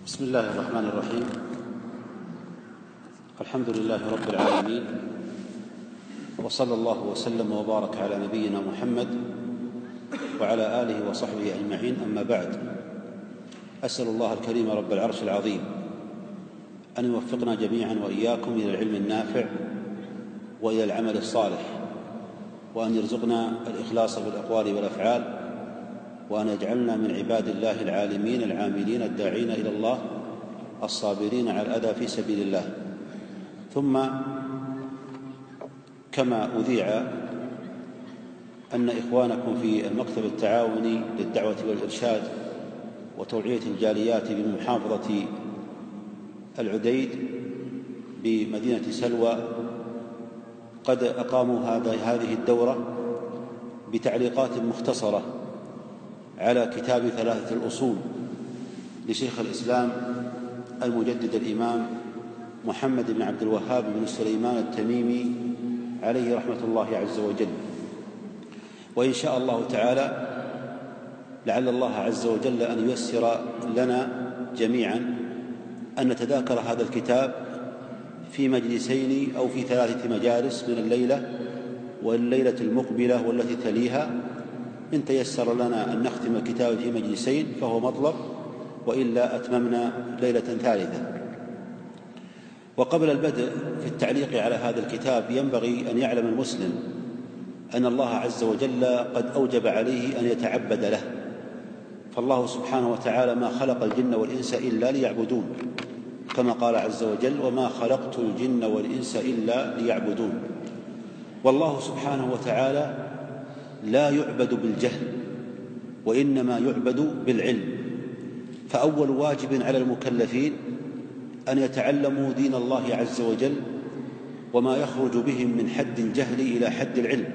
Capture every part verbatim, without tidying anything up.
بسم الله الرحمن الرحيم. الحمد لله رب العالمين، وصلى الله وسلم وبارك على نبينا محمد وعلى آله وصحبه أجمعين. أما بعد، أسأل الله الكريم رب العرش العظيم أن يوفقنا جميعا وإياكم إلى العلم النافع وإلى العمل الصالح، وأن يرزقنا الإخلاص في الأقوال والأفعال، وأن يجعلنا من عباد الله العالمين العاملين الداعين إلى الله الصابرين على الأذى في سبيل الله. ثم كما أذيع أن إخوانكم في المكتب التعاوني للدعوة والإرشاد وتوعية الجاليات بمحافظة العديد بمدينة سلوى قد أقاموا هذه الدورة بتعليقات مختصرة على كتاب ثلاثة الأصول لشيخ الإسلام المجدد الإمام محمد بن عبد الوهاب بن سليمان التميمي عليه رحمة الله عز وجل. وإن شاء الله تعالى لعل الله عز وجل أن ييسر لنا جميعا أن نتذاكر هذا الكتاب في مجلسين أو في ثلاثة مجالس من الليلة والليلة المقبلة والتي تليها. إن تيسر لنا أن نختم الكتاب في مجلسين فهو مطلب، وإلا أتممنا ليلة ثالثة. وقبل البدء في التعليق على هذا الكتاب ينبغي أن يعلم المسلم أن الله عز وجل قد أوجب عليه أن يتعبد له، فالله سبحانه وتعالى ما خلق الجن والإنس إلا ليعبدون، كما قال عز وجل: وما خلقت الجن والإنس إلا ليعبدون. والله سبحانه وتعالى لا يعبد بالجهل، وإنما يعبد بالعلم. فأول واجب على المكلفين أن يتعلموا دين الله عز وجل وما يخرج بهم من حد الجهل إلى حد العلم،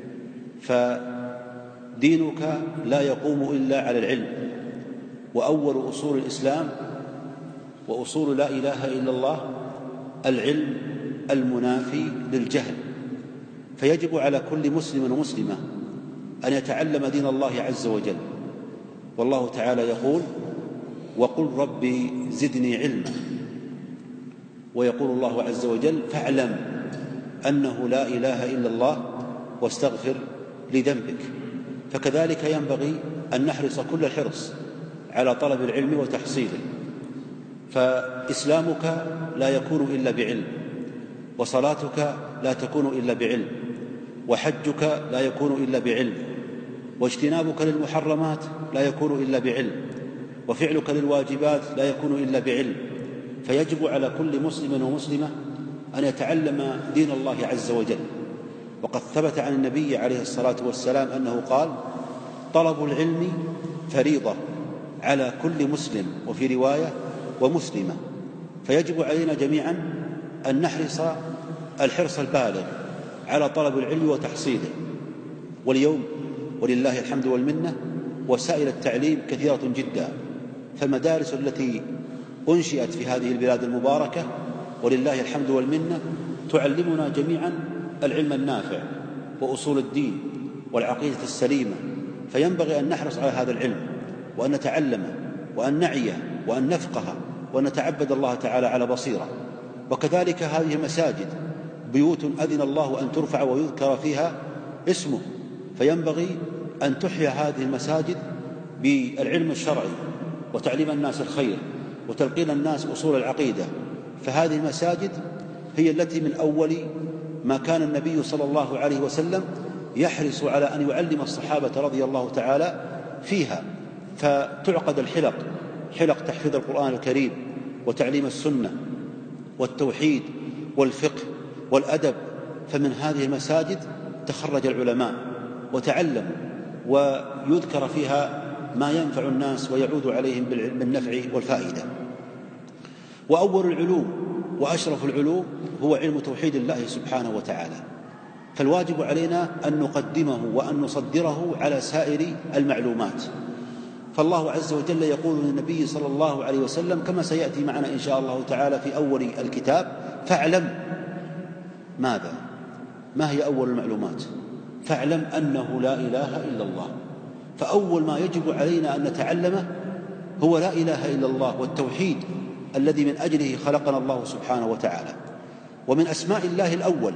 فدينك لا يقوم إلا على العلم. وأول أصول الإسلام وأصول لا إله إلا الله العلم المنافي للجهل. فيجب على كل مسلم ومسلمة أن يتعلم دين الله عز وجل. والله تعالى يقول: وقل ربي زدني علما. ويقول الله عز وجل: فاعلم أنه لا إله إلا الله واستغفر لذنبك. فكذلك ينبغي أن نحرص كل الحرص على طلب العلم وتحصيله، فإسلامك لا يكون إلا بعلم، وصلاتك لا تكون إلا بعلم، وحجك لا يكون إلا بعلم، واجتنابك للمحرمات لا يكون إلا بعلم، وفعلك للواجبات لا يكون إلا بعلم. فيجب على كل مسلم ومسلمة أن يتعلم دين الله عز وجل. وقد ثبت عن النبي عليه الصلاة والسلام أنه قال: طلب العلم فريضة على كل مسلم، وفي رواية ومسلمة. فيجب علينا جميعا أن نحرص الحرص البالغ على طلب العلم وتحصيله. واليوم ولله الحمد والمنة وسائل التعليم كثيرة جدا، فالمدارس التي أنشئت في هذه البلاد المباركة ولله الحمد والمنة تعلمنا جميعا العلم النافع وأصول الدين والعقيدة السليمة. فينبغي أن نحرص على هذا العلم، وأن نتعلمه، وأن نعيه، وأن نفقه، وأن نتعبد الله تعالى على بصيرة. وكذلك هذه المساجد بيوت أذن الله أن ترفع ويذكر فيها اسمه، فينبغي أن تحيا هذه المساجد بالعلم الشرعي وتعليم الناس الخير وتلقين الناس أصول العقيدة. فهذه المساجد هي التي من أول ما كان النبي صلى الله عليه وسلم يحرص على أن يعلم الصحابة رضي الله تعالى فيها. فتعقد الحلق، حلق تحفيظ القرآن الكريم وتعليم السنة والتوحيد والفقه والأدب. فمن هذه المساجد تخرج العلماء وتعلموا، ويذكر فيها ما ينفع الناس ويعود عليهم بالنفع والفائدة. وأول العلوم وأشرف العلوم هو علم توحيد الله سبحانه وتعالى، فالواجب علينا أن نقدمه وأن نصدره على سائر المعلومات. فالله عز وجل يقول للنبي صلى الله عليه وسلم كما سيأتي معنا إن شاء الله تعالى في أول الكتاب: فاعلم ماذا؟ ما هي أول المعلومات؟ فاعلم أنه لا إله إلا الله. فأول ما يجب علينا أن نتعلمه هو لا إله إلا الله والتوحيد الذي من أجله خلقنا الله سبحانه وتعالى. ومن أسماء الله الأول،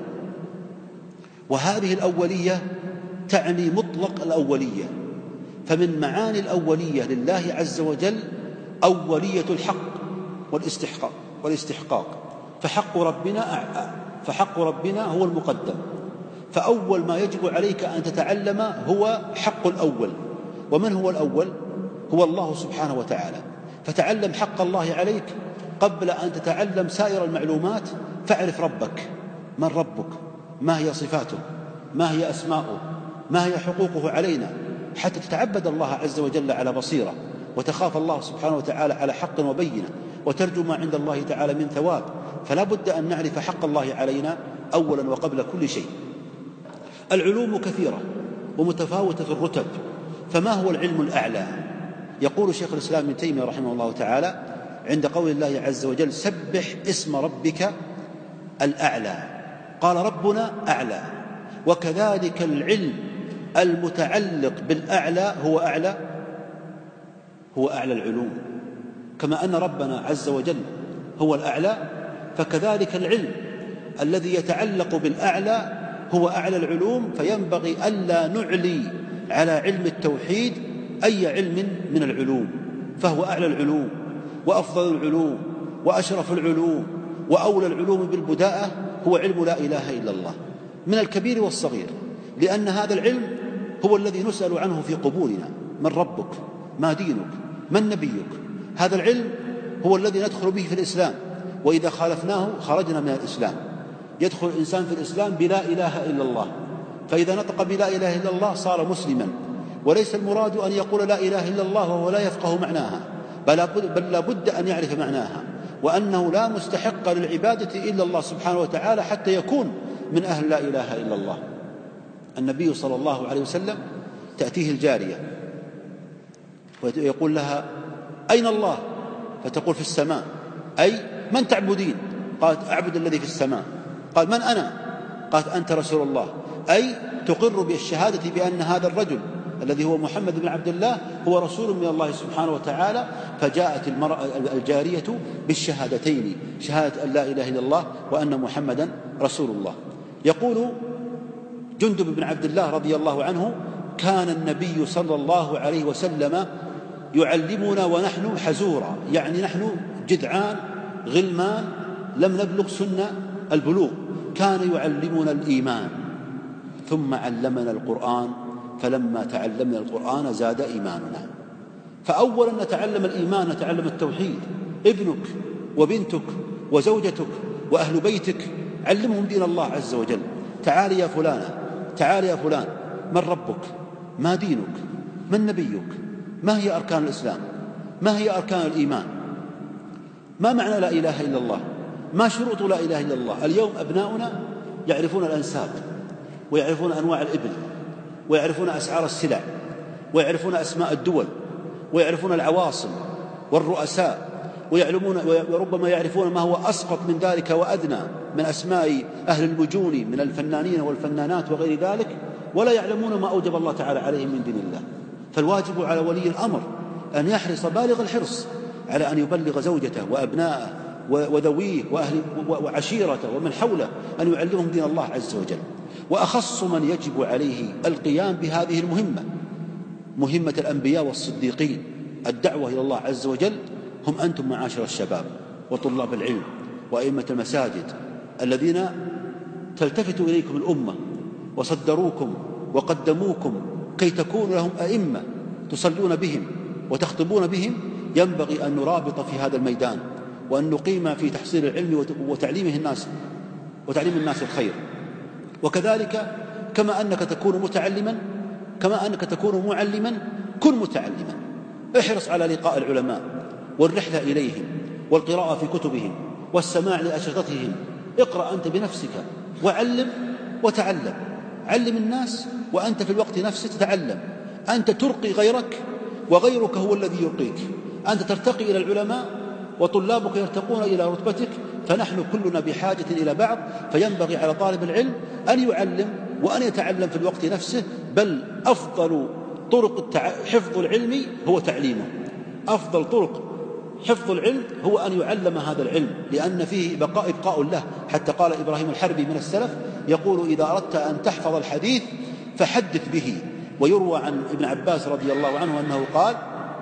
وهذه الأولية تعني مطلق الأولية، فمن معاني الأولية لله عز وجل أولية الحق والاستحقاق, والاستحقاق فحق ربنا فحق ربنا هو المقدم، فأول ما يجب عليك أن تتعلم هو حق الأول. ومن هو الأول؟ هو الله سبحانه وتعالى، فتعلم حق الله عليك قبل أن تتعلم سائر المعلومات. فاعرف ربك، من ربك، ما هي صفاته، ما هي أسماؤه، ما هي حقوقه علينا، حتى تتعبد الله عز وجل على بصيرة، وتخاف الله سبحانه وتعالى على حق وبينة، وترجو ما عند الله تعالى من ثواب. فلا بد أن نعرف حق الله علينا أولا وقبل كل شيء. العلوم كثيرة ومتفاوتة في الرتب، فما هو العلم الأعلى؟ يقول شيخ الإسلام ابن تيمية رحمه الله تعالى عند قول الله عز وجل: سبح اسم ربك الأعلى. قال: ربنا أعلى، وكذلك العلم المتعلق بالأعلى هو أعلى هو أعلى العلوم. كما أن ربنا عز وجل هو الأعلى، فكذلك العلم الذي يتعلق بالأعلى هو أعلى العلوم. فينبغي ألا نعلي على علم التوحيد أي علم من العلوم، فهو أعلى العلوم وأفضل العلوم وأشرف العلوم وأولى العلوم بالبداءة، هو علم لا إله إلا الله، من الكبير والصغير، لأن هذا العلم هو الذي نسأل عنه في قبورنا: من ربك، ما دينك، من نبيك. هذا العلم هو الذي ندخل به في الإسلام، وإذا خالفناه خرجنا من الإسلام. يدخل الإنسان في الإسلام بلا إله إلا الله، فإذا نطق بلا إله إلا الله صار مسلما. وليس المراد أن يقول لا إله إلا الله وهو لا يفقه معناها، بل لا بد أن يعرف معناها، وأنه لا مستحق للعبادة إلا الله سبحانه وتعالى حتى يكون من أهل لا إله إلا الله. النبي صلى الله عليه وسلم تأتيه الجارية ويقول لها: أين الله؟ فتقول: في السماء. أي من تعبدين؟ قالت: أعبد الذي في السماء. قال: من أنا؟ قالت: أنت رسول الله. أي تقر بالشهادة بأن هذا الرجل الذي هو محمد بن عبد الله هو رسول من الله سبحانه وتعالى. فجاءت المرأة الجارية بالشهادتين، شهادة أن لا إله إلا الله وأن محمدا رسول الله. يقول جندب بن عبد الله رضي الله عنه: كان النبي صلى الله عليه وسلم يعلمنا ونحن حزورا، يعني نحن جدعان غلمان لم نبلغ سن البلوغ، كان يعلمنا الإيمان ثم علمنا القرآن، فلما تعلمنا القرآن زاد إيماننا. فأولا نتعلم الإيمان، نتعلم التوحيد. ابنك وبنتك وزوجتك وأهل بيتك علمهم دين الله عز وجل. تعال يا فلانة، تعال يا فلان، من ربك، ما دينك، من نبيك، ما هي أركان الإسلام، ما هي أركان الإيمان، ما معنى لا إله إلا الله، ما شروط لا إله إلا الله. اليوم أبناؤنا يعرفون الأنساب، ويعرفون أنواع الإبل، ويعرفون أسعار السلع، ويعرفون أسماء الدول، ويعرفون العواصم والرؤساء، ويعلمون وربما يعرفون ما هو أسقط من ذلك وأدنى من أسماء أهل المجون من الفنانين والفنانات وغير ذلك، ولا يعلمون ما أوجب الله تعالى عليهم من دين الله. فالواجب على ولي الأمر أن يحرص بالغ الحرص على أن يبلغ زوجته وأبناءه وذويه وأهل وعشيرته ومن حوله، أن يعلمهم دين الله عز وجل. وأخص من يجب عليه القيام بهذه المهمة، مهمة الأنبياء والصديقين، الدعوة إلى الله عز وجل، هم أنتم معاشر الشباب وطلاب العلم وأئمة المساجد الذين تلتفت إليكم الأمة وصدروكم وقدموكم كي تكونوا لهم أئمة تصلون بهم وتخطبون بهم. ينبغي أن نرابط في هذا الميدان، وأن نقيم في تحصيل العلم وتعليمه الناس وتعليم الناس الخير. وكذلك كما أنك تكون متعلما، كما أنك تكون معلما، كن متعلما. احرص على لقاء العلماء والرحلة إليهم والقراءة في كتبهم والسماع لأشرطتهم. اقرأ أنت بنفسك وعلم وتعلم. علم الناس وأنت في الوقت نفسه تتعلم. أنت ترقي غيرك وغيرك هو الذي يرقيك. أنت ترتقي إلى العلماء وطلابك يرتقون إلى رتبتك، فنحن كلنا بحاجة إلى بعض. فينبغي على طالب العلم أن يعلم وأن يتعلم في الوقت نفسه، بل أفضل طرق حفظ العلم هو تعليمه. أفضل طرق حفظ العلم هو أن يعلم هذا العلم، لأن فيه بقاء إبقاء له. حتى قال إبراهيم الحربي من السلف يقول: إذا أردت أن تحفظ الحديث فحدث به. ويروى عن ابن عباس رضي الله عنه أنه قال: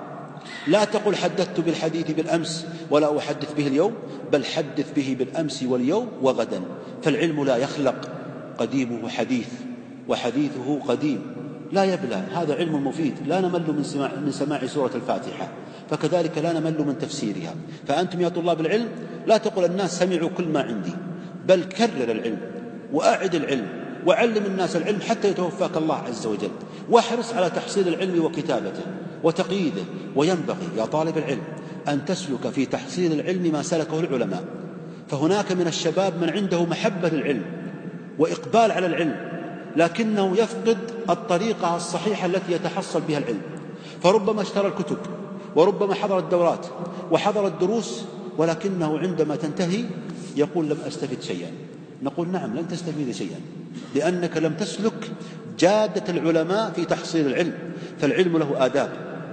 لا تقل حدثت بالحديث بالأمس ولا أحدث به اليوم، بل حدث به بالأمس واليوم وغدا. فالعلم لا يخلق، قديمه حديث وحديثه قديم، لا يبلى. هذا علم مفيد، لا نمل من سماع, من سماع سورة الفاتحة، فكذلك لا نمل من تفسيرها. فأنتم يا طلاب العلم لا تقل الناس سمعوا كل ما عندي، بل كرر العلم وأعد العلم وعلم الناس العلم حتى يتوفاك الله عز وجل، واحرص على تحصيل العلم وكتابته وتقييده. وينبغي يا طالب العلم أن تسلك في تحصيل العلم ما سلكه العلماء. فهناك من الشباب من عنده محبة للعلم وإقبال على العلم، لكنه يفقد الطريقة الصحيحة التي يتحصل بها العلم، فربما اشترى الكتب وربما حضر الدورات وحضر الدروس، ولكنه عندما تنتهي يقول: لم أستفد شيئا. نقول: نعم، لن تستفيد شيئا، لأنك لم تسلك جادة العلماء في تحصيل العلم. فالعلم له آداب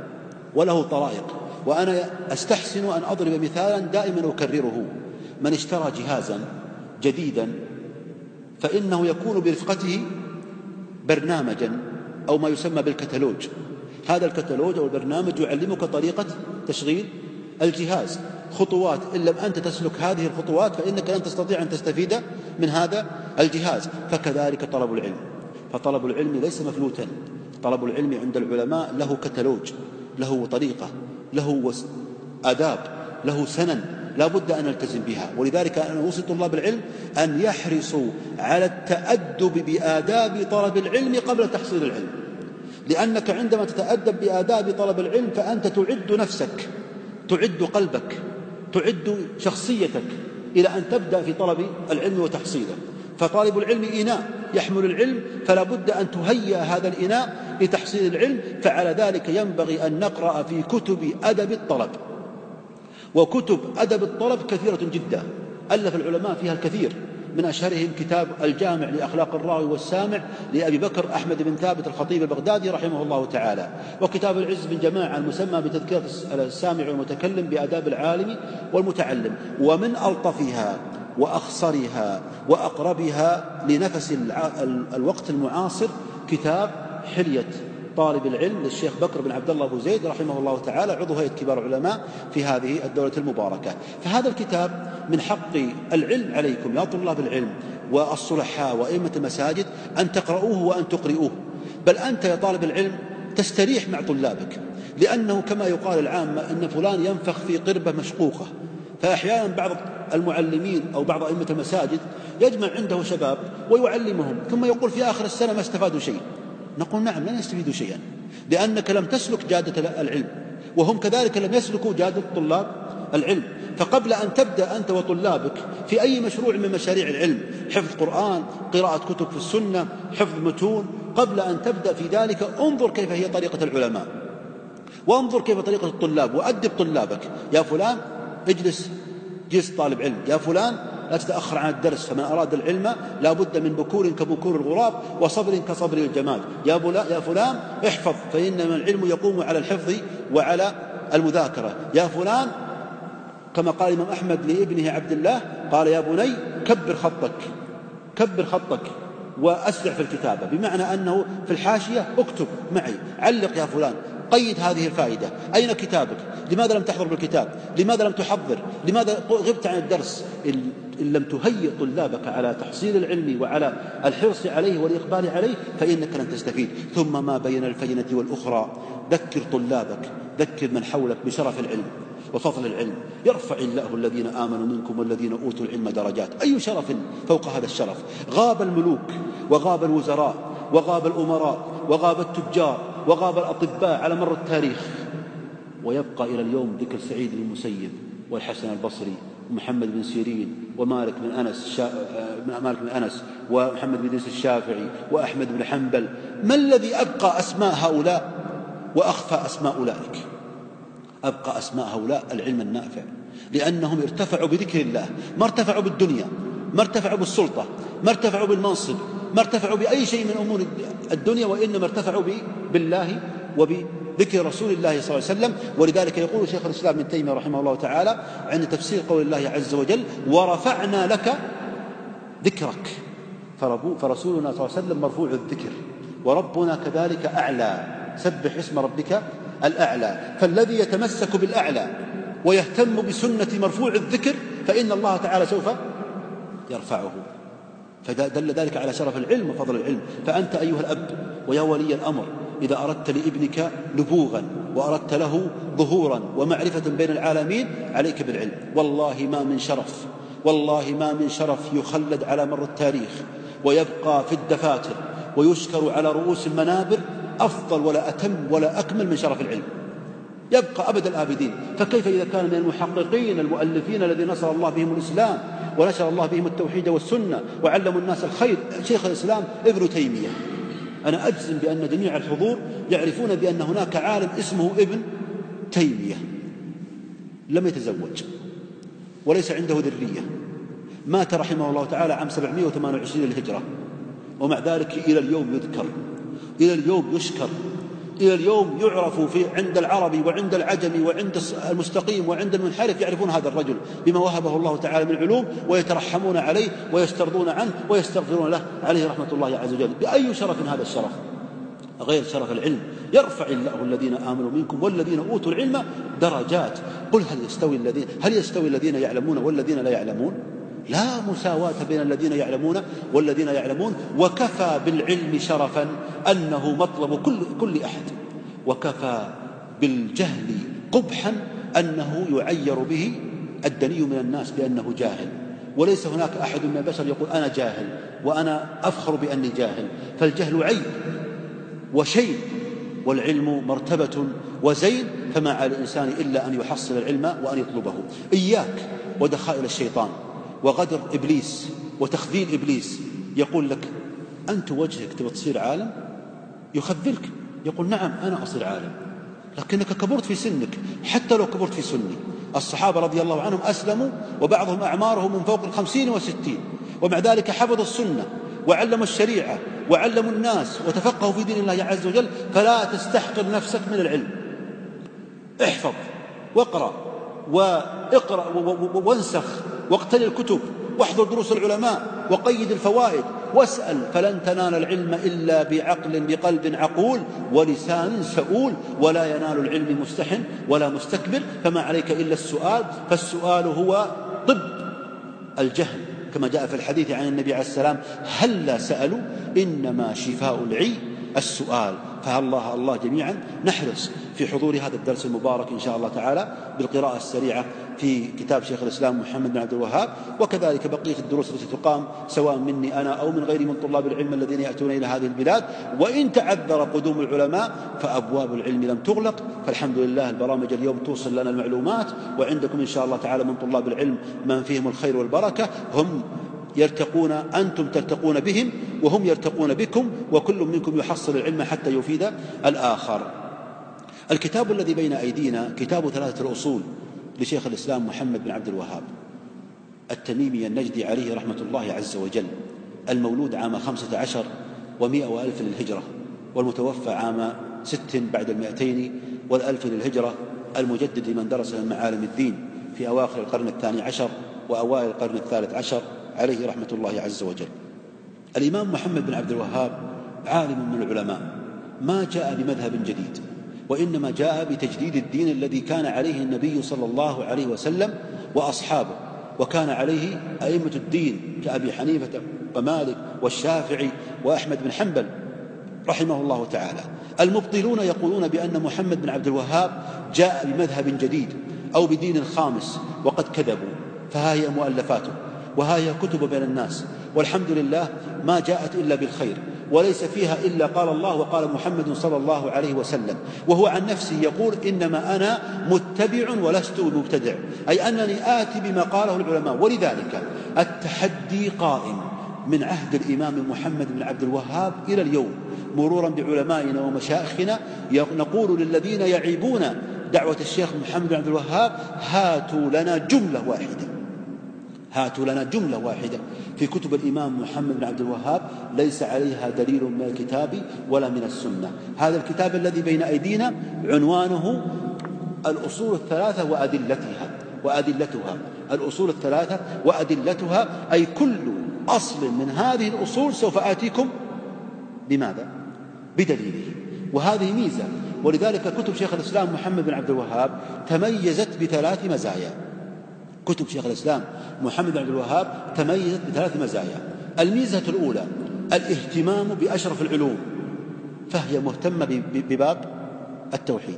وله طرائق. وأنا أستحسن أن أضرب مثالا دائما أكرره: من اشترى جهازا جديدا فإنه يكون برفقته برنامجا أو ما يسمى بالكتالوج. هذا الكتالوج أو البرنامج يعلمك طريقة تشغيل الجهاز، خطوات. إن لم أنت تسلك هذه الخطوات فإنك لن تستطيع أن تستفيد من هذا الجهاز. فكذلك طلب العلم، فطلب العلم ليس مفلوتا. طلب العلم عند العلماء له كتالوج، له طريقة، له آداب، له سنن، لا بد أن نلتزم بها. ولذلك أنا أوصي طلاب العلم أن يحرصوا على التأدب بآداب طلب العلم قبل تحصيل العلم، لأنك عندما تتأدب بآداب طلب العلم فأنت تعد نفسك، تعد قلبك، تعد شخصيتك إلى أن تبدأ في طلب العلم وتحصيله. فطالب العلم إناء يحمل العلم، فلا بد أن تهيأ هذا الإناء لتحصيل العلم. فعلى ذلك ينبغي أن نقرأ في كتب أدب الطلب. وكتب أدب الطلب كثيرة جدا، ألف العلماء فيها الكثير، من أشهرهم كتاب الجامع لأخلاق الراوي والسامع لأبي بكر أحمد بن ثابت الخطيب البغدادي رحمه الله تعالى، وكتاب العز بن جماعة المسمى بتذكرة السامع والمتكلم بآداب العالم والمتعلم. ومن ألطفها وأخصرها وأقربها لنفس الوقت المعاصر كتاب حلية طالب العلم للشيخ بكر بن عبد الله أبو زيد رحمه الله تعالى، عضو هيئة كبار العلماء في هذه الدولة المباركة. فهذا الكتاب من حق العلم عليكم يا طلاب العلم والصلحاء وأئمة المساجد أن تقرؤوه وأن تقرئوه. بل أنت يا طالب العلم تستريح مع طلابك، لأنه كما يقال العامة أن فلان ينفخ في قربة مشقوقة. فأحيانا بعض المعلمين أو بعض أئمة المساجد يجمع عنده شباب ويعلمهم، ثم يقول في آخر السنة ما استفادوا شيء. نقول: نعم، لن يستفيدوا شيئا، لأنك لم تسلك جادة العلم، وهم كذلك لم يسلكوا جادة طلاب العلم. فقبل أن تبدأ أنت وطلابك في أي مشروع من مشاريع العلم، حفظ قرآن، قراءة كتب في السنة، حفظ متون، قبل أن تبدأ في ذلك انظر كيف هي طريقة العلماء، وانظر كيف طريقة الطلاب، وأدب طلابك. يا فلان اجلس جلس طالب علم، يا فلان لا تتأخر عن الدرس، فمن أراد العلم لا بد من بكور كبكور الغراب وصبر كصبر الجماد. يا فلان احفظ، فإنما العلم يقوم على الحفظ وعلى المذاكرة. يا فلان كما قال الإمام أحمد لابنه عبد الله، قال: يا بني كبر خطك، كبر خطك وأسرع في الكتابة، بمعنى أنه في الحاشية اكتب معي، علق يا فلان، قيد هذه الفائدة، أين كتابك؟ لماذا لم تحضر بالكتاب؟ لماذا لم تحضر؟ لماذا غبت عن الدرس؟ إن لم تهيئ طلابك على تحصيل العلم وعلى الحرص عليه والإقبال عليه فإنك لن تستفيد. ثم ما بين الفينة والأخرى ذكر طلابك، ذكر من حولك بشرف العلم وفضل العلم. يرفع الله الذين آمنوا منكم والذين أوتوا العلم درجات. أي شرف فوق هذا الشرف؟ غاب الملوك وغاب الوزراء وغاب الأمراء وغاب التجار وغاب الأطباء على مر التاريخ، ويبقى إلى اليوم ذكر سعيد بن المسيب والحسن البصري ومحمد بن سيرين ومالك بن أنس شا... مالك بن أنس ومحمد بن إدريس الشافعي وأحمد بن حنبل. ما الذي أبقى أسماء هؤلاء وأخفى أسماء أولئك؟ أبقى أسماء هؤلاء العلم النافع، لأنهم ارتفعوا بذكر الله، ما ارتفعوا بالدنيا، ما ارتفعوا بالسلطة، ما ارتفعوا بالمنصب، ما ارتفعوا بأي شيء من أمور الدنيا، وإنما ارتفعوا بالله وب ذكر رسول الله صلى الله عليه وسلم. ولذلك يقول شيخ الإسلام ابن تيمية رحمه الله تعالى عند تفسير قول الله عز وجل: ورفعنا لك ذكرك. فرسولنا صلى الله عليه وسلم مرفوع الذكر، وربنا كذلك أعلى، سبح اسم ربك الأعلى. فالذي يتمسك بالأعلى ويهتم بسنة مرفوع الذكر فإن الله تعالى سوف يرفعه. فدل ذلك على شرف العلم وفضل العلم. فأنت أيها الأب ويا ولي الأمر إذا أردت لابنك نبوغا وأردت له ظهورا ومعرفة بين العالمين عليك بالعلم. والله ما من شرف والله ما من شرف يخلد على مر التاريخ ويبقى في الدفاتر ويشكر على رؤوس المنابر أفضل ولا أتم ولا أكمل من شرف العلم، يبقى أبد الآبدين. فكيف إذا كان من المحققين المؤلفين الذين نصر الله بهم الإسلام ونشر الله بهم التوحيد والسنة وعلموا الناس الخير شيخ الإسلام ابن تيمية. أنا أجزم بأن جميع الحضور يعرفون بأن هناك عالم اسمه ابن تيمية لم يتزوج وليس عنده ذرية، مات رحمه الله تعالى عام سبعمائة وثمانية وعشرين للهجرة، ومع ذلك إلى اليوم يذكر، إلى اليوم يشكر، إلى اليوم يعرف في عند العربي وعند العجمي وعند المستقيم وعند المنحرف، يعرفون هذا الرجل بما وهبه الله تعالى من العلوم ويترحمون عليه ويسترضون عنه ويستغفرون له عليه رحمة الله عز وجل. بأي شرف هذا الشرف غير شرف العلم؟ يرفع الله الذين آمنوا منكم والذين أوتوا العلم درجات. قل هل يستوي الذين هل يستوي الذين يعلمون والذين لا يعلمون؟ لا مساواة بين الذين يعلمون والذين يعلمون. وكفى بالعلم شرفا أنه مطلب كل, كل أحد، وكفى بالجهل قبحا أنه يعير به الدني من الناس بأنه جاهل. وليس هناك أحد من البشر يقول أنا جاهل وأنا أفخر بأني جاهل، فالجهل عيب وشيء، والعلم مرتبة وزين. فما على الإنسان إلا أن يحصل العلم وأن يطلبه. إياك ودخائل الشيطان وغدر إبليس وتخذيل إبليس. يقول لك أنت وجهك تبغى تصير عالم، يخذلك، يقول نعم أنا أصير عالم لكنك كبرت في سنك. حتى لو كبرت في سني، الصحابة رضي الله عنهم أسلموا وبعضهم أعمارهم من فوق الخمسين والستين، ومع ذلك حفظوا السنة وعلموا الشريعة وعلموا الناس وتفقهوا في دين الله عز وجل. فلا تستحقر نفسك من العلم، احفظ واقرأ واقرأ وانسخ واقتني الكتب واحضر دروس العلماء وقيد الفوائد واسأل. فلن تنال العلم إلا بعقل بقلب عقول ولسان سؤول، ولا ينال العلم مستحن ولا مستكبر. فما عليك إلا السؤال، فالسؤال هو طب الجهل كما جاء في الحديث عن النبي عليه السلام: هل لا سألوا إنما شفاء العي السؤال. فالله الله جميعا نحرص في حضور هذا الدرس المبارك إن شاء الله تعالى بالقراءة السريعة في كتاب شيخ الإسلام محمد بن عبد الوهاب، وكذلك بقية الدروس التي تقام سواء مني أنا أو من غيري من طلاب العلم الذين يأتون إلى هذه البلاد. وإن تعذر قدوم العلماء فأبواب العلم لم تغلق، فالحمد لله البرامج اليوم توصل لنا المعلومات، وعندكم إن شاء الله تعالى من طلاب العلم من فيهم الخير والبركة، هم يرتقون أنتم ترتقون بهم وهم يرتقون بكم، وكل منكم يحصل العلم حتى يفيد الآخر. الكتاب الذي بين أيدينا كتاب ثلاثة الأصول لشيخ الإسلام محمد بن عبد الوهاب التميمي النجدي عليه رحمة الله عز وجل، المولود عام خمسة عشر ومائة وألف للهجرة، والمتوفى عام ست بعد المئتين والألف للهجرة، المجدد لمن درس من معالم الدين في أواخر القرن الثاني عشر وأوائل القرن الثالث عشر عليه رحمة الله عز وجل. الإمام محمد بن عبد الوهاب عالم من العلماء، ما جاء بمذهب جديد، وإنما جاء بتجديد الدين الذي كان عليه النبي صلى الله عليه وسلم وأصحابه، وكان عليه أئمة الدين كأبي حنيفة ومالك والشافعي وأحمد بن حنبل رحمه الله تعالى. المبطلون يقولون بأن محمد بن عبد الوهاب جاء بمذهب جديد أو بدين خامس، وقد كذبوا. فها هي مؤلفاته وها هي كتب بين الناس، والحمد لله ما جاءت إلا بالخير، وليس فيها إلا قال الله وقال محمد صلى الله عليه وسلم. وهو عن نفسه يقول: إنما أنا متبع ولست مبتدع، أي أنني آتي بما قاله العلماء. ولذلك التحدي قائم من عهد الإمام محمد بن عبد الوهاب إلى اليوم، مرورا بعلمائنا ومشايخنا، نقول للذين يعيبون دعوة الشيخ محمد بن عبد الوهاب: هاتوا لنا جملة واحدة هاتوا لنا جملة واحدة في كتب الإمام محمد بن عبد الوهاب ليس عليها دليل من الكتاب ولا من السنة. هذا الكتاب الذي بين أيدينا عنوانه الأصول الثلاثة وأدلتها وأدلتها الأصول الثلاثة وأدلتها، أي كل أصل من هذه الأصول سوف آتيكم بماذا؟ بدليله. وهذه ميزة، ولذلك كتب شيخ الإسلام محمد بن عبد الوهاب تميزت بثلاث مزايا. كتب شيخ الإسلام محمد بن عبد الوهاب تميزت بثلاث مزايا. الميزة الأولى الاهتمام بأشرف العلوم، فهي مهتمة بباب التوحيد،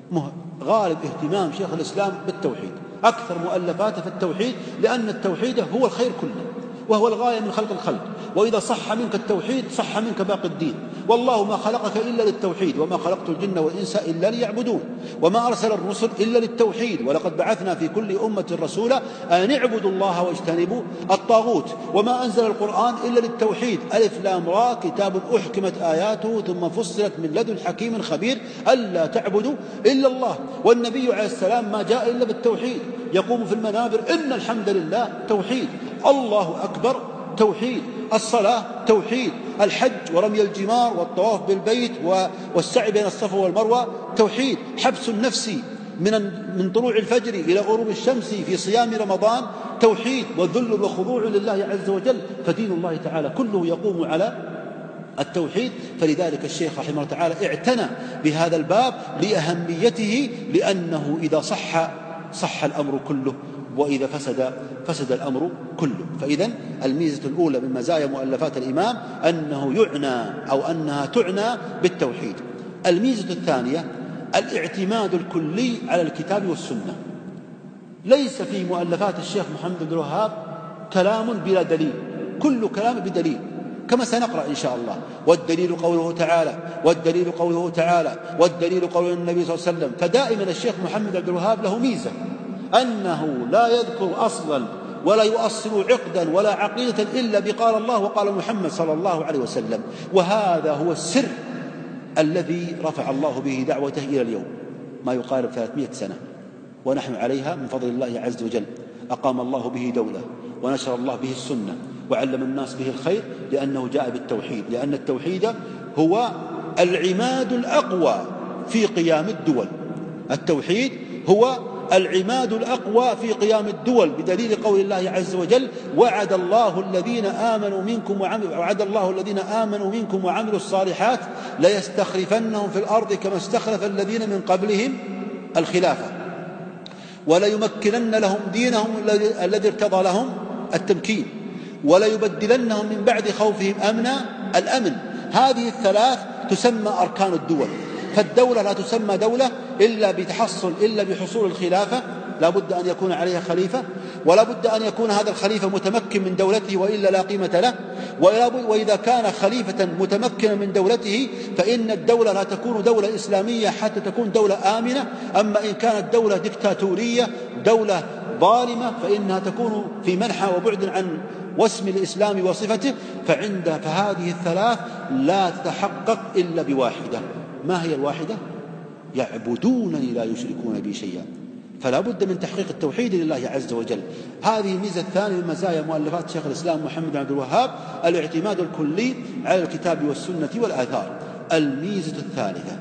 غالب اهتمام شيخ الإسلام بالتوحيد، أكثر مؤلفاته في التوحيد، لأن التوحيد هو الخير كله وهو الغاية من خلق الخلق، وإذا صح منك التوحيد صح منك باقي الدين. والله ما خلقك إلا للتوحيد، وما خلقت الجن والإنس إلا ليعبدون، وما أرسل الرسل إلا للتوحيد، ولقد بعثنا في كل أمة رسولا أن اعبدوا الله واجتنبوا الطاغوت، وما أنزل القرآن إلا للتوحيد. ألف لام را كتاب أحكمت آياته ثم فصلت من لدن حكيم خبير ألا تعبدوا إلا الله. والنبي عليه السلام ما جاء إلا بالتوحيد، يقوم في المنابر إن الحمد لله توحيد، الله أكبر توحيد، الصلاة توحيد، الحج ورمي الجمار والطواف بالبيت والسعي بين الصفا والمروة توحيد، حبس النفس من من طلوع الفجر إلى غروب الشمس في صيام رمضان توحيد، والذل والخضوع لله عز وجل. فدين الله تعالى كله يقوم على التوحيد. فلذلك الشيخ رحمه الله تعالى اعتنى بهذا الباب لأهميته، لأنه إذا صح صح الأمر كله، وإذا فسد فسد الأمر كله. فإذن الميزة الأولى من مزايا مؤلفات الإمام أنه يعنى أو أنها تعنى بالتوحيد. الميزة الثانية الاعتماد الكلي على الكتاب والسنة. ليس في مؤلفات الشيخ محمد بن الوهاب كلام بلا دليل، كل كلام بدليل، كما سنقرأ إن شاء الله. والدليل قوله تعالى، والدليل قوله تعالى، والدليل قول النبي صلى الله عليه وسلم. فدائما الشيخ محمد بن عبد الوهاب له ميزة أنه لا يذكر أصلا ولا يؤصل عقدا ولا عقيدة إلا بقال الله وقال محمد صلى الله عليه وسلم. وهذا هو السر الذي رفع الله به دعوته إلى اليوم، ما يقارب ثلاثمائة سنة ونحن عليها من فضل الله عز وجل. أقام الله به دولة، ونشر الله به السنة، وعلم الناس به الخير، لأنه جاء بالتوحيد، لأن التوحيد هو العماد الأقوى في قيام الدول. التوحيد هو العماد الأقوى في قيام الدول، بدليل قول الله عز وجل: وعد الله الذين آمنوا منكم وعملوا وعد الله الذين آمنوا منكم وعملوا الصالحات ليستخلفنهم في الأرض كما استخلف الذين من قبلهم الخلافة وليمكنن لهم دينهم الذي ارتضى لهم التمكين وليبدلنهم من بعد خوفهم أمنا الأمن. هذه الثلاث تسمى أركان الدول. فالدولة لا تسمى دولة إلا بتحصل إلا بحصول الخلافة، لا بد أن يكون عليها خليفة، ولا بد أن يكون هذا الخليفة متمكن من دولته وإلا لا قيمة له. وإذا كان خليفة متمكنا من دولته فإن الدولة لا تكون دولة إسلامية حتى تكون دولة آمنة. أما إن كانت دولة ديكتاتورية، دولة ظالمة، فإنها تكون في منحى وبعد عن واسم الإسلام وصفته. فعند فهذه الثلاث لا تتحقق إلا بواحدة. ما هي الواحدة؟ يعبدونني لا يشركون بي شيئا. فلا بد من تحقيق التوحيد لله عز وجل. هذه الميزة الثانية من مزايا مؤلفات شيخ الإسلام محمد بن عبد الوهاب، الاعتماد الكلي على الكتاب والسنة والآثار. الميزة الثالثة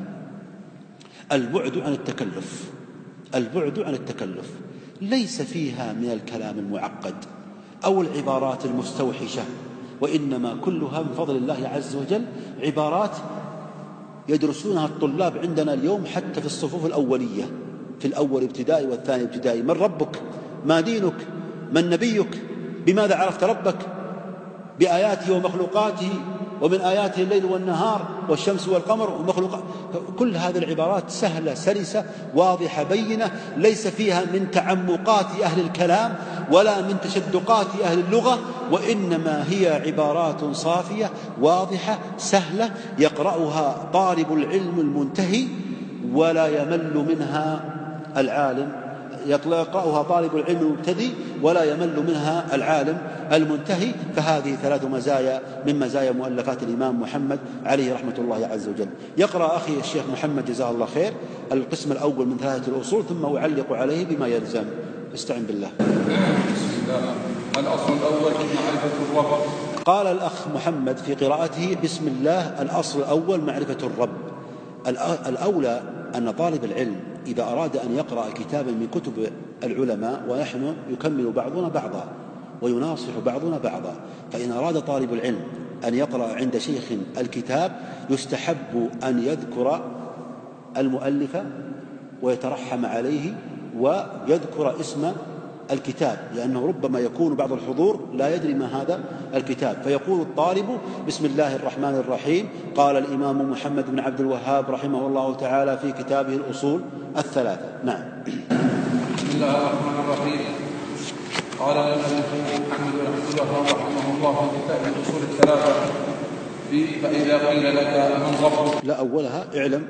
البعد عن التكلف. البعد عن التكلف ليس فيها من الكلام المعقد أو العبارات المستوحشة، وإنما كلها من فضل الله عز وجل عبارات يدرسونها الطلاب عندنا اليوم حتى في الصفوف الأولية، في الأول ابتدائي والثاني ابتدائي. من ربك؟ ما دينك؟ من نبيك؟ بماذا عرفت ربك؟ بآياته ومخلوقاته، ومن آياته الليل والنهار والشمس والقمر ومخلوقات. كل هذه العبارات سهلة سلسة واضحة بينة، ليس فيها من تعمقات أهل الكلام ولا من تشدقات أهل اللغة، وإنما هي عبارات صافية واضحة سهلة يقرأها طالب العلم المنتهي ولا يمل منها العالم، يقرأها طالب العلم المبتدئ ولا يمل منها العالم المنتهي. فهذه ثلاث مزايا من مزايا مؤلفات الإمام محمد عليه رحمة الله عز وجل. يقرأ أخي الشيخ محمد جزاه الله خير القسم الأول من ثلاثة الأصول، ثم أعلق عليه بما يلزم. استعن بالله. بسم الله. الأصل الأول معرفة الرب. قال الأخ محمد في قراءته بسم الله الأصل الأول معرفة الرب. الأولى أن طالب العلم إذا أراد أن يقرأ كتابا من كتب العلماء، ونحن يكمل بعضنا بعضا ويناصح بعضنا بعضا، فإن أراد طالب العلم أن يقرأ عند شيخ الكتاب يستحب أن يذكر المؤلف ويترحم عليه ويذكر اسم الكتاب، لأنه ربما يكون بعض الحضور لا يدري ما هذا الكتاب، فيقول الطالب بسم الله الرحمن الرحيم. قال الإمام محمد بن عبد الوهاب رحمه الله تعالى في كتابه الأصول الثلاثة. نعم. بسم الله الرحمن الرحيم. قال المؤلف محمد بن عبد الوهاب رحمه الله في كتابه الأصول الثلاثة في فإذا قيل لك من ربك. لا، أولها اعلم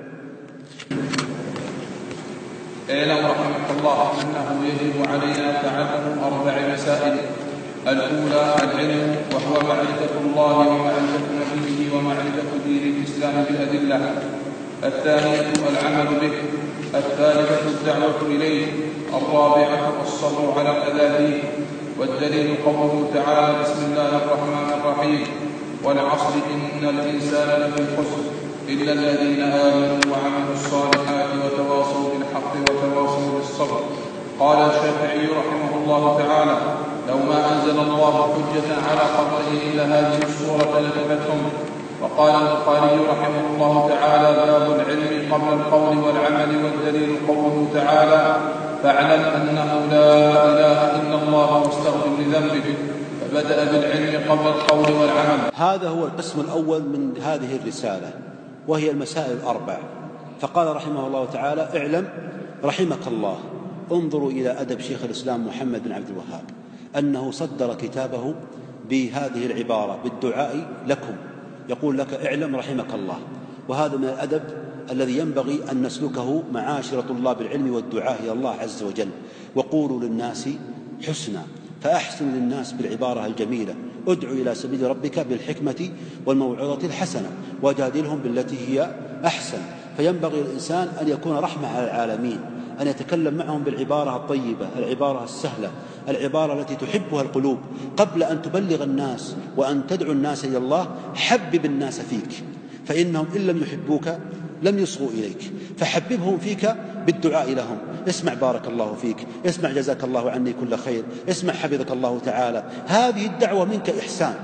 اعلم رحمك الله أنه يجب علينا تعلم أربع مسائل. الأولى العلم، وهو معرفة الله ومعرفة نبيه ومعرفة دين الإسلام بالأدلة. الثانية العمل به. الثالثة الدعوة إليه. الرابعة الصبر على الأذى فيه. والدليل قوله تعالى بسم الله الرحمن الرحيم والعصر إن الإنسان لفي خسر إلا الذين آمنوا وعملوا الصالحات وتواصوا بالحق وتواصوا بالصبر. قال الشافعي رحمه الله تعالى لو ما أنزل الله حجة على قبره إلا هذه السورة لكفتهم. وقال البخاري رحمه الله تعالى باب العلم قبل القول والعمل. والدليل قوله تعالى فاعلم أنه لا إله إلا الله واستغفر لذنبك. فبدأ بالعلم قبل القول والعمل. هذا هو القسم الأول من هذه الرسالة، وهي المسائل الأربع. فقال رحمه الله تعالى اعلم رحمك الله. انظروا إلى أدب شيخ الإسلام محمد بن عبد الوهاب، أنه صدر كتابه بهذه العبارة بالدعاء لكم، يقول لك اعلم رحمك الله. وهذا من الأدب الذي ينبغي أن نسلكه معاشر طلاب العلم والدعاء إلى الله عز وجل. وقولوا للناس حسنا، فأحسن للناس بالعبارة الجميلة. ادع إلى سبيل ربك بالحكمة والموعظة الحسنة وجادلهم بالتي هي أحسن. فينبغي الإنسان أن يكون رحمة على العالمين، أن يتكلم معهم بالعبارة الطيبة، العبارة السهلة، العبارة التي تحبها القلوب. قبل أن تبلغ الناس وأن تدعو الناس إلى الله حبب الناس فيك، فإنهم إن لم يحبوك لم يصغوا إليك. فحببهم فيك بالدعاء لهم. اسمع بارك الله فيك، اسمع جزاك الله عني كل خير، اسمع حفظك الله تعالى. هذه الدعوة منك إحسان،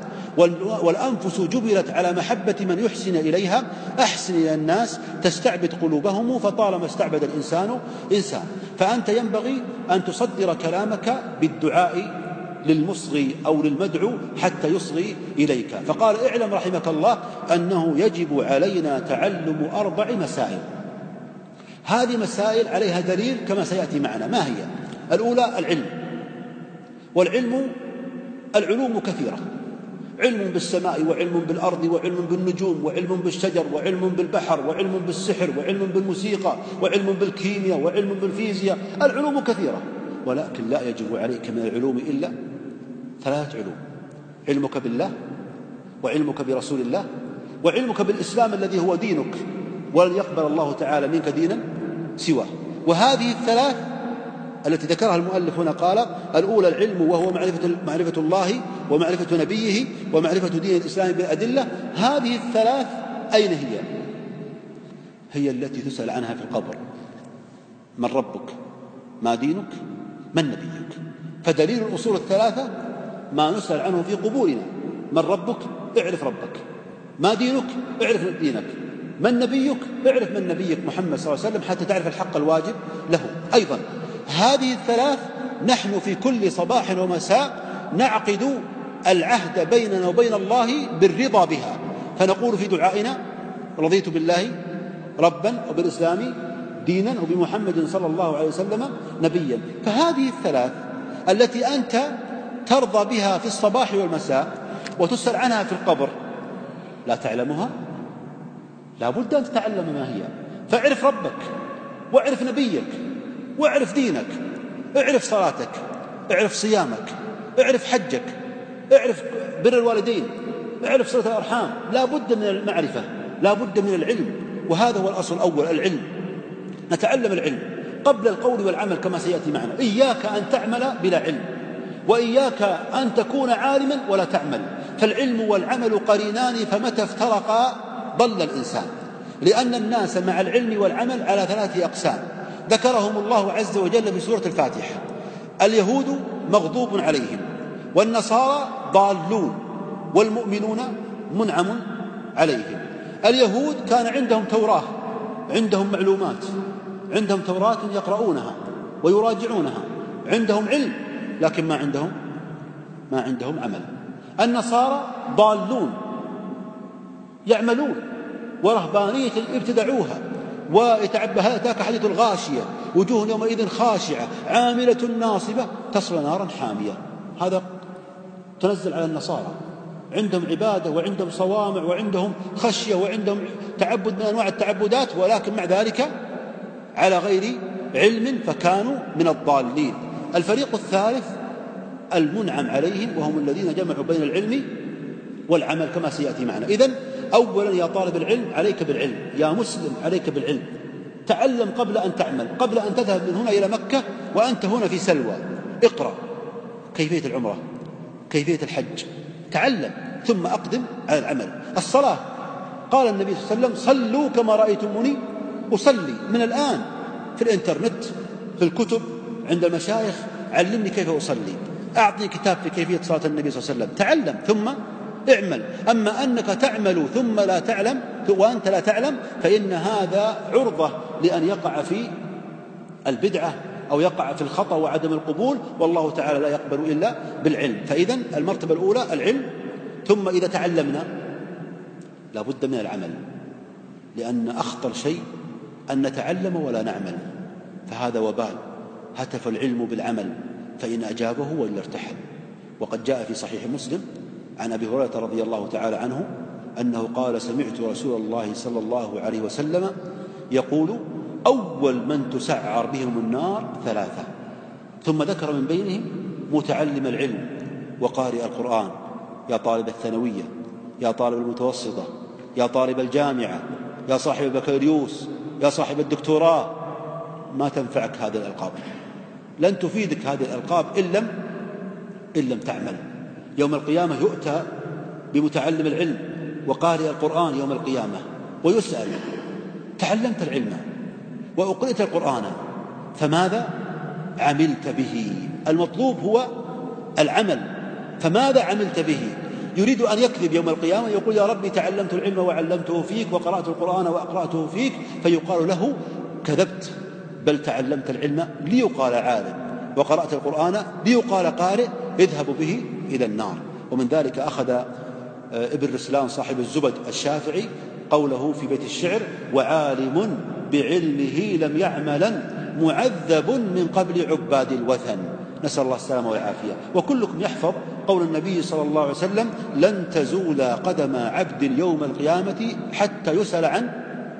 والأنفس جبلت على محبة من يحسن إليها. أحسن إلى الناس تستعبد قلوبهم، فطالما استعبد الإنسان إنسان. فأنت ينبغي أن تصدر كلامك بالدعاء للمصغي أو للمدعو حتى يصغي إليك. فقال اعلم رحمك الله أنه يجب علينا تعلم أربع مسائل. هذه مسائل عليها دليل كما سيأتي معنا. ما هي؟ الأولى العلم. والعلم العلوم كثيرة، علم بالسماء وعلم بالأرض وعلم بالنجوم وعلم بالشجر وعلم بالبحر وعلم بالسحر وعلم بالموسيقى وعلم بالكيمياء وعلم بالفيزياء. العلوم كثيرة، ولكن لا يجب عليك من العلوم إلا ثلاث علوم: علمك بالله، وعلمك برسول الله، وعلمك بالإسلام الذي هو دينك، ولن يقبل الله تعالى منك دينا سواه. وهذه الثلاث التي ذكرها المؤلف هنا قال الأولى العلم، وهو معرفة, معرفة الله ومعرفة نبيه ومعرفة دين الإسلام بالأدلة. هذه الثلاث أين هي؟ هي التي تسأل عنها في القبر: من ربك؟ ما دينك؟ من نبيك؟ فدليل الأصول الثلاثة ما نسأل عنه في قبورنا: من ربك؟ اعرف ربك. ما دينك؟ اعرف دينك. من نبيك؟ اعرف من نبيك محمد صلى الله عليه وسلم حتى تعرف الحق الواجب له. أيضا هذه الثلاث نحن في كل صباح ومساء نعقد العهد بيننا وبين الله بالرضا بها، فنقول في دعائنا: رضيت بالله ربا وبالإسلام دينا وبمحمد صلى الله عليه وسلم نبيا. فهذه الثلاث التي أنت ترضى بها في الصباح والمساء وتسأل عنها في القبر لا تعلمها، لا بد أن تتعلم ما هي. فاعرف ربك، واعرف نبيك، واعرف دينك، اعرف صلاتك، اعرف صيامك، اعرف حجك، اعرف بر الوالدين، اعرف صلة الأرحام. لا بد من المعرفة، لا بد من العلم. وهذا هو الأصل الأول، العلم. نتعلم العلم قبل القول والعمل كما سيأتي معنا. إياك أن تعمل بلا علم. وإياك أن تكون عالما ولا تعمل، فالعلم والعمل قرينان، فمتى افترقا ضل الإنسان، لأن الناس مع العلم والعمل على ثلاثة أقسام ذكرهم الله عز وجل في سورة الفاتحة: اليهود مغضوب عليهم، والنصارى ضالون، والمؤمنون منعم عليهم. اليهود كان عندهم توراة، عندهم معلومات، عندهم توراة يقرؤونها ويراجعونها، عندهم علم لكن ما عندهم ما عندهم عمل. النصارى ضالون يعملون، ورهبانية ابتدعوها ويتعبها. أتاك حديث الغاشية وجوه يومئذ خاشعة عاملة ناصبة تصلى نارا حامية. هذا تنزل على النصارى، عندهم عبادة وعندهم صوامع وعندهم خشية وعندهم تعبد من أنواع التعبدات، ولكن مع ذلك على غير علم، فكانوا من الضالين. الفريق الثالث المنعم عليهم، وهم الذين جمعوا بين العلم والعمل كما سيأتي معنا. إذن أولا يا طالب العلم عليك بالعلم، يا مسلم عليك بالعلم، تعلم قبل أن تعمل، قبل أن تذهب من هنا إلى مكة وأنت هنا في سلوى. اقرأ كيفية العمرة، كيفية الحج، تعلم ثم أقدم على العمل. الصلاة قال النبي صلى الله عليه وسلم: صلوا كما رأيتموني أصلي. من الآن في الإنترنت، في الكتب، عند المشايخ، علمني كيف أصلي، أعطني كتاب في كيفية صلاة النبي صلى الله عليه وسلم، تعلم ثم اعمل. أما أنك تعمل ثم لا تعلم وأنت لا تعلم، فإن هذا عرضة لأن يقع في البدعة أو يقع في الخطأ وعدم القبول، والله تعالى لا يقبل إلا بالعلم. فإذن المرتبة الأولى العلم، ثم إذا تعلمنا لا بد من العمل، لأن أخطر شيء أن نتعلم ولا نعمل، فهذا وبال. هتف العلم بالعمل، فإن أجابه وإلا ارتحل. وقد جاء في صحيح مسلم عن أبي هريرة رضي الله تعالى عنه أنه قال: سمعت رسول الله صلى الله عليه وسلم يقول: أول من تسعر بهم النار ثلاثة. ثم ذكر من بينهم متعلم العلم وقارئ القرآن. يا طالب الثانوية، يا طالب المتوسطة، يا طالب الجامعة، يا صاحب البكالوريوس، يا صاحب الدكتوراه، ما تنفعك هذه الألقاب، لن تفيدك هذه الألقاب إن لم إن لم تعمل. يوم القيامة يؤتى بمتعلم العلم وقارئ القرآن يوم القيامة ويسأل: تعلمت العلم وأقرأت القرآن فماذا عملت به؟ المطلوب هو العمل، فماذا عملت به؟ يريد أن يكذب يوم القيامة، يقول: يا ربي تعلمت العلم وعلمته فيك وقرأت القرآن وأقرأته فيك، فيقال له: كذبت، بل تعلمت العلم ليقال عالم، وقرأت القرآن ليقال قارئ، اذهب به إلى النار. ومن ذلك أخذ ابن رسلان صاحب الزبد الشافعي قوله في بيت الشعر: وعالم بعلمه لم يعملا معذب من قبل عباد الوثن. نسأل الله السلامة والعافية. وكلكم يحفظ قول النبي صلى الله عليه وسلم: لن تزول قدم عبد يوم القيامة حتى يسأل عن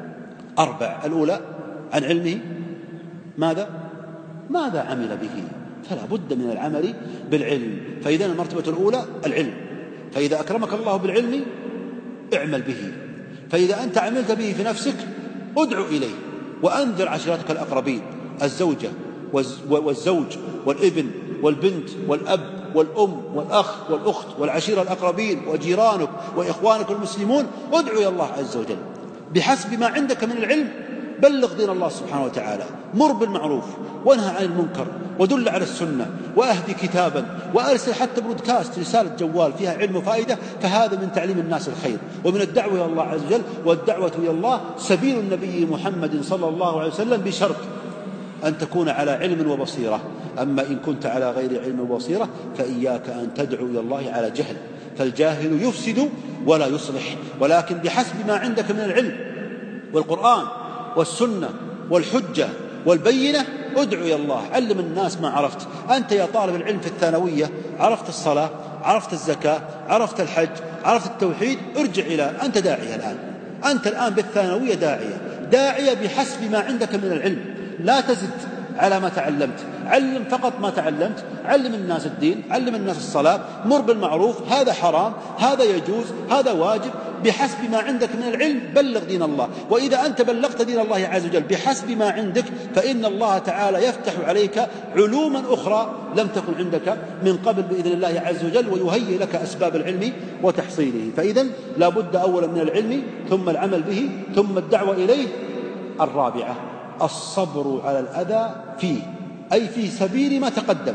أربع. الأولى عن علمه، ماذا ماذا عمل به؟ فلا بد من العمل بالعلم. فإذا المرتبة الأولى العلم، فإذا أكرمك الله بالعلم اعمل به، فإذا أنت عملت به في نفسك ادعو إليه، وأنذر عشيرتك الأقربين: الزوجة والزوج والابن والبنت والأب والأم والأخ والأخت والعشيرة الأقربين وجيرانك وإخوانك المسلمون. ادعو إلى الله عز وجل بحسب ما عندك من العلم، بلغ دين الله سبحانه وتعالى، مر بالمعروف وانهى عن المنكر، ودل على السنة، وأهدي كتابا، وأرسل حتى برودكاست رسالة جوال فيها علم وفائدة. فهذا من تعليم الناس الخير ومن الدعوة إلى الله عز وجل. والدعوة إلى الله سبيل النبي محمد صلى الله عليه وسلم، بشرط أن تكون على علم وبصيرة. أما إن كنت على غير علم وبصيرة فإياك أن تدعو إلى الله على جهل، فالجاهل يفسد ولا يصلح. ولكن بحسب ما عندك من العلم والقرآن والسنة والحجة والبينة ادعو إلى الله، علم الناس ما عرفت. أنت يا طالب العلم في الثانوية عرفت الصلاة، عرفت الزكاة، عرفت الحج، عرفت التوحيد، ارجع إلى أنت داعية الآن. أنت الآن بالثانوية داعية داعية بحسب ما عندك من العلم، لا تزد على ما تعلمت، علم فقط ما تعلمت، علم الناس الدين، علم الناس الصلاة، مر بالمعروف، هذا حرام، هذا يجوز، هذا واجب، بحسب ما عندك من العلم بلغ دين الله. وإذا أنت بلغت دين الله عز وجل بحسب ما عندك فإن الله تعالى يفتح عليك علوما أخرى لم تكن عندك من قبل بإذن الله عز وجل، ويهيئ لك أسباب العلم وتحصيله. فإذا لا بد أولا من العلم ثم العمل به ثم الدعوة إليه. الرابعة الصبر على الأذى فيه، أي في سبيل ما تقدم.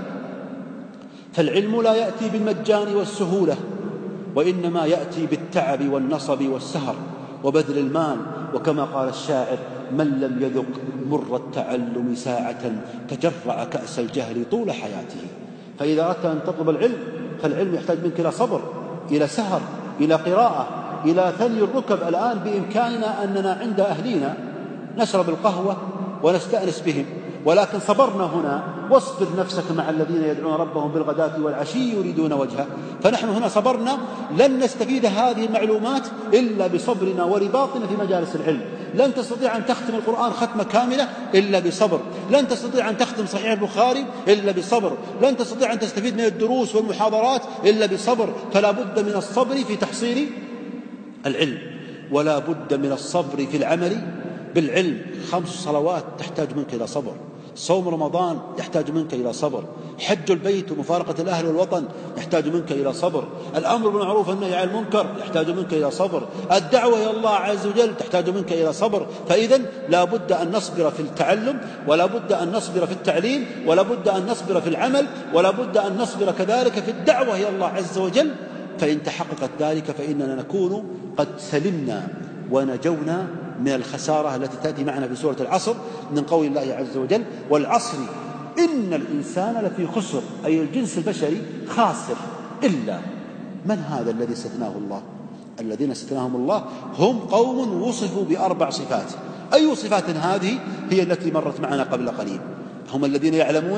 فالعلم لا يأتي بالمجان والسهولة، وإنما يأتي بالتعب والنصب والسهر وبذل المال. وكما قال الشاعر: من لم يذق مر التعلم ساعة تجرع كأس الجهل طول حياته. فإذا أردت أن تطلب العلم فالعلم يحتاج منك إلى صبر، إلى سهر، إلى قراءة، إلى ثني الركب. الآن بإمكاننا أننا عند أهلينا نشرب القهوة ونستأنس بهم، ولكن صبرنا هنا. واصبر نفسك مع الذين يدعون ربهم بالغداة والعشي يريدون وجهه. فنحن هنا صبرنا، لن نستفيد هذه المعلومات إلا بصبرنا ورباطنا في مجالس العلم. لن تستطيع أن تختم القرآن ختمة كاملة إلا بصبر، لن تستطيع أن تختم صحيح البخاري إلا بصبر، لن تستطيع أن تستفيد من الدروس والمحاضرات إلا بصبر. فلا بد من الصبر في تحصيل العلم، ولا بد من الصبر في العمل بالعلم. خمس صلوات تحتاج منك إلى صبر، صوم رمضان يحتاج منك إلى صبر، حج البيت ومفارقة الأهل والوطن يحتاج منك إلى صبر، الأمر بالمعروف والنهي عن المنكر يحتاج منك إلى صبر، الدعوة إلى الله عز وجل تحتاج منك إلى صبر. فإذا لا بد أن نصبر في التعلم، ولا بد أن نصبر في التعليم، ولا بد أن نصبر في العمل، ولا بد أن نصبر كذلك في الدعوة إلى الله عز وجل. فإن تحققت ذلك فإننا نكون قد سلمنا ونجونا من الخسارة التي تأتي معنا في سورة العصر من قول الله عز وجل: والعصر إن الإنسان لفي خسر، أي الجنس البشري خاسر إلا من هذا الذي استثناه الله. الذين استثناهم الله هم قوم وصفوا بأربع صفات. أي صفات هذه؟ هي التي مرت معنا قبل قليل. هم الذين يعلمون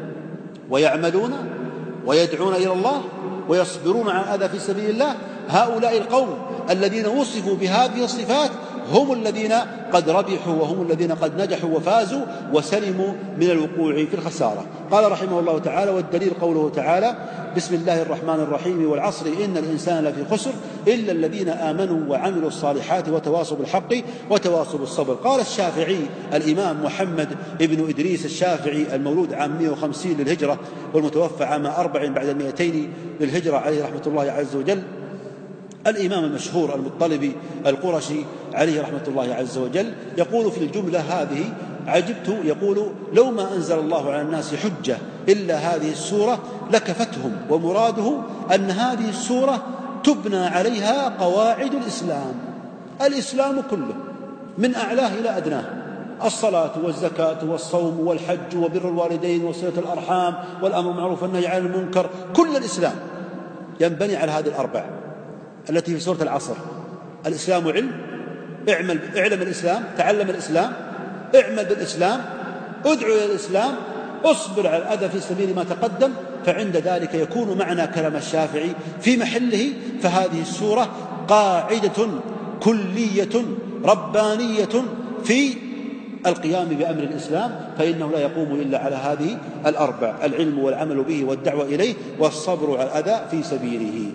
ويعملون ويدعون إلى الله ويصبرون على الأذى في سبيل الله. هؤلاء القوم الذين وصفوا بهذه الصفات هم الذين قد ربحوا، وهم الذين قد نجحوا وفازوا وسلموا من الوقوع في الخسارة. قال رحمه الله تعالى: والدليل قوله تعالى: بسم الله الرحمن الرحيم: والعصر إن الإنسان لفي خسر إلا الذين آمنوا وعملوا الصالحات وتواصوا بالحق وتواصوا بالصبر. قال الشافعي الإمام محمد ابن إدريس الشافعي المولود عام مئة وخمسين للهجرة والمتوفى عام أربع بعد المئتين للهجرة عليه رحمة الله عز وجل، الإمام المشهور المطلبي القرشي عليه رحمة الله عز وجل، يقول في الجملة هذه: عجبت، يقول: لو ما أنزل الله على الناس حجة إلا هذه السورة لكفتهم. ومراده أن هذه السورة تبنى عليها قواعد الإسلام، الإسلام كله من أعلاه إلى أدناه، الصلاة والزكاة والصوم والحج وبر الوالدين وصلة الأرحام والأمر بالمعروف والنهي عن المنكر. كل الإسلام ينبني على هذه الأربع التي في سورة العصر. الإسلام علم، اعمل اعلم الإسلام، تعلم الإسلام، اعمل بالإسلام، ادعو إلى الإسلام، اصبر على الأذى في سبيل ما تقدم. فعند ذلك يكون معنى كلام الشافعي في محله. فهذه السورة قاعدة كلية ربانية في القيام بأمر الإسلام، فإنه لا يقوم إلا على هذه الأربع: العلم والعمل به والدعوة إليه والصبر على الأذى في سبيله.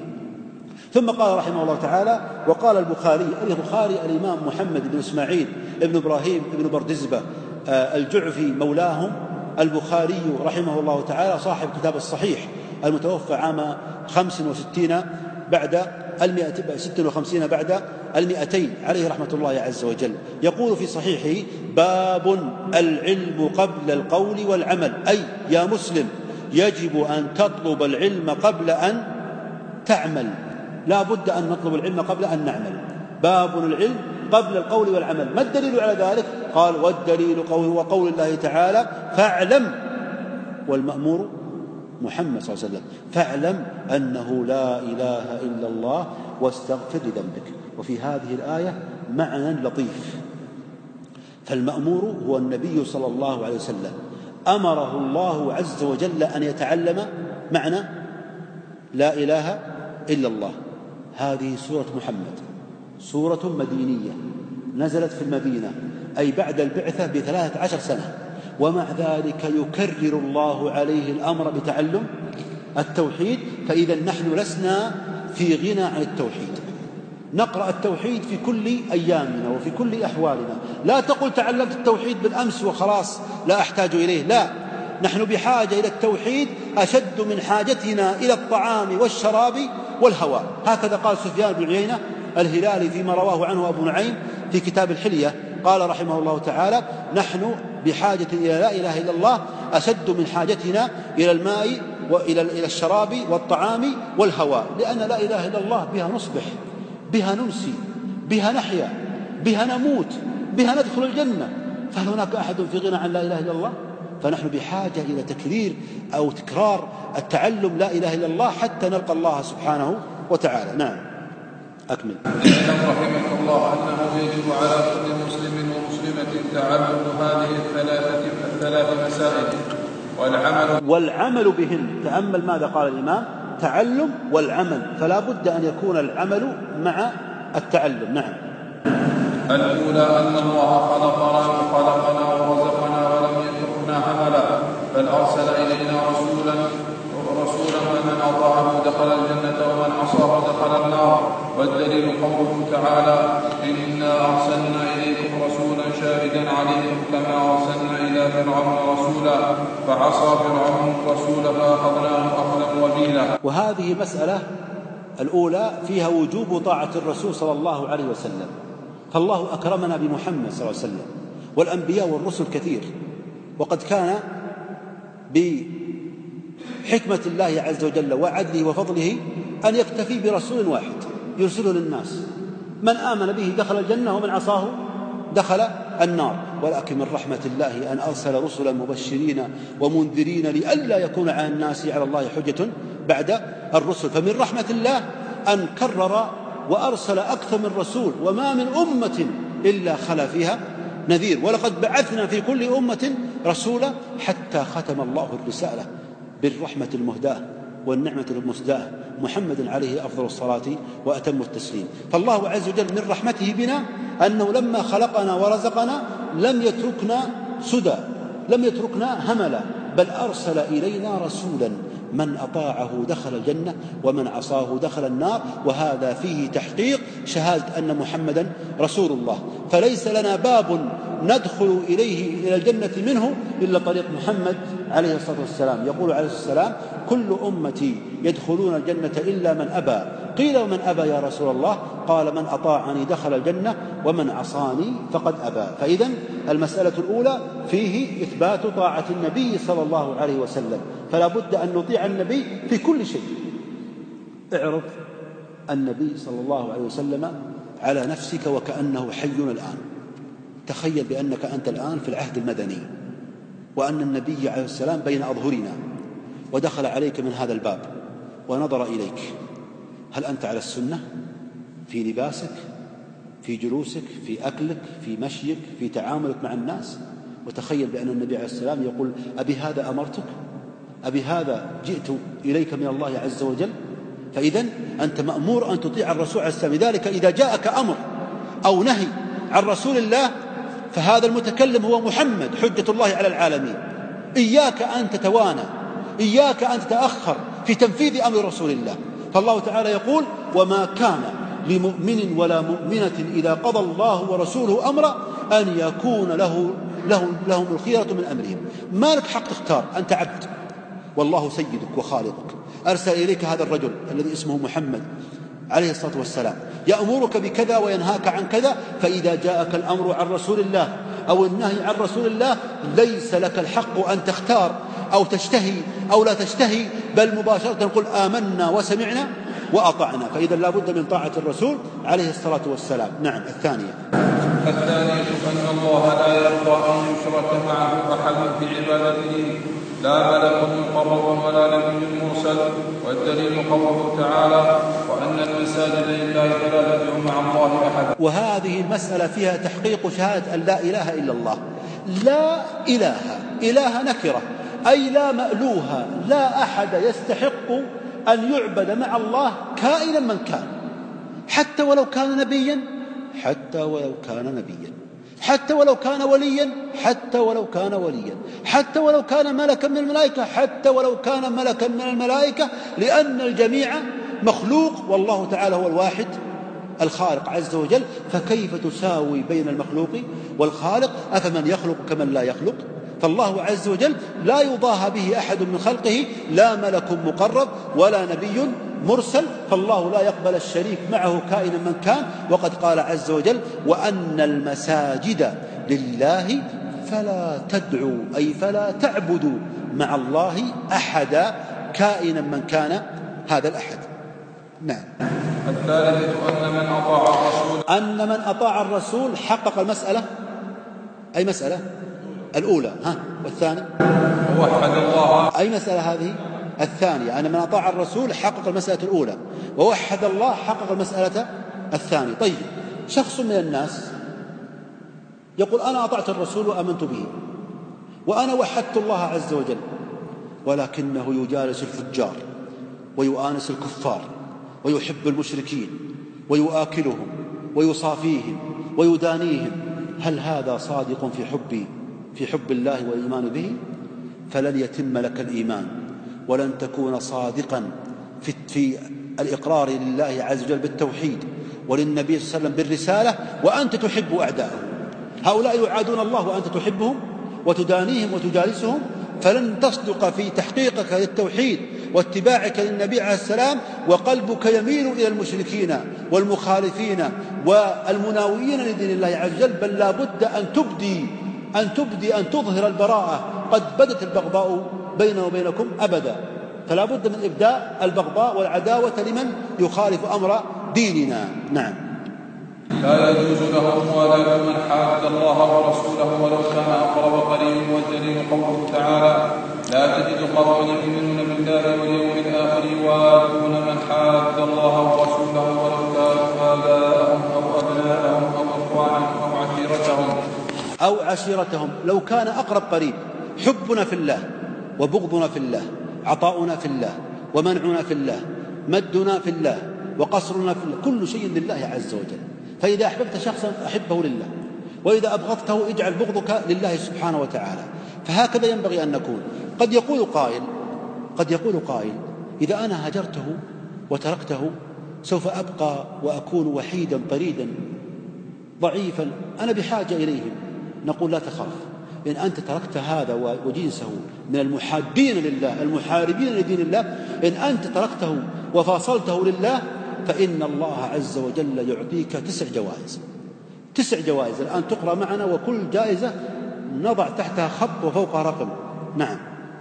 ثم قال رحمه الله تعالى: وقال البخاري، البخاري الإمام محمد بن إسماعيل بن إبراهيم بن بردزبة الجعفي مولاهم البخاري رحمه الله تعالى، صاحب كتاب الصحيح المتوفى عام خمس وستين بعد المئة ست وخمسين بعد المئتين عليه رحمة الله عز وجل، يقول في صحيحه: باب العلم قبل القول والعمل، أي يا مسلم يجب أن تطلب العلم قبل أن تعمل، لا بد أن نطلب العلم قبل أن نعمل. باب العلم قبل القول والعمل. ما الدليل على ذلك؟ قال: والدليل قول وقول الله تعالى: فاعلم، والمأمور محمد صلى الله عليه وسلم، فاعلم أنه لا إله إلا الله واستغفر لذنبك. وفي هذه الآية معنى لطيف، فالمأمور هو النبي صلى الله عليه وسلم، أمره الله عز وجل أن يتعلم معنى لا إله إلا الله. هذه سورة محمد، سورة مدينية نزلت في المدينة، أي بعد البعثة بثلاثة عشر سنة، ومع ذلك يكرر الله عليه الأمر بتعلم التوحيد. فإذا نحن لسنا في غنى عن التوحيد، نقرأ التوحيد في كل أيامنا وفي كل أحوالنا. لا تقل تعلمت التوحيد بالأمس وخلاص لا أحتاج إليه، لا، نحن بحاجة إلى التوحيد أشد من حاجتنا إلى الطعام والشراب والهواء. هكذا قال سفيان بن عيينة الهلالي فيما رواه عنه أبو نعيم في كتاب الحلية، قال رحمه الله تعالى: نحن بحاجة إلى لا إله إلا الله أشد من حاجتنا إلى الماء وإلى الشراب والطعام والهواء، لأن لا إله إلا الله بها نصبح، بها نمسي، بها نحيا، بها نموت، بها ندخل الجنة. فهل هناك أحد في غنى عن لا إله إلا الله؟ فنحن بحاجة إلى تكرير أو تكرار التعلم لا إله إلا الله حتى نلقى الله سبحانه وتعالى. نعم، أكمل. اعلم رحمك الله أنه يجب على كل مسلم ومسلمة تعلم هذه الثلاثة الثلاث مسائل والعمل والعمل بهن. تأمل ماذا قال الإمام: تعلم والعمل، فلا بد أن يكون العمل مع التعلم. نعم. الأولى أن الله خلقنا وخلقنا ورزقنا ولم يتركنا هملا، بل أرسل إلينا رسولا رسولا من أطاعه دخل الجنة ومن عصاه دخل النار. والدليل قوله تعالى: إنا أرسلنا إليكم رسولا شاهدا عليكم كما أرسلنا إلى فرعون رسولا فعصى فرعون الرسول فأخذناه أخذا وبيلا. وهذه مسألة الأولى فيها وجوب طاعة الرسول صلى الله عليه وسلم، فالله أكرمنا بمحمد صلى الله عليه وسلم، والأنبياء والرسل كثير، وقد كان بحكمة الله عز وجل وعدله وفضله أن يكتفي برسول واحد يرسله للناس، من آمن به دخل الجنة ومن عصاه دخل النار. ولكن من رحمة الله أن أرسل رسلا مبشرين ومنذرين لئلا يكون على الناس على الله حجة بعد الرسل. فمن رحمة الله أن كرر وأرسل أكثر من رسول، وما من أمة إلا خلا فيها نذير، ولقد بعثنا في كل أمة رسولا حتى ختم الله الرسالة بالرحمة المهداة والنعمة المسداة محمد عليه أفضل الصلاة وأتم التسليم. فالله عز وجل من رحمته بنا أنه لما خلقنا ورزقنا لم يتركنا سدى، لم يتركنا هملا، بل أرسل إلينا رسولا من أطاعه دخل الجنة ومن عصاه دخل النار. وهذا فيه تحقيق شهادة أن محمدا رسول الله، فليس لنا باب ندخل إليه إلى الجنة منه إلا طريق محمد عليه الصلاة والسلام. يقول عليه الصلاة والسلام: كل أمتي يدخلون الجنة إلا من أبى. قيل: ومن أبى يا رسول الله؟ قال: من أطاعني دخل الجنة ومن عصاني فقد أبى. فإذن المسألة الأولى فيه إثبات طاعة النبي صلى الله عليه وسلم، فلا بد أن نطيع النبي في كل شيء. اعرض النبي صلى الله عليه وسلم على نفسك وكأنه حي الآن. تخيل بأنك أنت الآن في العهد المدني، وأن النبي عليه السلام بين أظهرنا، ودخل عليك من هذا الباب ونظر إليك. هل أنت على السنة في لباسك، في جلوسك، في أكلك، في مشيك، في تعاملك مع الناس؟ وتخيل بأن النبي عليه السلام يقول: أبي هذا أمرتك؟ أبي هذا جئت إليك من الله عز وجل؟ فإذن أنت مأمور أن تطيع الرسول عليه السلام. لذلك إذا جاءك أمر أو نهي عن رسول الله فهذا المتكلم هو محمد حجة الله على العالمين. إياك أن تتوانى، إياك أن تتأخر في تنفيذ أمر رسول الله. فالله تعالى يقول: وما كان لمؤمن ولا مؤمنة إذا قضى الله ورسوله أمرا أن يكون له لهم, لهم الخيرة من أمرهم. ما لك حق تختار، أنت عبد والله سيدك وخالقك. أرسل إليك هذا الرجل الذي اسمه محمد عليه الصلاة والسلام يأمرك بكذا وينهاك عن كذا. فإذا جاءك الأمر عن رسول الله أو النهي عن رسول الله ليس لك الحق أن تختار أو تشتهي أو لا تشتهي، بل مباشرة قل آمنا وسمعنا وأطعنا. فإذا لا بد من طاعة الرسول عليه الصلاة والسلام. نعم. الثانية الثانية أن الله لا يرضى أن يشرك معه أحد في عبادته، لا ملك مقرب ولا نبي مرسل. والدليل قوله تعالى: وأن المساجد لله فلا تدعوا مع الله أحدا. وهذه المسألة فيها تحقيق شهادة أن لا إله إلا الله. لا إله، إله نكرة، أي لا مألوها، لا أحد يستحق أن يعبد مع الله كائنا من كان، حتى ولو كان نبيا، حتى ولو كان نبيا، حتى ولو كان وليا، حتى ولو كان وليا، حتى ولو كان ملكا من الملائكة، حتى ولو كان ملكا من الملائكة، لأن الجميع مخلوق والله تعالى هو الواحد الخالق عز وجل، فكيف تساوي بين المخلوق والخالق؟ أفمن يخلق كمن لا يخلق؟ فالله عز وجل لا يضاهى به أحد من خلقه، لا ملك مقرب ولا نبي مرسل، فالله لا يقبل الشريك معه كائنا من كان. وقد قال عز وجل: وأن المساجد لله فلا تدعوا، أي فلا تعبدوا مع الله أحدا كائنا من كان هذا الأحد. نعم. الثالثة أن من أطاع الرسول أن من أطاع الرسول حقق المسألة. أي مسألة؟ الأولى. ها، والثاني ووحد الله. أي مسألة هذه؟ الثانية. أن من أطاع الرسول حقق المسألة الأولى، ووحد الله حقق المسألة الثانية. طيب، شخص من الناس يقول: أنا أطعت الرسول وأمنت به وأنا وحدت الله عز وجل، ولكنه يجالس الفجار ويؤانس الكفار ويحب المشركين ويؤاكلهم ويصافيهم ويدانيهم، هل هذا صادق في حبي في حب الله والإيمان به؟ فلن يتم لك الإيمان، ولن تكون صادقا في, في الإقرار لله عز وجل بالتوحيد وللنبي صلى الله عليه وسلم بالرسالة وأنت تحب أعداءه. هؤلاء يعادون الله وأنت تحبهم وتدانيهم وتجالسهم، فلن تصدق في تحقيقك للتوحيد واتباعك للنبي عليه السلام وقلبك يميل إلى المشركين والمخالفين والمناوئين لدين الله عز وجل، بل لا بد أن تبدي أن تبدي أن تظهر البراءة. قد بدت البغضاء بيننا وبينكم أبدا، فلا بد من إبداء البغضاء والعداوة لمن يخالف أمر ديننا. نعم. لا يجوز له موالاة من حاد الله ورسوله ولو كان أقرب قريب، والدليل قوله تعالى: لا تجد قوما يؤمنون بالله واليوم الآخر يوادون من حاد الله ورسوله ولو كانوا آباءهم أو أبناءهم أو إخوانهم أو عشيرتهم أو عشيرتهم لو كان أقرب قريب. حبنا في الله وبغضنا في الله، عطاؤنا في الله ومنعنا في الله، مدنا في الله وقصرنا في الله، كل شيء لله عز وجل. فإذا أحببت شخصا أحبه لله، وإذا أبغضته اجعل بغضك لله سبحانه وتعالى. فهكذا ينبغي أن نكون. قد يقول قائل قد يقول قائل إذا أنا هجرته وتركته سوف أبقى وأكون وحيدا طريدا ضعيفا، أنا بحاجة إليهم. نقول: لا تخاف، إن أنت تركت هذا وجنسه من المحادين لله المحاربين لدين الله، إن أنت تركته وفاصلته لله فإن الله عز وجل يعطيك تسع جوائز تسع جوائز الآن تقرأ معنا، وكل جائزة نضع تحتها خط وفوقها رقم. نعم.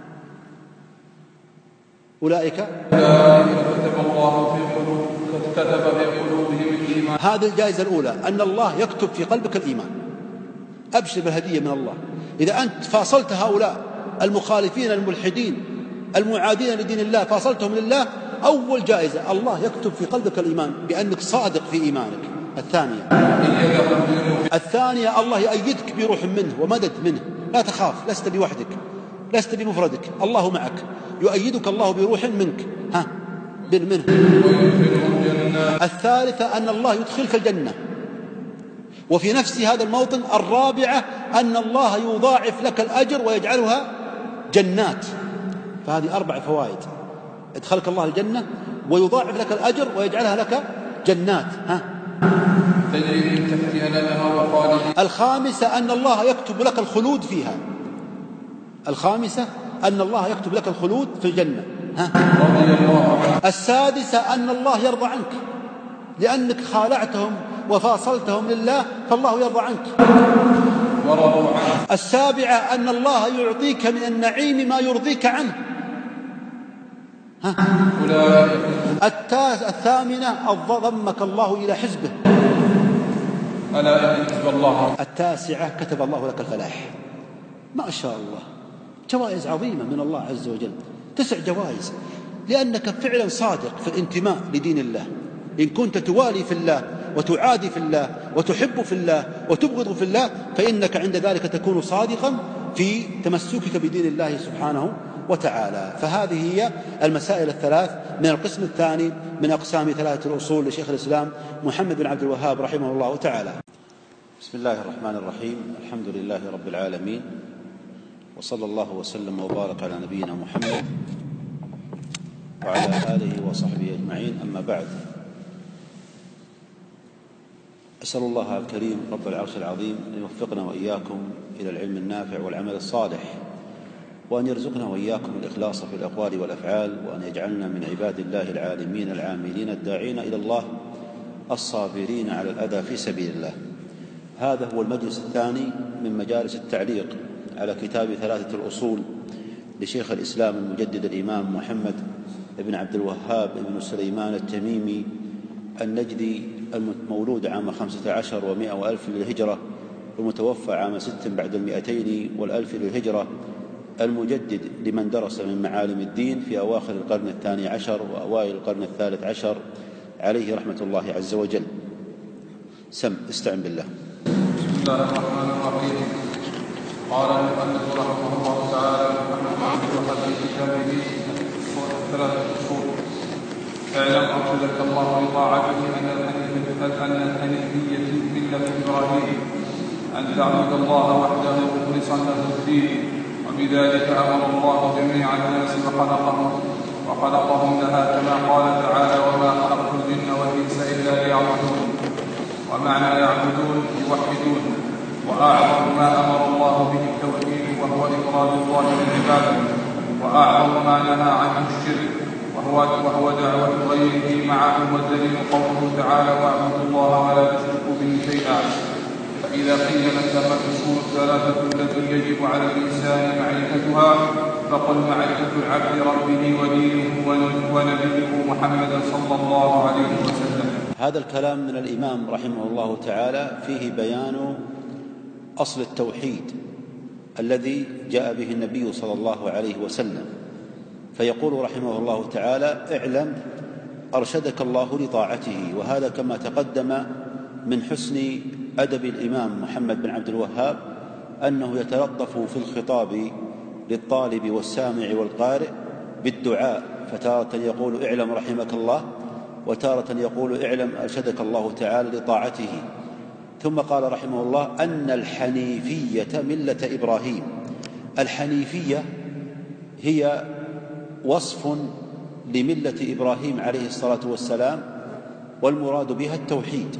أولئك كتب الله في قلوب كتب في قلوبهم الإيمان. هذه الجائزة الأولى، أن الله يكتب في قلبك الإيمان. أبشر بالهدية من الله. إذا أنت فاصلت هؤلاء المخالفين الملحدين المعادين لدين الله، فاصلتهم لله، أول جائزة الله يكتب في قلبك الإيمان بأنك صادق في إيمانك. الثانية الثانية الله يؤيدك بروح منه ومدد منه. لا تخاف، لست بوحدك، لست بمفردك، الله معك، يؤيدك الله بروح منك ها منه. الثالثة أن الله يدخلك الجنة. وفي نفس هذا الموطن الرابعة أن الله يضاعف لك الأجر ويجعلها جنات. فهذه أربع فوائد: ادخلك الله الجنة ويضاعف لك الأجر ويجعلها لك جنات ها تجري من تحتها الأنهار خالدين. الخامسة أن الله يكتب لك الخلود فيها. الخامسة أن الله يكتب لك الخلود في الجنة ها. السادسة أن الله يرضى عنك لأنك خالعتهم وفاصلتهم لله، فالله يرضى عنك. السابعة أن الله يعطيك من النعيم ما يرضيك عنه ها. التاس الثامنة ضمك الله إلى حزبه. ألا إن حزب الله. التاسعة كتب الله لك الفلاح. ما شاء الله، جوائز عظيمة من الله عز وجل، تسع جوائز، لأنك فعلا صادق في الانتماء لدين الله. إن كنت توالي في الله وتعادي في الله وتحب في الله وتبغض في الله، فإنك عند ذلك تكون صادقا في تمسكك بدين الله سبحانه وتعالى. فهذه هي المسائل الثلاث من القسم الثاني من أقسام ثلاثة الأصول لشيخ الإسلام محمد بن عبد الوهاب رحمه الله تعالى. بسم الله الرحمن الرحيم. الحمد لله رب العالمين، وصلى الله وسلم وبارك على نبينا محمد وعلى آله وصحبه أجمعين. أما بعد، أسأل الله الكريم رب العرش العظيم أن يوفقنا وإياكم إلى العلم النافع والعمل الصالح، وأن يرزقنا وإياكم الإخلاص في الأقوال والأفعال، وأن يجعلنا من عباد الله العالمين العاملين الداعين إلى الله الصابرين على الأذى في سبيل الله. هذا هو المجلس الثاني من مجالس التعليق على كتاب ثلاثة الأصول لشيخ الإسلام المجدد الإمام محمد بن عبد الوهاب بن سليمان التميمي النجدي، المولود عام خمسة عشر ومائة وألف للهجرة، والمتوفى عام ست بعد المئتين والألف للهجرة، المجدد لمن درس من معالم الدين في أواخر القرن الثاني عشر وأوائل القرن الثالث عشر، عليه رحمة الله عز وجل. سم استعن بالله. بسم الله الرحمن الرحيم. قال المؤلف رحمه الله تعالى في كتابه ثلاثة أصول: اعلم أرشدك الله لطاعته أن الحنيفية ملة إبراهيم، أن تعبد الله وحده مخلصا له الدين، وبذلك أمر الله جميع الناس وخلقهم وخلقهم لها، كما قال تعالى: وما خلقت الجن والإنس إلا ليعبدون. ومعنى يعبدون يوحدون، وأعظم ما أمر الله به التوحيد وهو إفراد الله بالعبادة، وأعظم ما نهى عنه الشرك وهو, وهو دعوة غيره معه، والدليل قوله تعالى: واعبدوا الله ولا تشركوا به شيئا. فإذا قيل لك ما الأصول الثلاثة التي يجب على الإنسان معرفتها، فقل: معرفة العبد ربه ودينه ونبيه محمدا صلى الله عليه وسلم. هذا الكلام من الإمام رحمه الله تعالى فيه بيان أصل التوحيد الذي جاء به النبي صلى الله عليه وسلم، فيقول رحمه الله تعالى: اعلم أرشدك الله لطاعته. وهذا كما تقدم من حسن أدب الإمام محمد بن عبد الوهاب أنه يتلطف في الخطاب للطالب والسامع والقارئ بالدعاء، فتارة يقول: اعلم رحمك الله، وتارة يقول: اعلم أرشدك الله تعالى لطاعته. ثم قال رحمه الله: أن الحنيفية ملة إبراهيم. الحنيفية هي وصف لملة إبراهيم عليه الصلاة والسلام، والمراد بها التوحيد،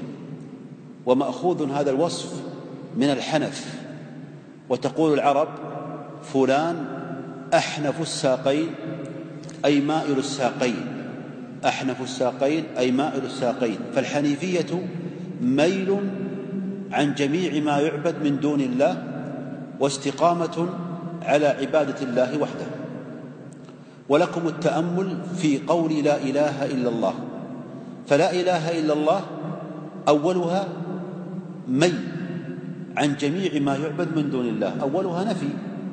ومأخوذ هذا الوصف من الحنف. وتقول العرب: فلان أحنف الساقين أي مائل الساقين، أحنف الساقين أي مائل الساقين. فالحنيفية ميل عن جميع ما يعبد من دون الله، واستقامة على عبادة الله وحده. ولكم التأمل في قول لا إله إلا الله. فلا إله إلا الله أولها ميل عن جميع ما يعبد من دون الله، أولها نفي،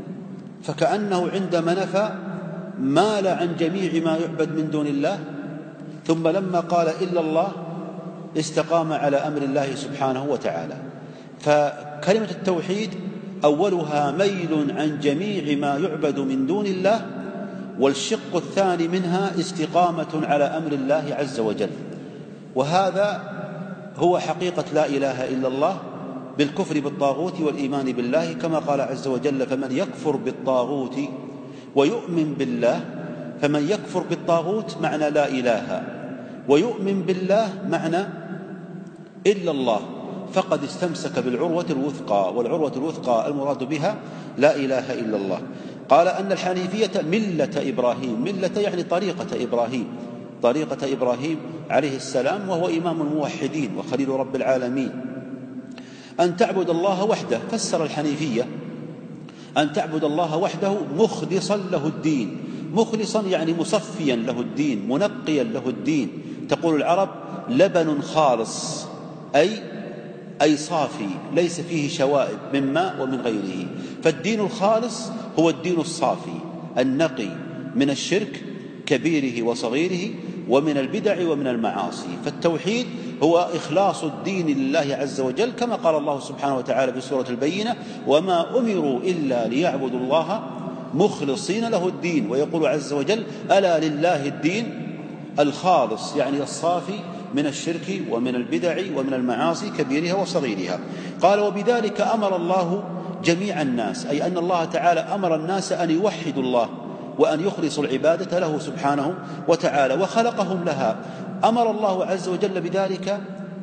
فكأنه عندما نفى مال عن جميع ما يعبد من دون الله، ثم لما قال إلا الله استقام على أمر الله سبحانه وتعالى. فكلمة التوحيد أولها ميل عن جميع ما يعبد من دون الله، والشق الثاني منها استقامة على أمر الله عز وجل. وهذا هو حقيقة لا إله إلا الله، بالكفر بالطاغوت والإيمان بالله، كما قال عز وجل: فمن يكفر بالطاغوت ويؤمن بالله. فمن يكفر بالطاغوت معنى لا إله، ويؤمن بالله معنى إلا الله، فقد استمسك بالعروة الوثقى، والعروة الوثقى المراد بها لا إله إلا الله. قال: أن الحنيفية ملة إبراهيم. ملة يعني طريقة إبراهيم، طريقة إبراهيم عليه السلام، وهو إمام الموحدين وخليل رب العالمين. أن تعبد الله وحده. فسر الحنيفية أن تعبد الله وحده مخلصا له الدين. مخلصا يعني مصفيا له الدين، منقيا له الدين. تقول العرب: لبن خالص، أي أي صافي، ليس فيه شوائب من ماء ومن غيره. فالدين الخالص هو الدين الصافي النقي من الشرك كبيره وصغيره، ومن البدع ومن المعاصي. فالتوحيد هو إخلاص الدين لله عز وجل، كما قال الله سبحانه وتعالى في سورة البينة: وما أمروا إلا ليعبدوا الله مخلصين له الدين. ويقول عز وجل: ألا لله الدين الخالص، يعني الصافي من الشرك ومن البدع ومن المعاصي كبيرها وصغيرها. قال: وبذلك أمر الله جميع الناس، أي أن الله تعالى أمر الناس أن يوحدوا الله وأن يخلصوا العبادة له سبحانه وتعالى، وخلقهم لها. أمر الله عز وجل بذلك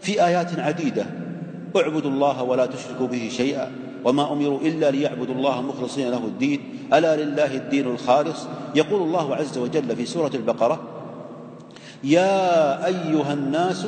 في آيات عديدة: اعبدوا الله ولا تشركوا به شيئا وما أمروا إلا ليعبدوا الله مخلصين له الدين ألا لله الدين الخالص. يقول الله عز وجل في سورة البقرة: يا أيها الناس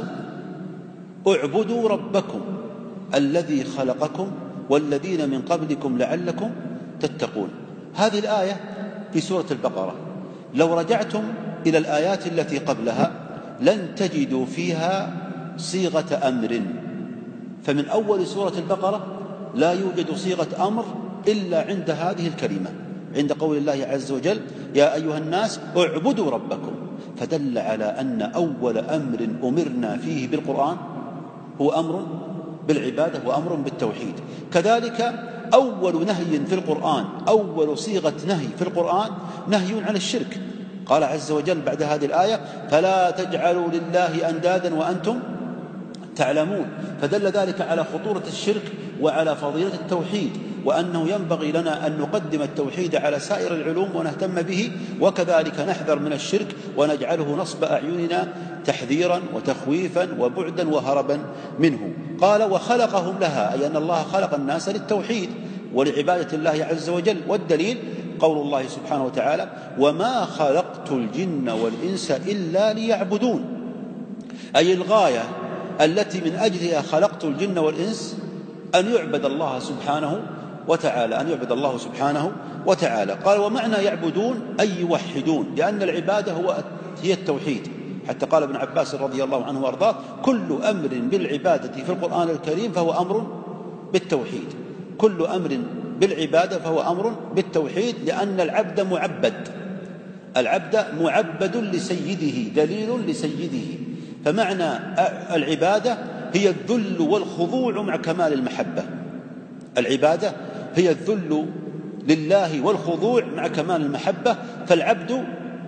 اعبدوا ربكم الذي خلقكم والذين من قبلكم لعلكم تتقون. هذه الآية في سورة البقرة لو رجعتم إلى الآيات التي قبلها لن تجدوا فيها صيغة أمر، فمن أول سورة البقرة لا يوجد صيغة أمر إلا عند هذه الكلمة، عند قول الله عز وجل: يا أيها الناس اعبدوا ربكم، فدل على أن أول أمر أمرنا فيه بالقرآن هو أمر بالعبادة وأمر بالتوحيد. كذلك أول نهي في القرآن، أول صيغة نهي في القرآن نهي عن الشرك. قال عز وجل بعد هذه الآية: فلا تجعلوا لله أندادا وأنتم تعلمون. فدل ذلك على خطورة الشرك وعلى فضيلة التوحيد، وأنه ينبغي لنا أن نقدم التوحيد على سائر العلوم ونهتم به، وكذلك نحذر من الشرك ونجعله نصب أعيننا تحذيرا وتخويفا وبعدا وهربا منه. قال: وخلقهم لها، أي أن الله خلق الناس للتوحيد ولعبادة الله عز وجل. والدليل قول الله سبحانه وتعالى: وما خلقت الجن والإنس إلا ليعبدون، أي الغاية التي من أجلها خلقت الجن والإنس أن يعبد الله سبحانه وتعالى، أن يعبد الله سبحانه وتعالى. قال: ومعنى يعبدون أي يوحدون، لأن العبادة هو هي التوحيد. حتى قال ابن عباس رضي الله عنه وأرضاه: كل أمر بالعبادة في القرآن الكريم فهو أمر بالتوحيد، كل أمر بالعبادة فهو أمر بالتوحيد، لأن العبد معبد، العبد معبد لسيده، دليل لسيده. فمعنى العبادة هي الذل والخضوع مع كمال المحبة، العبادة هي الذل لله والخضوع مع كمال المحبة. فالعبد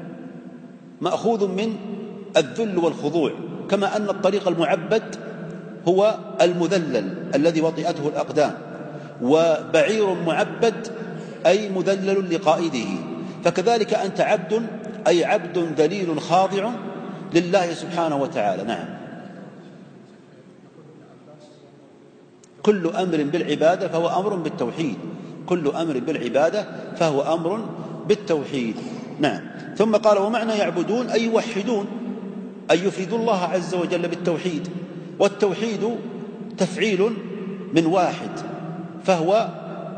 مأخوذ من الذل والخضوع، كما أن الطريق المعبد هو المذلل الذي وطئته الأقدام، وبعير معبد أي مذلل لقائده. فكذلك أنت عبد، أي عبد ذليل خاضع لله سبحانه وتعالى. نعم. كل أمر بالعبادة فهو أمر بالتوحيد، كل أمر بالعبادة فهو أمر بالتوحيد. نعم. ثم قال: ومعنى يعبدون أي يوحدون، أي يفردوا الله عز وجل بالتوحيد. والتوحيد تفعيل من واحد، فهو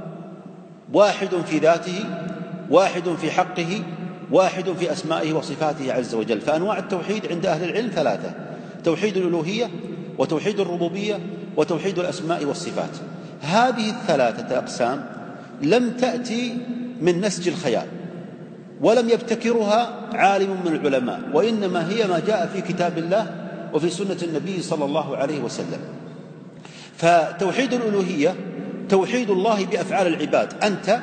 واحد في ذاته، واحد في حقه، واحد في أسمائه وصفاته عز وجل. فأنواع التوحيد عند أهل العلم ثلاثة: توحيد الألوهية، وتوحيد الربوبية، وتوحيد الأسماء والصفات. هذه الثلاثة أقسام لم تأتي من نسج الخيال، ولم يبتكرها عالم من العلماء، وإنما هي ما جاء في كتاب الله وفي سنة النبي صلى الله عليه وسلم. فتوحيد الألوهية توحيد الله بأفعال العباد، أنت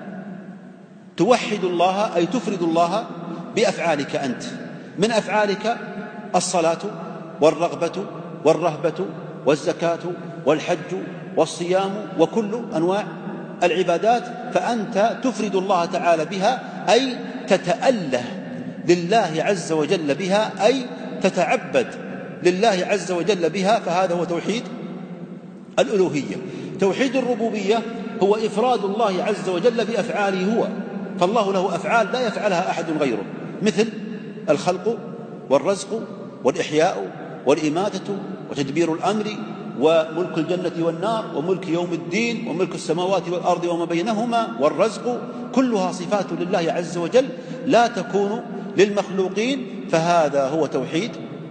توحد الله أي تفرد الله بأفعالك أنت. من أفعالك الصلاة والرغبة والرهبة والزكاة والحج والصيام وكل أنواع العبادات، فأنت تفرد الله تعالى بها، أي تتأله لله عز وجل بها، أي تتعبد لله عز وجل بها. فهذا هو توحيد الألوهية. توحيد الربوبية هو إفراد الله عز وجل بأفعاله هو، فالله له أفعال لا يفعلها أحد غيره، مثل الخلق والرزق والإحياء والإماتة وتدبير الأمر وملك الجنة والنار وملك يوم الدين وملك السماوات والأرض وما بينهما والرزق، كلها صفات لله عز وجل لا تكون للمخلوقين. فهذا هو توحيد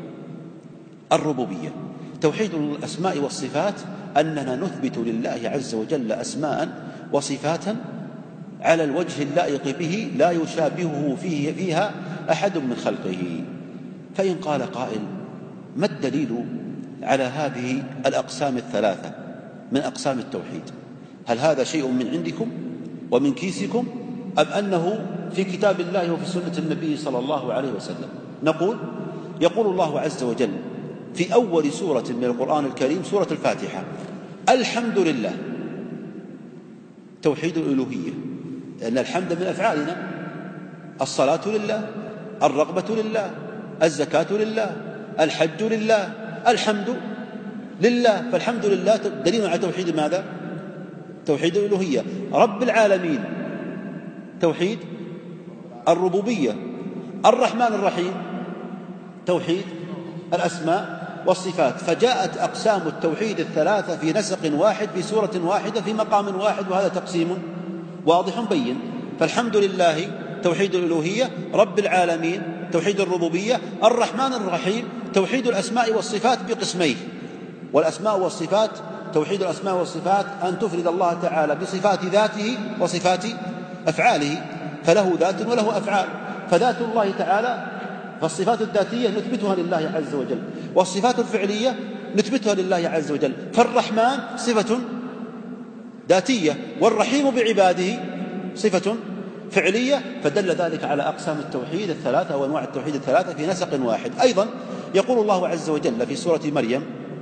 الربوبية. توحيد الأسماء والصفات أننا نثبت لله عز وجل أسماء وصفات على الوجه اللائق به لا يشابهه فيه فيها أحد من خلقه. فإن قال قائل: ما الدليل على هذه الأقسام الثلاثة من أقسام التوحيد؟ هل هذا شيء من عندكم ومن كيسكم، أم أنه في كتاب الله وفي سنة النبي صلى الله عليه وسلم؟ نقول: يقول الله عز وجل في أول سورة من القرآن الكريم، سورة الفاتحة: الحمد لله. توحيد الألوهية، لأن الحمد من أفعالنا، الصلاة لله، الرغبة لله، الزكاة لله، الحج لله. الحمد لله، فالحمد لله دليل على توحيد ماذا؟ توحيد الألوهية. رب العالمين توحيد الربوبية. الرحمن الرحيم توحيد الأسماء والصفات. فجاءت أقسام التوحيد الثلاثة في نسق واحد في سورة واحدة في مقام واحد، وهذا تقسيم واضح بين. فالحمد لله توحيد الألوهية، رب العالمين توحيد الربوبية، الرحمن الرحيم توحيد الأسماء والصفات بقسميه. والأسماء والصفات توحيد الأسماء والصفات أن تفرد الله تعالى بصفات ذاته وصفات أفعاله، فله ذات وله أفعال. فذات الله تعالى فالصفات الذاتية نثبتها لله عز وجل، والصفات الفعلية نثبتها لله عز وجل. فالرحمن صفة ذاتية، والرحيم بعباده صفة فعلية. فدل ذلك على أقسام التوحيد الثلاثة وأنواع التوحيد الثلاثة في نسق واحد. أيضا يقول الله عز وجل في سورة مريم: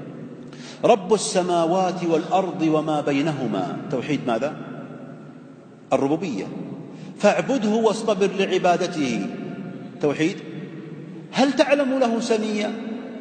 رب السماوات والأرض وما بينهما. توحيد ماذا؟ الربوبية. فاعبده واصطبر لعبادته. توحيد هل تعلم له سميا؟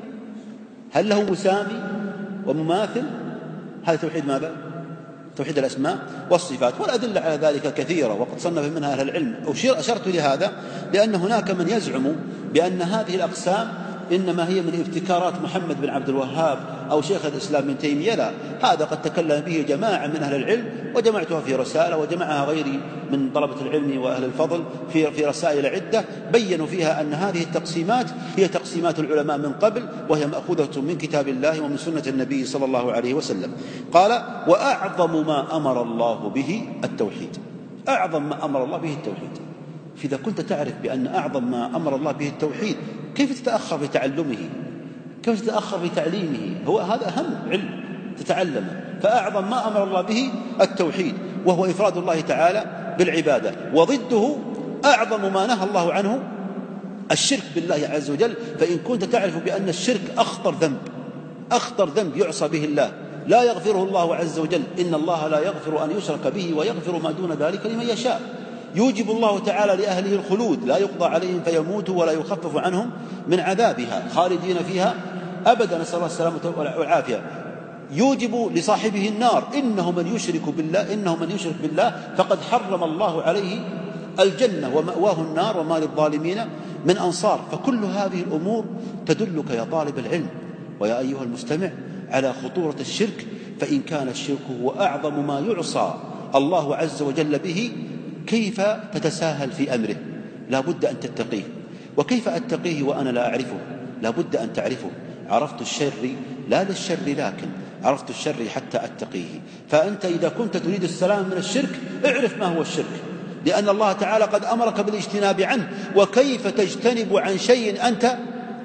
هل له مسامي ومماثل؟ هذا توحيد ماذا؟ توحيد الأسماء والصفات. والأدلة على ذلك كثيرة، وقد صنف منها أهل العلم. أشرت لهذا لأن هناك من يزعم بأن هذه الأقسام إنما هي من ابتكارات محمد بن عبد الوهاب أو شيخ الإسلام ابن تيمية. لا، هذا قد تكلم به جماعة من أهل العلم، وجمعتها في رسالة، وجمعها غيري من طلبة العلم وأهل الفضل في في رسائل عدة بيّنوا فيها أن هذه التقسيمات هي تقسيمات العلماء من قبل، وهي مأخوذة من كتاب الله ومن سنة النبي صلى الله عليه وسلم. قال: وأعظم ما أمر الله به التوحيد. أعظم ما أمر الله به التوحيد. فإذا كنت تعرف بأن أعظم ما أمر الله به التوحيد، كيف تتأخر في تعلمه؟ كيف تتأخر في تعليمه؟ هو هذا أهم علم تتعلمه. فأعظم ما أمر الله به التوحيد، وهو إفراد الله تعالى بالعبادة. وضده أعظم ما نهى الله عنه الشرك بالله عز وجل. فإن كنت تعرف بأن الشرك أخطر ذنب، أخطر ذنب يعصى به الله، لا يغفره الله عز وجل، إن الله لا يغفر أن يشرك به ويغفر ما دون ذلك لمن يشاء. يوجب الله تعالى لأهله الخلود، لا يقضى عليهم فيموتوا ولا يخفف عنهم من عذابها، خالدين فيها أبدا، نسأل الله السلامة والعافية. يوجب لصاحبه النار، إنه من يشرك بالله إنه من يشرك بالله فقد حرم الله عليه الجنة ومأواه النار وما للظالمين من أنصار. فكل هذه الأمور تدلك يا طالب العلم ويا أيها المستمع على خطورة الشرك. فإن كان الشرك هو أعظم ما يعصى الله عز وجل به، كيف تتساهل في أمره؟ لا بد أن تتقيه. وكيف أتقيه وأنا لا أعرفه؟ لا بد أن تعرفه. عرفت الشر لا للشر، لكن عرفت الشر حتى أتقيه. فأنت إذا كنت تريد السلام من الشرك، اعرف ما هو الشرك، لأن الله تعالى قد أمرك بالاجتناب عنه. وكيف تجتنب عن شيء أنت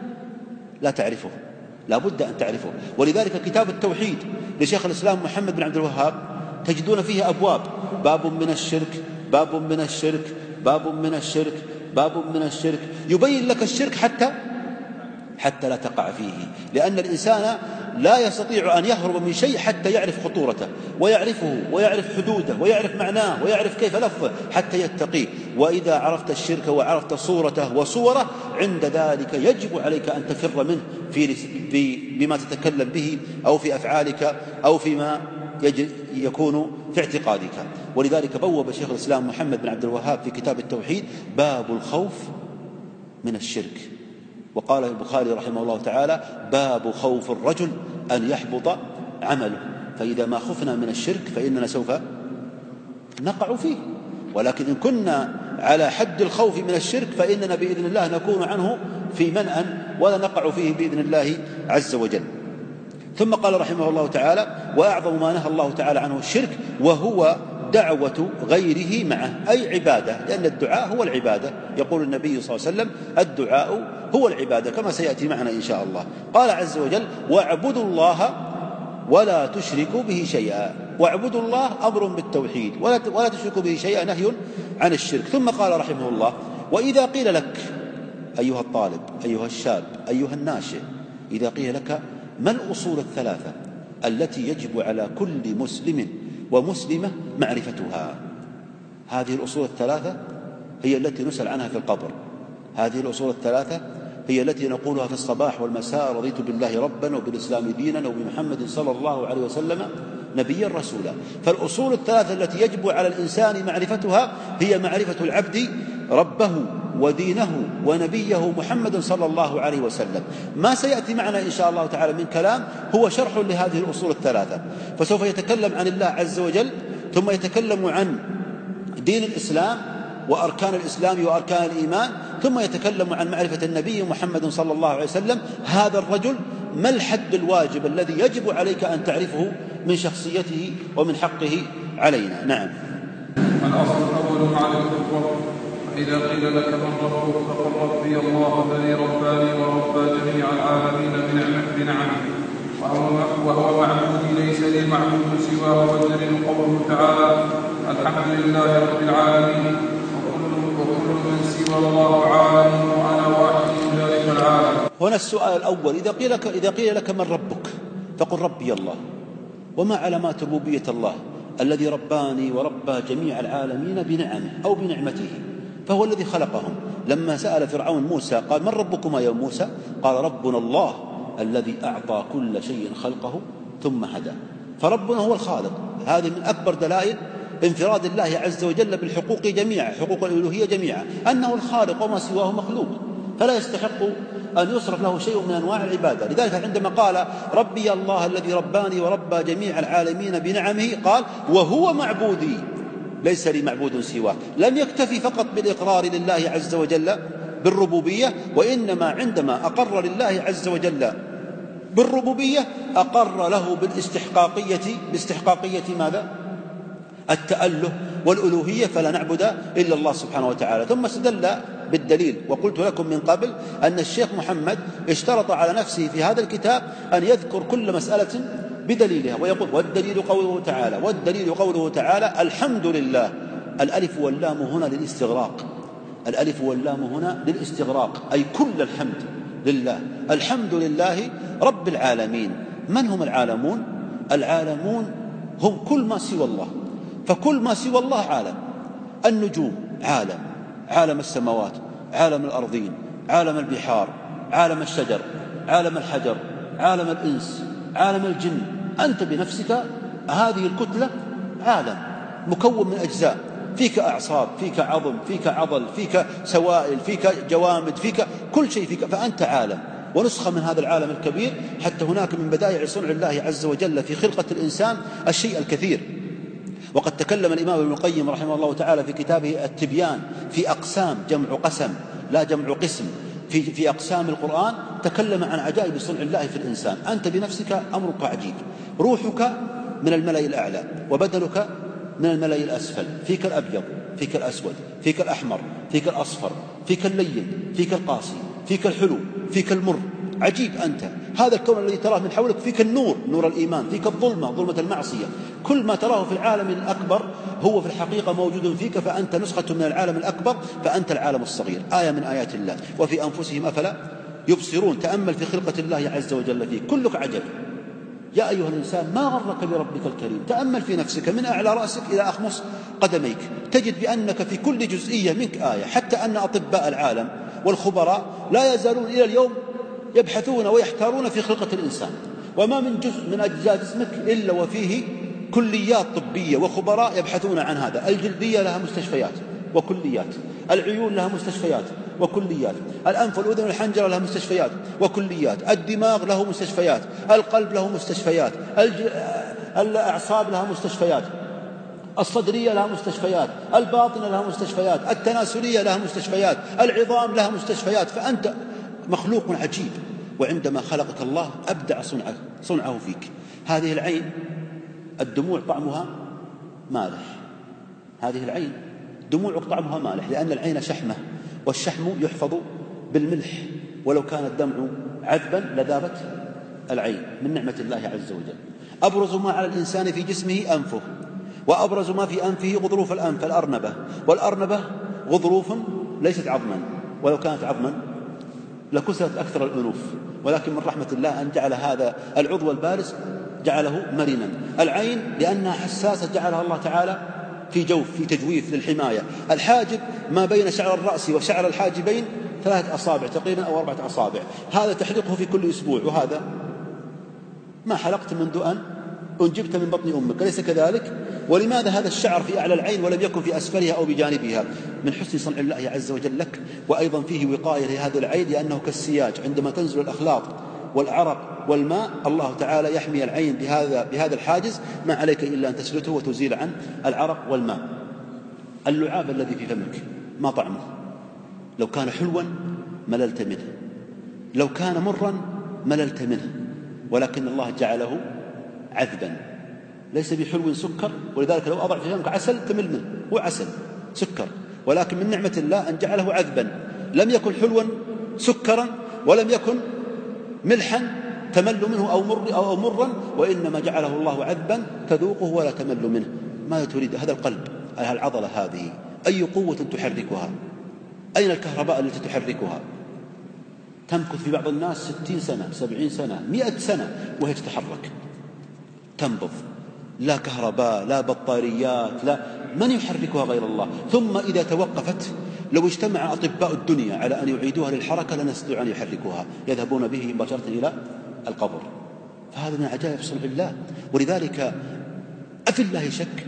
لا تعرفه؟ لا بد أن تعرفه. ولذلك كتاب التوحيد لشيخ الإسلام محمد بن عبد الوهاب تجدون فيه أبواب: باب من الشرك، باب من الشرك، باب من الشرك، باب من الشرك. يبين لك الشرك حتى حتى لا تقع فيه، لأن الإنسان لا يستطيع أن يهرب من شيء حتى يعرف خطورته ويعرفه ويعرف حدوده ويعرف معناه ويعرف كيف لفظه حتى يتقيه. وإذا عرفت الشرك وعرفت صورته وصوره، عند ذلك يجب عليك أن تفر منه في في بما تتكلم به أو في أفعالك أو فيما يكون في اعتقادك. ولذلك بوب شيخ الإسلام محمد بن عبد الوهاب في كتاب التوحيد باب الخوف من الشرك. وقال البخاري رحمه الله تعالى: باب خوف الرجل أن يحبط عمله. فإذا ما خفنا من الشرك فإننا سوف نقع فيه، ولكن إن كنا على حد الخوف من الشرك فإننا بإذن الله نكون عنه في منأى ولا نقع فيه بإذن الله عز وجل. ثم قال رحمه الله تعالى: وأعظم ما نهى الله تعالى عنه الشرك، وهو دعوة غيره معه، أي عبادة، لأن الدعاء هو العبادة. يقول النبي صلى الله عليه وسلم: الدعاء هو العبادة، كما سيأتي معنا إن شاء الله. قال عز وجل: واعبدوا الله ولا تشركوا به شيئا. واعبدوا الله أمر بالتوحيد، ولا تشركوا به شيئا نهي عن الشرك. ثم قال رحمه الله: وإذا قيل لك أيها الطالب، أيها الشاب، أيها الناشئ، إذا قيل لك ما الأصول الثلاثة التي يجب على كل مسلم ومسلمة معرفتها؟ هذه الأصول الثلاثة هي التي نسأل عنها في القبر. هذه الأصول الثلاثة هي التي نقولها في الصباح والمساء: رضيت بالله ربا وبالإسلام دينا وبمحمد صلى الله عليه وسلم نبيا رسولا. فالأصول الثلاثة التي يجب على الإنسان معرفتها هي معرفة العبد ربه ودينه ونبيه محمد صلى الله عليه وسلم. ما سيأتي معنا إن شاء الله تعالى من كلام هو شرح لهذه الأصول الثلاثة، فسوف يتكلم عن الله عز وجل، ثم يتكلم عن دين الإسلام وأركان الإسلام وأركان الإيمان، ثم يتكلم عن معرفة النبي محمد صلى الله عليه وسلم. هذا الرجل ما الحد الواجب الذي يجب عليك أن تعرفه من شخصيته ومن حقه علينا؟ نعم. الأصل الأول معرفة الرب. إذا قيل لك من ربك فقل ربي الله الذي رباني وربى جميع العالمين بنعمه وهو معبودي ليس لي معبود سواه. والدليل قوله تعالى: الحمد لله رب العالمين وكل من سوى الله عالم وأنا واحد من ذلك العالم. هنا السؤال الأول: إذا قيل لك, إذا قيل لك من ربك فقل ربي الله. وما علامات ربوبية الله؟ الذي رباني وربى جميع العالمين بنعمه أو بنعمته، فهو الذي خلقهم. لما سأل فرعون موسى قال: من ربكما يا موسى؟ قال: ربنا الله الذي أعطى كل شيء خلقه ثم هدى. فربنا هو الخالق. هذه من أكبر دلائل انفراد الله عز وجل بالحقوق جميعا، حقوق الألوهية جميعا، أنه الخالق وما سواه مخلوق، فلا يستحق أن يصرف له شيء من أنواع العبادة. لذلك عندما قال ربي الله الذي رباني وربى جميع العالمين بنعمه، قال: وهو معبودي ليس لي معبود سواه. لم يكتفي فقط بالإقرار لله عز وجل بالربوبية، وإنما عندما أقر لله عز وجل بالربوبية أقر له بالاستحقاقية باستحقاقية ماذا؟ التأله والألوهية، فلا نعبد إلا الله سبحانه وتعالى. ثم استدل بالدليل، وقلت لكم من قبل أن الشيخ محمد اشترط على نفسه في هذا الكتاب أن يذكر كل مسألة بدليلها، ويقول: والدليل قوله تعالى، والدليل قوله تعالى الحمد لله. الألف واللام هنا للاستغراق، الألف واللام هنا للاستغراق، أي كل الحمد لله. الحمد لله رب العالمين. من هم العالمون؟ العالمون هم كل ما سوى الله، فكل ما سوى الله عالم. النجوم عالم، عالم السماوات، عالم الأرضين، عالم البحار، عالم الشجر، عالم الحجر، عالم الإنس، عالم الجن. أنت بنفسك هذه الكتلة عالم مكون من أجزاء، فيك أعصاب، فيك عظم، فيك عضل، فيك سوائل، فيك جوامد، فيك كل شيء فيك، فأنت عالم ونسخة من هذا العالم الكبير. حتى هناك من بدائع صنع الله عز وجل في خلقة الإنسان الشيء الكثير. وقد تكلم الإمام ابن القيم رحمه الله تعالى في كتابه التبيان في أقسام، جمع قسم لا جمع قسم، في, في أقسام القرآن، تكلم عن عجائب صنع الله في الإنسان. أنت بنفسك أمرك عجيب، روحك من الملأ الأعلى وبدنك من الملأ الأسفل، فيك الأبيض، فيك الأسود، فيك الأحمر، فيك الأصفر، فيك اللين، فيك القاسي، فيك الحلو، فيك المر. عجيب أنت. هذا الكون الذي تراه من حولك فيك النور، نور الإيمان، فيك الظلمة، ظلمة المعصية. كل ما تراه في العالم الأكبر هو في الحقيقة موجود فيك، فأنت نسخة من العالم الأكبر، فأنت العالم الصغير. آية من آيات الله. وفي أنفسهم أفلا يبصرون. تأمل في خلقة الله عز وجل فيك، كلك عجب. يا أيها الإنسان ما غرك بربك الكريم. تأمل في نفسك من أعلى رأسك إلى أخمص قدميك، تجد بأنك في كل جزئية منك آية. حتى أن أطباء العالم والخبراء لا يزالون إلى اليوم يبحثون ويحتارون في خلقة الإنسان، وما من جزء من أجزاء جسمك إلا وفيه كليات طبية وخبراء يبحثون عن هذا. الجلدية لها مستشفيات وكليات، العيون لها مستشفيات وكليات، الأنف والأذن والحنجرة لها مستشفيات وكليات، الدماغ له مستشفيات، القلب له مستشفيات، الأعصاب لها مستشفيات، الصدرية لها مستشفيات، الباطنة لها مستشفيات، التناسلية لها مستشفيات، العظام لها مستشفيات. فأنت مخلوق عجيب. وعندما خلقك الله أبدع صنعه, صنعه فيك. هذه العين الدموع طعمها مالح، هذه العين دموعك طعمها مالح، لأن العين شحمة، والشحم يحفظ بالملح، ولو كان الدمع عذبا لذابت العين من نعمة الله عز وجل. أبرز ما على الإنسان في جسمه أنفه، وأبرز ما في أنفه غضروف الأنف الأرنبة، والأرنبة غضروف ليست عظما، ولو كانت عظما لكسرت أكثر الأنوف، ولكن من رحمة الله أن جعل هذا العضو البارز جعله مرنا. العين لأنها حساسة جعلها الله تعالى في جوف، في تجويف للحماية. الحاجب ما بين شعر الرأس وشعر الحاجبين ثلاثة أصابع تقريبا أو أربعة أصابع، هذا تحلقه في كل أسبوع، وهذا ما حلقت منذ أن أنجبت من بطن أمك، أليس كذلك؟ ولماذا هذا الشعر في أعلى العين ولم يكن في أسفلها أو بجانبها؟ من حسن صنع الله عز وجل لك، وأيضا فيه وقاية لهذا العين، لأنه كالسياج عندما تنزل الأخلاق والعرق والماء الله تعالى يحمي العين بهذا, بهذا الحاجز، ما عليك إلا أن تسلته وتزيل عن العرق والماء. اللعاب الذي في فمك ما طعمه؟ لو كان حلوا مللت منه، لو كان مرا مللت منه، ولكن الله جعله عذبا، ليس بحلو سكر، ولذلك لو أضع في فمك عسل تمل منه، هو عسل سكر، ولكن من نعمة الله أن جعله عذبا، لم يكن حلوا سكرا ولم يكن ملحا تمل منه أو, مر أو مرا، وإنما جعله الله عذبا تذوقه ولا تمل منه. ماذا تريد؟ هذا القلب، العضلة هذه أي قوة تحركها؟ أين الكهرباء التي تحركها؟ تمكث في بعض الناس ستين سنة سبعين سنة مئة سنة وهي تتحرك، تنبض، لا كهرباء لا بطاريات، لا، من يحركها غير الله؟ ثم إذا توقفت لو اجتمع أطباء الدنيا على أن يعيدوها للحركة لن يستطيعوا أن يحركوها، يذهبون به مباشرة إلى القبر. فهذا من عجائب صنع الله. ولذلك أفي الله شك؟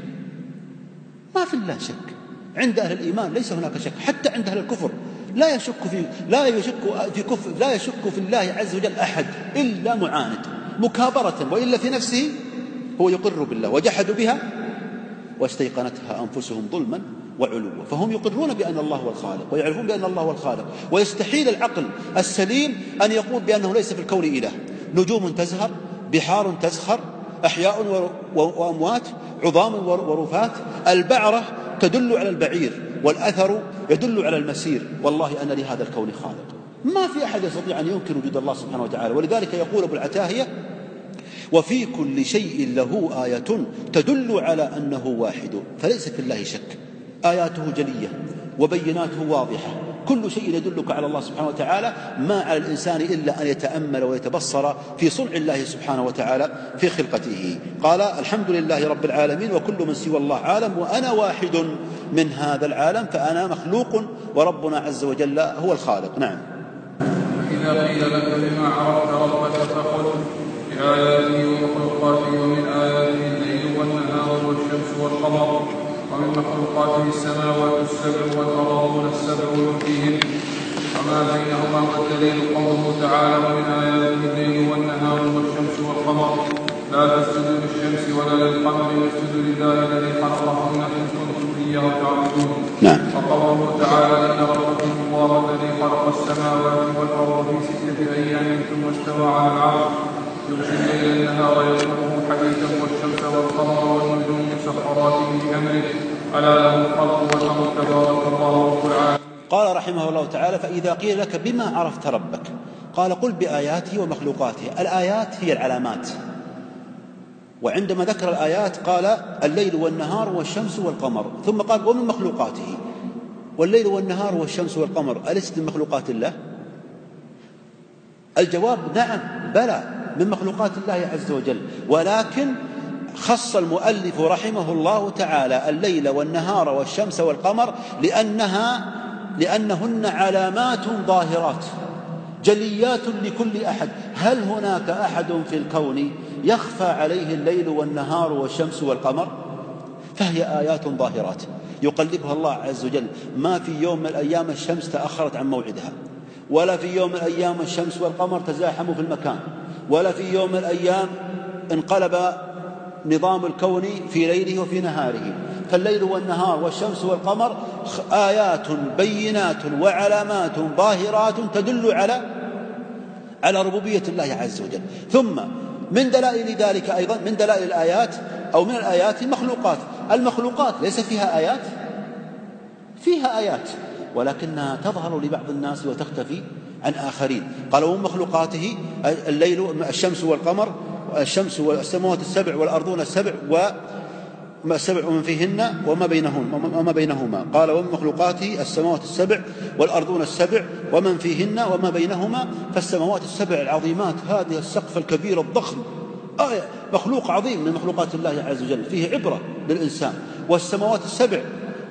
ما في الله شك. عند أهل الإيمان ليس هناك شك، حتى عند أهل الكفر لا يشك في لا يشك في كفر لا يشك في الله عز وجل أحد إلا معاند مكابرة، وإلا في نفسه هو يقر بالله، وجحدوا بها واستيقنتها أنفسهم ظلما وعلوا. فهم يقرون بأن الله هو الخالق ويعرفون بأن الله هو الخالق، ويستحيل العقل السليم أن يقول بأنه ليس في الكون إله. نجوم تزهر، بحار تزخر، أحياء وأموات، عظام ورفات، البعرة تدل على البعير، والأثر يدل على المسير. والله أن لهذا الكون خالق، ما في أحد يستطيع أن ينكر وجود الله سبحانه وتعالى. ولذلك يقول أبو العتاهية: وفي كل شيء له آية تدل على أنه واحد، فليس في الله شك، آياته جلية وبيناته واضحة، كل شيء يدلك على الله سبحانه وتعالى. ما على الإنسان إلا أن يتأمل ويتبصر في صنع الله سبحانه وتعالى في خلقته. قال: الحمد لله رب العالمين، وكل من سوى الله عالم، وأنا واحد من هذا العالم، فأنا مخلوق وربنا عز وجل هو الخالق. نعم. إذا قيل لك بما عرفت ربك فقل بآياته ومخلوقاته، ومن آياته الليل والنهار والشمس والقمر، ومن مخلوقاته السماوات السبع والأرضون السبع ومن فيهن وما بينهما، والدليل قوله تعالى: ومن آياته الليل والنهار والشمس والقمر، لا تسجدوا للشمس ولا للقمر واسجدوا لله الذي خلقهن إن كنتم إياه تعبدون. نعم. وقوله تعالى: إن ربكم الله الذي خلق السماوات والأرض في ستة أيام ثم استوى على العرش يغشي الليل النهار يطلبه حديثا والشمس والقمر والنجوم مسخرات بأمره ألا له الخلق والأمر تبارك الله رب العالمين. قال رحمه الله تعالى: فإذا قيل لك بما عرفت ربك، قال: قل بآياته ومخلوقاته. الآيات هي العلامات، وعندما ذكر الآيات قال: الليل والنهار والشمس والقمر، ثم قال: ومن مخلوقاته. والليل والنهار والشمس والقمر أليست من مخلوقات الله؟ الجواب: نعم، بلى، من مخلوقات الله عز وجل، ولكن خص المؤلف رحمه الله تعالى الليل والنهار والشمس والقمر لأنها لأنهن علامات ظاهرات جليات لكل أحد. هل هناك أحد في الكون يخفى عليه الليل والنهار والشمس والقمر؟ فهي آيات ظاهرات يقلبها الله عز وجل. ما في يوم من الأيام الشمس تأخرت عن موعدها، ولا في يوم من الأيام الشمس والقمر تزاحموا في المكان، ولا في يوم من الأيام انقلب نظام الكون في ليله وفي نهاره. فالليل والنهار والشمس والقمر آيات بينات وعلامات ظاهرات تدل على على ربوبية الله عز وجل. ثم من دلائل ذلك أيضا، من دلائل الآيات أو من الآيات المخلوقات. المخلوقات ليس فيها آيات؟ فيها آيات، ولكنها تظهر لبعض الناس وتختفي عن آخرين. قال: ومن مخلوقاته الليل الشمس والقمر، الشمس والسماوات السبع والأرضون السبع وما السبع ومن فيهن وما بينهن وما بينهما. قال: ومن مخلوقاته السماوات السبع والأرضون السبع ومن فيهن وما بينهما. فالسماوات السبع العظيمات، هذه السقف الكبير الضخم، آية مخلوق عظيم من مخلوقات الله عز وجل، فيه عبرة للإنسان. والسماوات السبع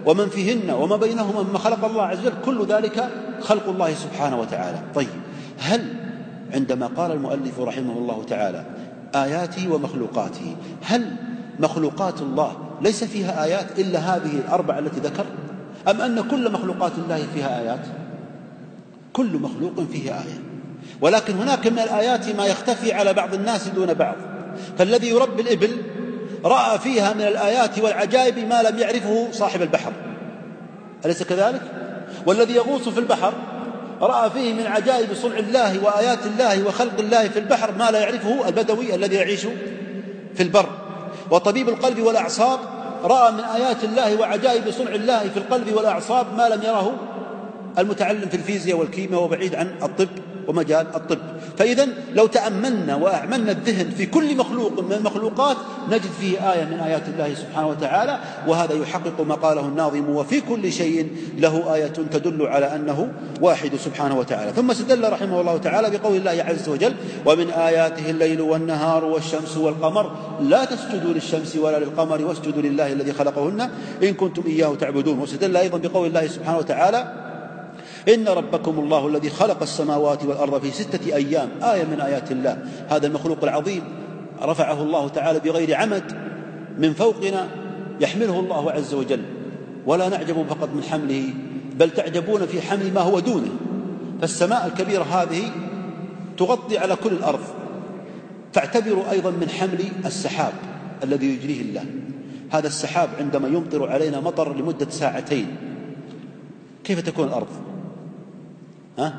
ومن فيهن وما بينهما مما خلق الله عز وجل، كل ذلك خلق الله سبحانه وتعالى. طيب، هل عندما قال المؤلف رحمه الله تعالى آياته ومخلوقاته، هل مخلوقات الله ليس فيها آيات إلا هذه الأربعة التي ذكر، أم أن كل مخلوقات الله فيها آيات؟ كل مخلوق فيه آية، ولكن هناك من الآيات ما يختفي على بعض الناس دون بعض. فالذي يربي الإبل رأى فيها من الآيات والعجائب ما لم يعرفه صاحب البحر، أليس كذلك؟ والذي يغوص في البحر رأى فيه من عجائب صنع الله وآيات الله وخلق الله في البحر ما لا يعرفه البدوي الذي يعيش في البر. وطبيب القلب والأعصاب رأى من آيات الله وعجائب صنع الله في القلب والأعصاب ما لم يره المتعلم في الفيزياء والكيمياء وبعيد عن الطب ومجال الطب. فإذا لو تأملنا وأعملنا الذهن في كل مخلوق من المخلوقات نجد فيه آية من آيات الله سبحانه وتعالى، وهذا يحقق ما قاله الناظم: وفي كل شيء له آية تدل على أنه واحد سبحانه وتعالى. ثم استدل رحمه الله تعالى بقول الله عز وجل: ومن آياته الليل والنهار والشمس والقمر لا تسجدوا للشمس ولا للقمر واسجدوا لله الذي خلقهن إن كنتم إياه تعبدون. واستدل أيضا بقول الله سبحانه وتعالى: إن ربكم الله الذي خلق السماوات والأرض في ستة أيام، آية من آيات الله. هذا المخلوق العظيم رفعه الله تعالى بغير عمد من فوقنا يحمله الله عز وجل، ولا نعجب فقط من حمله بل تعجبون في حمل ما هو دونه. فالسماء الكبيرة هذه تغطي على كل الأرض، فاعتبروا أيضا من حمل السحاب الذي يجريه الله. هذا السحاب عندما يمطر علينا مطر لمدة ساعتين كيف تكون الأرض؟ ها؟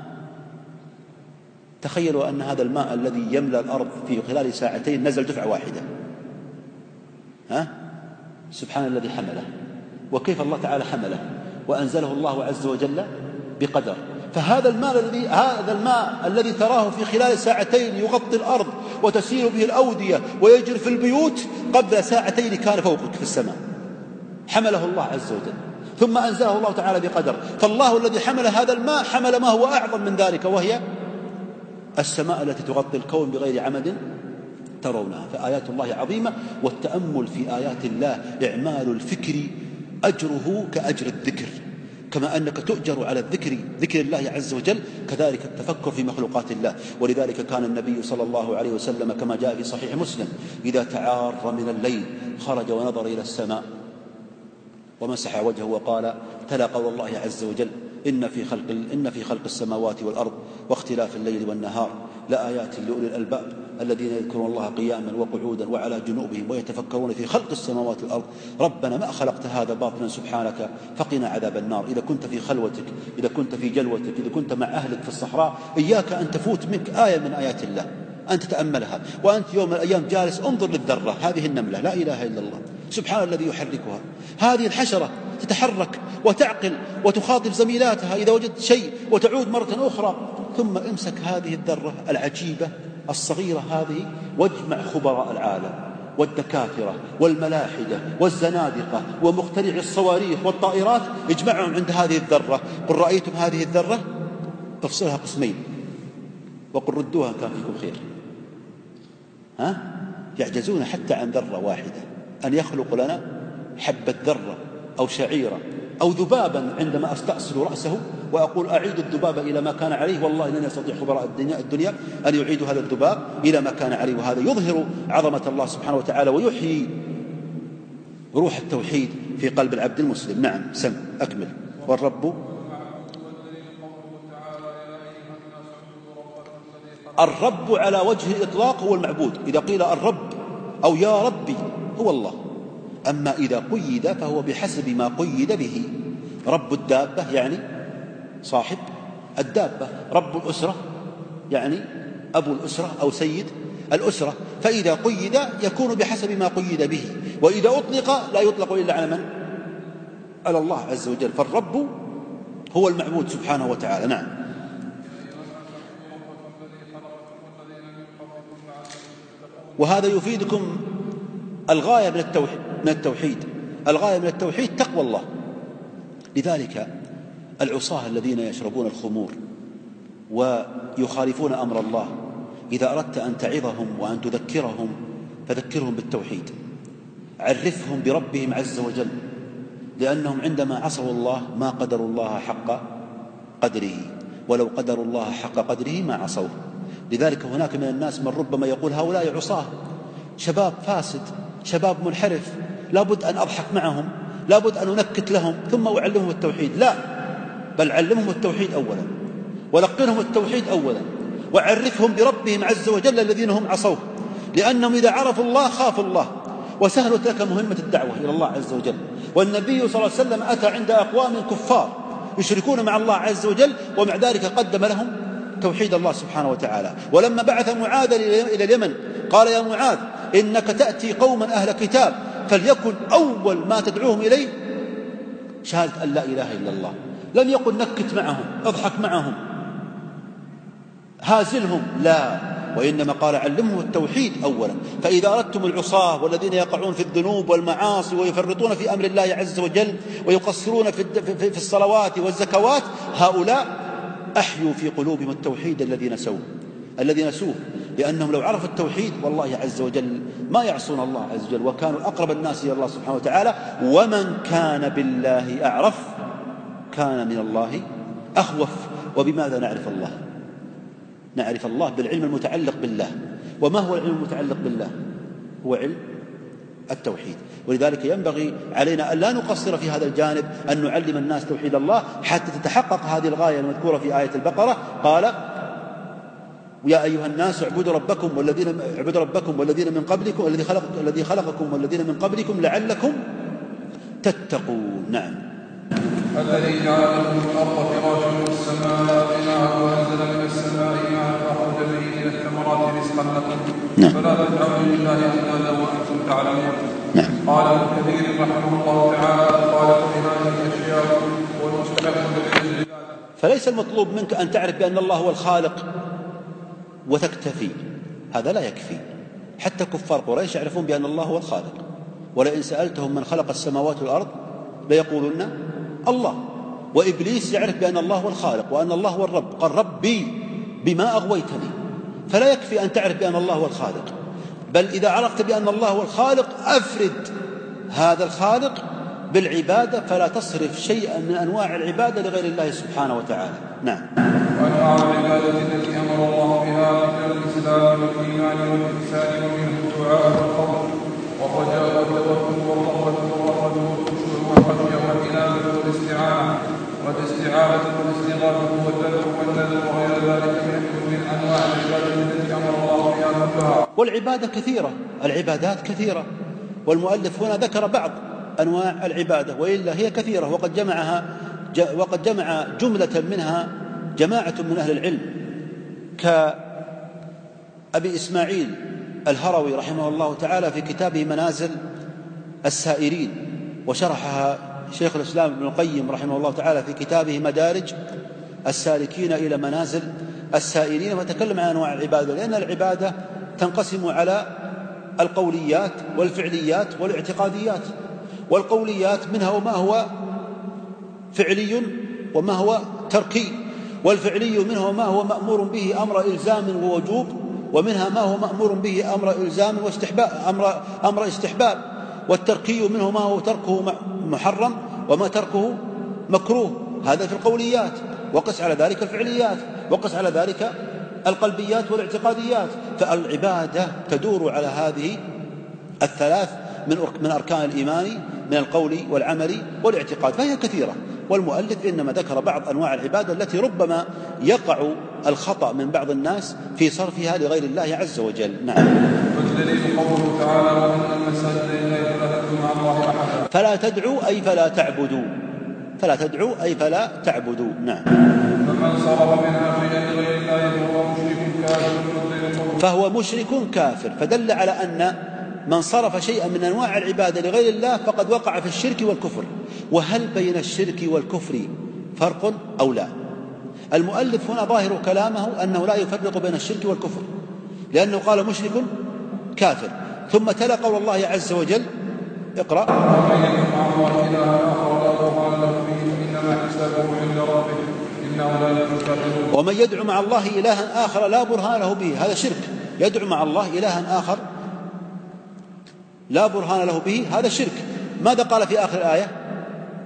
تخيلوا أن هذا الماء الذي يملأ الأرض في خلال ساعتين نزل دفعة واحدة. ها؟ سبحان الذي حمله. وكيف الله تعالى حمله وأنزله الله عز وجل بقدر. فهذا الماء الذي هذا الماء الذي تراه في خلال ساعتين يغطي الأرض وتسير به الأودية ويجري في البيوت، قبل ساعتين كان فوقك في السماء، حمله الله عز وجل ثم أنزله الله تعالى بقدر. فالله الذي حمل هذا الماء حمل ما هو أعظم من ذلك، وهي السماء التي تغطي الكون بغير عمد ترونها. فآيات الله عظيمة، والتأمل في آيات الله إعمال الفكر أجره كأجر الذكر. كما أنك تؤجر على الذكر ذكر الله عز وجل، كذلك التفكر في مخلوقات الله. ولذلك كان النبي صلى الله عليه وسلم كما جاء في صحيح مسلم إذا تعار من الليل خرج ونظر إلى السماء ومسح وجهه وقال: تلا قول الله عز وجل: إن في خلق إن في خلق السماوات والأرض واختلاف الليل والنهار لآيات لأولي الألباب الذين يذكرون الله قياما وقعودا وعلى جنوبهم ويتفكرون في خلق السماوات والأرض ربنا ما خلقت هذا باطلا سبحانك فقنا عذاب النار. إذا كنت في خلوتك، إذا كنت في جلوتك، إذا كنت مع أهلك في الصحراء، إياك أن تفوت منك آية من آيات الله أن تتأملها. وأنت يوم من الأيام جالس انظر للذرة هذه النملة، لا إله إلا الله، سبحان الذي يحركها. هذه الحشرة تتحرك وتعقل وتخاطب زميلاتها إذا وجدت شيء وتعود مرة أخرى. ثم امسك هذه الذرة العجيبة الصغيرة هذه واجمع خبراء العالم والدكاترة والملاحدة والزنادقة ومخترعي الصواريخ والطائرات، اجمعهم عند هذه الذرة. قل رأيتم هذه الذرة؟ افصلها قسمين وقل ردوها كان فيكم خير. ها؟ يعجزون حتى عن ذرة واحدة، أن يخلق لنا حبة ذرة أو شعيرة أو ذبابا. عندما أستأصل رأسه وأقول أعيد الذباب إلى ما كان عليه، والله لن يستطيع خبراء الدنيا, الدنيا أن يعيدوا هذا الذباب إلى ما كان عليه. وهذا يظهر عظمة الله سبحانه وتعالى ويحيي روح التوحيد في قلب العبد المسلم. نعم، سم أكمل. والرب الرب على وجه الإطلاق هو المعبود. إذا قيل الرب أو يا ربي هو الله. أما إذا قيد فهو بحسب ما قيد به. رب الدابة يعني صاحب الدابة، رب الأسرة يعني أبو الأسرة أو سيد الأسرة. فإذا قيد يكون بحسب ما قيد به، وإذا أطلق لا يطلق إلا على من؟ على الله عز وجل. فالرب هو المعبود سبحانه وتعالى. نعم. وهذا يفيدكم الغاية من التوحيد من التوحيد الغاية من التوحيد تقوى الله. لذلك العصاة الذين يشربون الخمور ويخالفون أمر الله، إذا أردت أن تعظهم وأن تذكرهم فذكرهم بالتوحيد، عرفهم بربهم عز وجل، لأنهم عندما عصوا الله ما قدروا الله حق قدره، ولو قدروا الله حق قدره ما عصوه. لذلك هناك من الناس من ربما يقول هؤلاء عصاه، شباب فاسد، شباب منحرف، لابد أن أضحك معهم، لابد أن أنكت لهم ثم أعلمهم التوحيد. لا، بل علمهم التوحيد أولا، ولقنهم التوحيد أولا، وعرفهم بربهم عز وجل الذين هم عصوه، لأنهم إذا عرفوا الله خافوا الله وسهلت لك مهمة الدعوة إلى الله عز وجل. والنبي صلى الله عليه وسلم أتى عند أقوام كفار يشركون مع الله عز وجل، ومع ذلك قدم لهم توحيد الله سبحانه وتعالى. ولما بعث معاذ إلى اليمن قال يا معاذ إنك تأتي قوما أهل كتاب فليكن أول ما تدعوهم إليه شهادة أن لا إله إلا الله. لم يقل نكت معهم، اضحك معهم، هازلهم، لا، وإنما قال علمهم التوحيد أولا. فإذا أردتم العصاة والذين يقعون في الذنوب والمعاصي ويفرطون في أمر الله عز وجل ويقصرون في الصلوات والزكوات، هؤلاء أحيوا في قلوبهم التوحيد الذي نسوه الذي نسوه لأنهم لو عرفوا التوحيد والله عز وجل ما يعصون الله عز وجل، وكانوا أقرب الناس إلى الله سبحانه وتعالى. ومن كان بالله أعرف كان من الله أخوف. وبماذا نعرف الله؟ نعرف الله بالعلم المتعلق بالله. وما هو العلم المتعلق بالله؟ هو علم التوحيد. ولذلك ينبغي علينا أن لا نقصر في هذا الجانب، أن نعلم الناس توحيد الله حتى تتحقق هذه الغاية المذكورة في آية البقرة. قال يا أيها الناس اعبدوا ربكم والذين اعبدوا ربكم والذين من قبلكم الذي خلق الذي خلقكم والذين من قبلكم لعلكم تتقون. نعم. الذي جعل لكم الأرض فراشا والسماء بناء وأنزل من السماء ماء فأخرج به من الثمرات رزقا لكم فلا تجعلوا لله أندادا وأنتم تعلمون. نعم. قال ابن كثير رحمه الله تعالى الخالق لهذه الأشياء والمستحق للعبادة. فليس المطلوب منك أن تعرف بأن الله هو الخالق وتكتفي، هذا لا يكفي. حتى كفار قريش يعرفون بأن الله هو الخالق، ولئن سألتهم من خلق السماوات والأرض ليقولون الله. وإبليس يعرف بأن الله هو الخالق وأن الله هو الرب، قال ربي بما أغويتني. فلا يكفي أن تعرف بأن الله هو الخالق، بل إذا عرفت بأن الله هو الخالق أفرد هذا الخالق بالعبادة، فلا تصرف شيئا من أنواع العبادة لغير الله سبحانه وتعالى. نعم. وأنواع العبادة التي أمر الله بها من الإسلام والإيمان والإحسان ومنه الدعاء والخوف والرجاء والتوكل والرغبة والرهبة والخشوع والخشية والإنابة والاستعانة والاستعانة والاستغاثة والذل والنذر وغير ذلك من أنواع العبادة التي أمر الله بها كلها. والعبادة كثيرة، العبادات كثيرة، والمؤلف هنا ذكر بعض أنواع العبادة، وإلا هي كثيرة، وقد جمعها وقد جمع جملة منها جماعة من أهل العلم كأبي إسماعيل الهروي رحمه الله تعالى في كتابه منازل السائرين، وشرحها شيخ الإسلام ابن القيم رحمه الله تعالى في كتابه مدارج السالكين إلى منازل السائرين، وتكلم عن أنواع العبادة، لأن العبادة تنقسم على القوليات والفعليات والاعتقاديات. والقوليات منها وما هو فعلي وما هو تركي، والفعلي منه وما هو مأمور به أمر إلزام ووجوب، ومنها ما هو مأمور به أمر إلزام واستحباب أمر, أمر استحباب، والتركي منه ما هو تركه محرم وما تركه مكروه. هذا في القوليات. وقس على ذلك الفعليات، وقس على ذلك القلبيات والاعتقاديات. فالعبادة تدور على هذه الثلاث من أركان الإيمان من القول والعمل والاعتقاد، فهي كثيرة. والمؤلف إنما ذكر بعض أنواع العبادة التي ربما يقع الخطأ من بعض الناس في صرفها لغير الله عز وجل. نعم. والدليل قوله تعالى وأن المساجد لله فلا تدعوا مع الله أحدا. فلا تدعوا أي فلا تعبدوا، فلا تدعوا أي فلا تعبدوا. نعم. فمن صرف منها شيئا لغير الله فهو مشرك كافر. فهو مشرك كافر، فدل على أن من صرف شيئا من أنواع العبادة لغير الله فقد وقع في الشرك والكفر. وهل بين الشرك والكفر فرق أو لا؟ المؤلف هنا ظاهر كلامه أنه لا يفرق بين الشرك والكفر، لأنه قال مشرك كافر، ثم تلا قول الله عز وجل اقرأ ومن يدعو مع الله إلها آخر لا برهان له به. هذا شرك، يدعو مع الله إلها آخر لا برهان له به، هذا شرك. ماذا قال في آخر الآية؟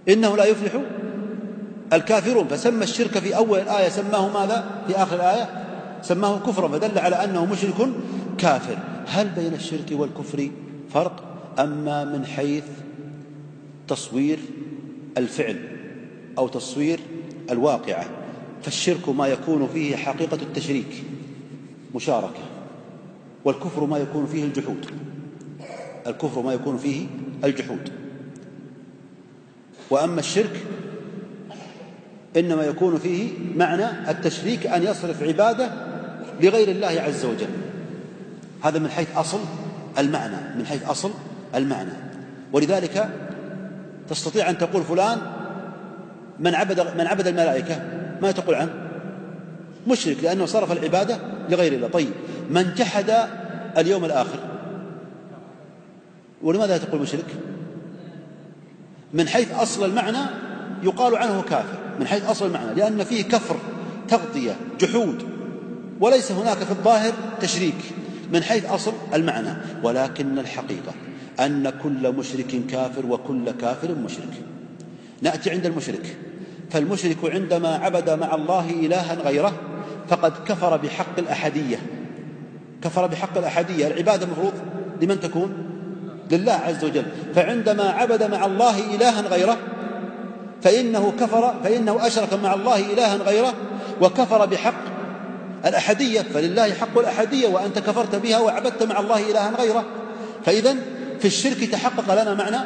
إنه لا يفلح الكافرون. فسمى الشرك في أول الآية، سماه ماذا في آخر الآية؟ سماه كفرا، فدل على أنه مشرك كافر. هل بين الشرك والكفر فرق؟ أما من حيث تصوير الفعل أو تصوير الواقعة، فالشرك ما يكون فيه حقيقة التشريك مشاركة، والكفر ما يكون فيه الجحود. الكفر ما يكون فيه الجحود. وأما الشرك إنما يكون فيه معنى التشريك، أن يصرف عبادة لغير الله عز وجل. هذا من حيث أصل المعنى، من حيث أصل المعنى. ولذلك تستطيع أن تقول فلان من عبد, من عبد الملائكة، ما تقول عنه مشرك لأنه صرف العبادة لغير الله. طيب من جحد اليوم الآخر، ولماذا تقول مشرك؟ من حيث أصل المعنى يقال عنه كافر، من حيث أصل المعنى، لأن فيه كفر، تغطية، جحود، وليس هناك في الظاهر تشريك من حيث أصل المعنى. ولكن الحقيقة أن كل مشرك كافر وكل كافر مشرك. نأتي عند المشرك، فالمشرك عندما عبد مع الله إلها غيره فقد كفر بحق الأحدية. كفر بحق الأحدية، العبادة مفروض لمن تكون؟ لله عز وجل. فعندما عبد مع الله إلها غيره فإنه كفر، فإنه أشرك مع الله إلها غيره وكفر بحق الأحدية، فلله حق الأحدية وأنت كفرت بها وعبدت مع الله إلها غيره. فإذن في الشرك تحقق لنا معنى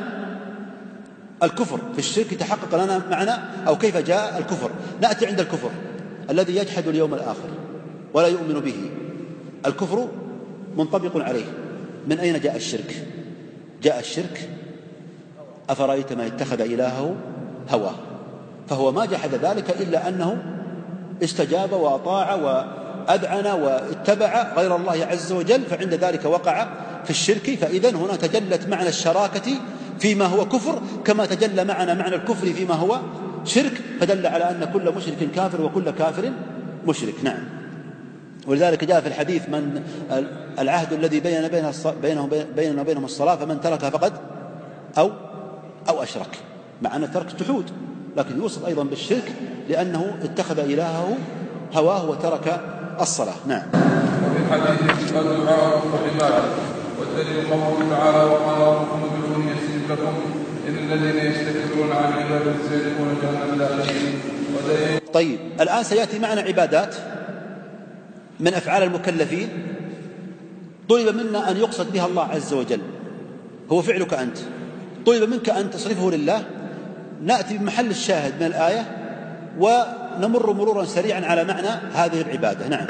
الكفر، في الشرك تحقق لنا معنى أو كيف جاء الكفر. نأتي عند الكفر الذي يجحد اليوم الآخر ولا يؤمن به. الكفر منطبق عليه. من أين جاء الشرك؟ جاء الشرك أفرأيت ما اتخذ إلهه هواه، فهو ما جحد ذلك إلا أنه استجاب وأطاع وأذعن واتبع غير الله عز وجل، فعند ذلك وقع في الشرك. فإذن هنا تجلت معنى الشراكة فيما هو كفر كما تجلى معنا معنى الكفر فيما هو شرك، فدل على أن كل مشرك كافر وكل كافر مشرك. نعم. ولذلك جاء في الحديث من العهد الذي بين بينه بيننا وبينهم الصلاة، فمن تركها فقد أو أو أشرك، مع أن الترك جحود، لكن يوصف أيضا بالشرك لأنه اتخذ إلهه هواه وترك الصلاة. نعم. وفي الحديث الدعاء والعبادة، والدليل قوله تعالى وقال ربكم ادعوني يستجب لكم إن الذين يستكبرون عن عبادتي سيدخلون جهنم داخلين. طيب الآن سيأتي معنا عبادات من أفعال المكلفين طلب منا أن يقصد بها الله عز وجل، هو فعلك أنت، طلب منك أن تصرفه لله. نأتي بمحل الشاهد من الآية ونمر مرورا سريعا على معنى هذه العبادة. نعم.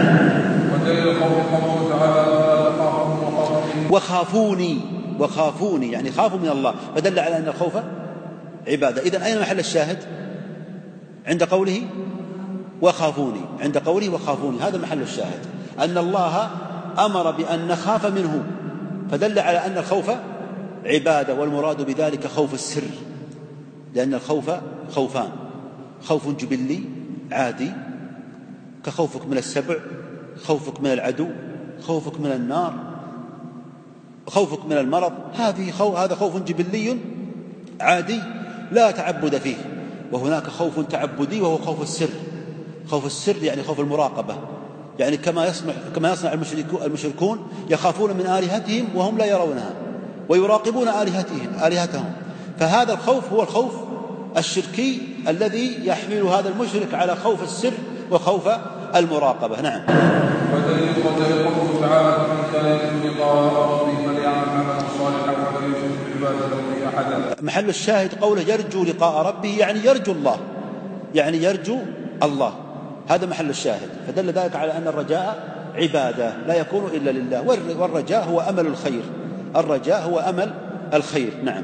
وخافوني، وخافوني يعني خافوا من الله، فدل على أن الخوف عبادة. إذن أين محل الشاهد؟ عند قوله وخافوني، عند قوله وخافوني، هذا محل الشاهد، أن الله أمر بأن نخاف منه، فدل على أن الخوف عبادة. والمراد بذلك خوف السر، لأن الخوف خوفان: خوف جبلي عادي كخوفك من السبع، خوفك من العدو، خوفك من النار، خوفك من المرض، هذه خوف، هذا خوف جبلي عادي لا تعبد فيه. وهناك خوف تعبدي وهو خوف السر. خوف السر يعني خوف المراقبة، يعني كما يصنع كما يصنع المشركون، يخافون من آلهتهم وهم لا يرونها ويراقبون آلهتهم آلهتهم فهذا الخوف هو الخوف الشركي الذي يحمل هذا المشرك على خوف السر وخوف المراقبة. نعم. ودليل قوله تعالى فمن كان يرجو لقاء ربه فليعمل عملا صالحا ولا يشرك بعبادة ربه أحدا. محل الشاهد قوله يرجو لقاء ربه، يعني يرجو الله، يعني يرجو الله، هذا محل الشاهد. فدل ذلك على أن الرجاء عبادة لا يكون إلا لله، والرجاء هو أمل الخير، الرجاء هو أمل الخير. نعم.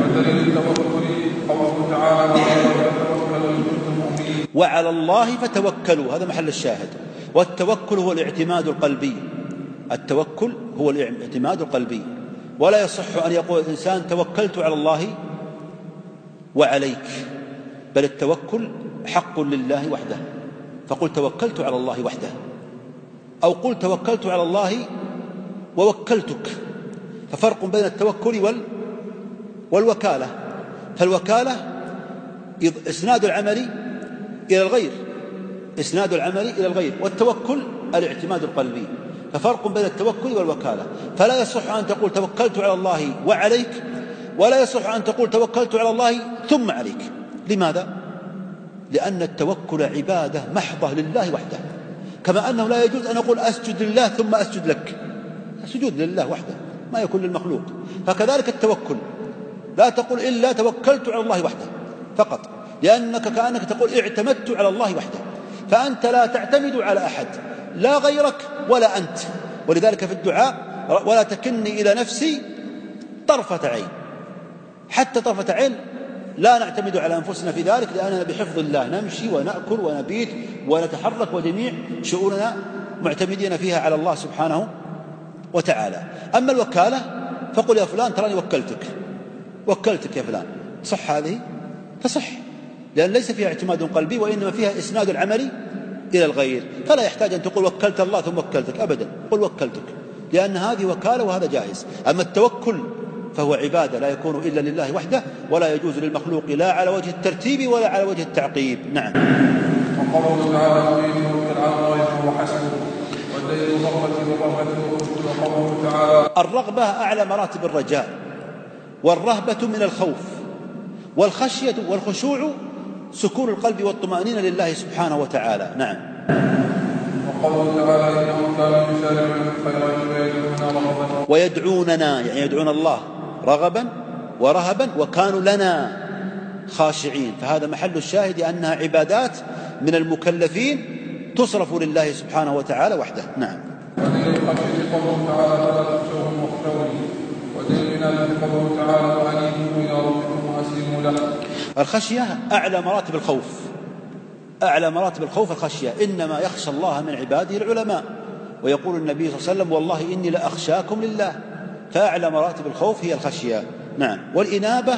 وعلى الله فتوكلوا، هذا محل الشاهد. والتوكل هو الاعتماد القلبي، التوكل هو الاعتماد القلبي. ولا يصح أن يقول الإنسان توكلت على الله وعليك، بل التوكل حق لله وحده، فقل توكلت على الله وحده، أو قل توكلت على الله ووكلتك. ففرق بين التوكل وال والوكالة. فالوكالة إسناد العمل إلى الغير، إسناد العمل إلى الغير، والتوكل الاعتماد القلبي. ففرق بين التوكل والوكالة. فلا يصح أن تقول توكلت على الله وعليك، ولا يصح أن تقول توكلت على الله ثم عليك. لماذا؟ لأن التوكل عبادة محضة لله وحده، كما أنه لا يجوز أن أقول أسجد لله ثم أسجد لك، السجود لله وحده ما يكون للمخلوق. فكذلك التوكل لا تقول إلا توكلت على الله وحده فقط، لأنك كأنك تقول اعتمدت على الله وحده، فأنت لا تعتمد على أحد، لا غيرك ولا أنت. ولذلك في الدعاء ولا تكلني إلى نفسي طرفة عين، حتى طرفة عين لا نعتمد على أنفسنا في ذلك، لأننا بحفظ الله نمشي ونأكل ونبيت ونتحرك، وجميع شؤوننا معتمدين فيها على الله سبحانه وتعالى. أما الوكالة فقل يا فلان تراني وكلتك، وكلتك يا فلان، صح هذه؟ تصح، لأن ليس فيها اعتماد قلبي، وإنما فيها إسناد العمل إلى الغير. فلا يحتاج أن تقول وكلت الله ثم وكلتك أبدا، قل وكلتك، لأن هذه وكالة وهذا جائز. أما التوكل فهو عبادة لا يكون إلا لله وحده، ولا يجوز للمخلوق لا على وجه الترتيب ولا على وجه التعقيب. نعم. وقوله تعالى يريد العفو وهو حسبه والدين الرغبة ورغبته. وقوله تعالى الرغبة أعلى مراتب الرجاء، والرهبة من الخوف، والخشية والخشوع سكون القلب والطمأنينة لله سبحانه وتعالى. نعم. وقوله تعالى إنهم كانوا يسارعون في الخيرات ويدعوننا رغبا ويدعوننا، يعني يدعون الله رغبا ورهبا، وكانوا لنا خاشعين. فهذا محل الشاهد أنها عبادات من المكلفين تصرف لله سبحانه وتعالى وحده. نعم. ودين الخشية قوله تعالى فلا تخشوهم واخشوني، ودين الإنابة قوله تعالى وأنيبوا إلى ربكم وأسلموا له. الخشية أعلى مراتب الخوف، أعلى مراتب الخوف الخشية. إنما يخشى الله من عباده العلماء، ويقول النبي صلى الله عليه وسلم والله إني لأخشاكم لله. فأعلى مراتب الخوف هي الخشية. نعم. والإنابة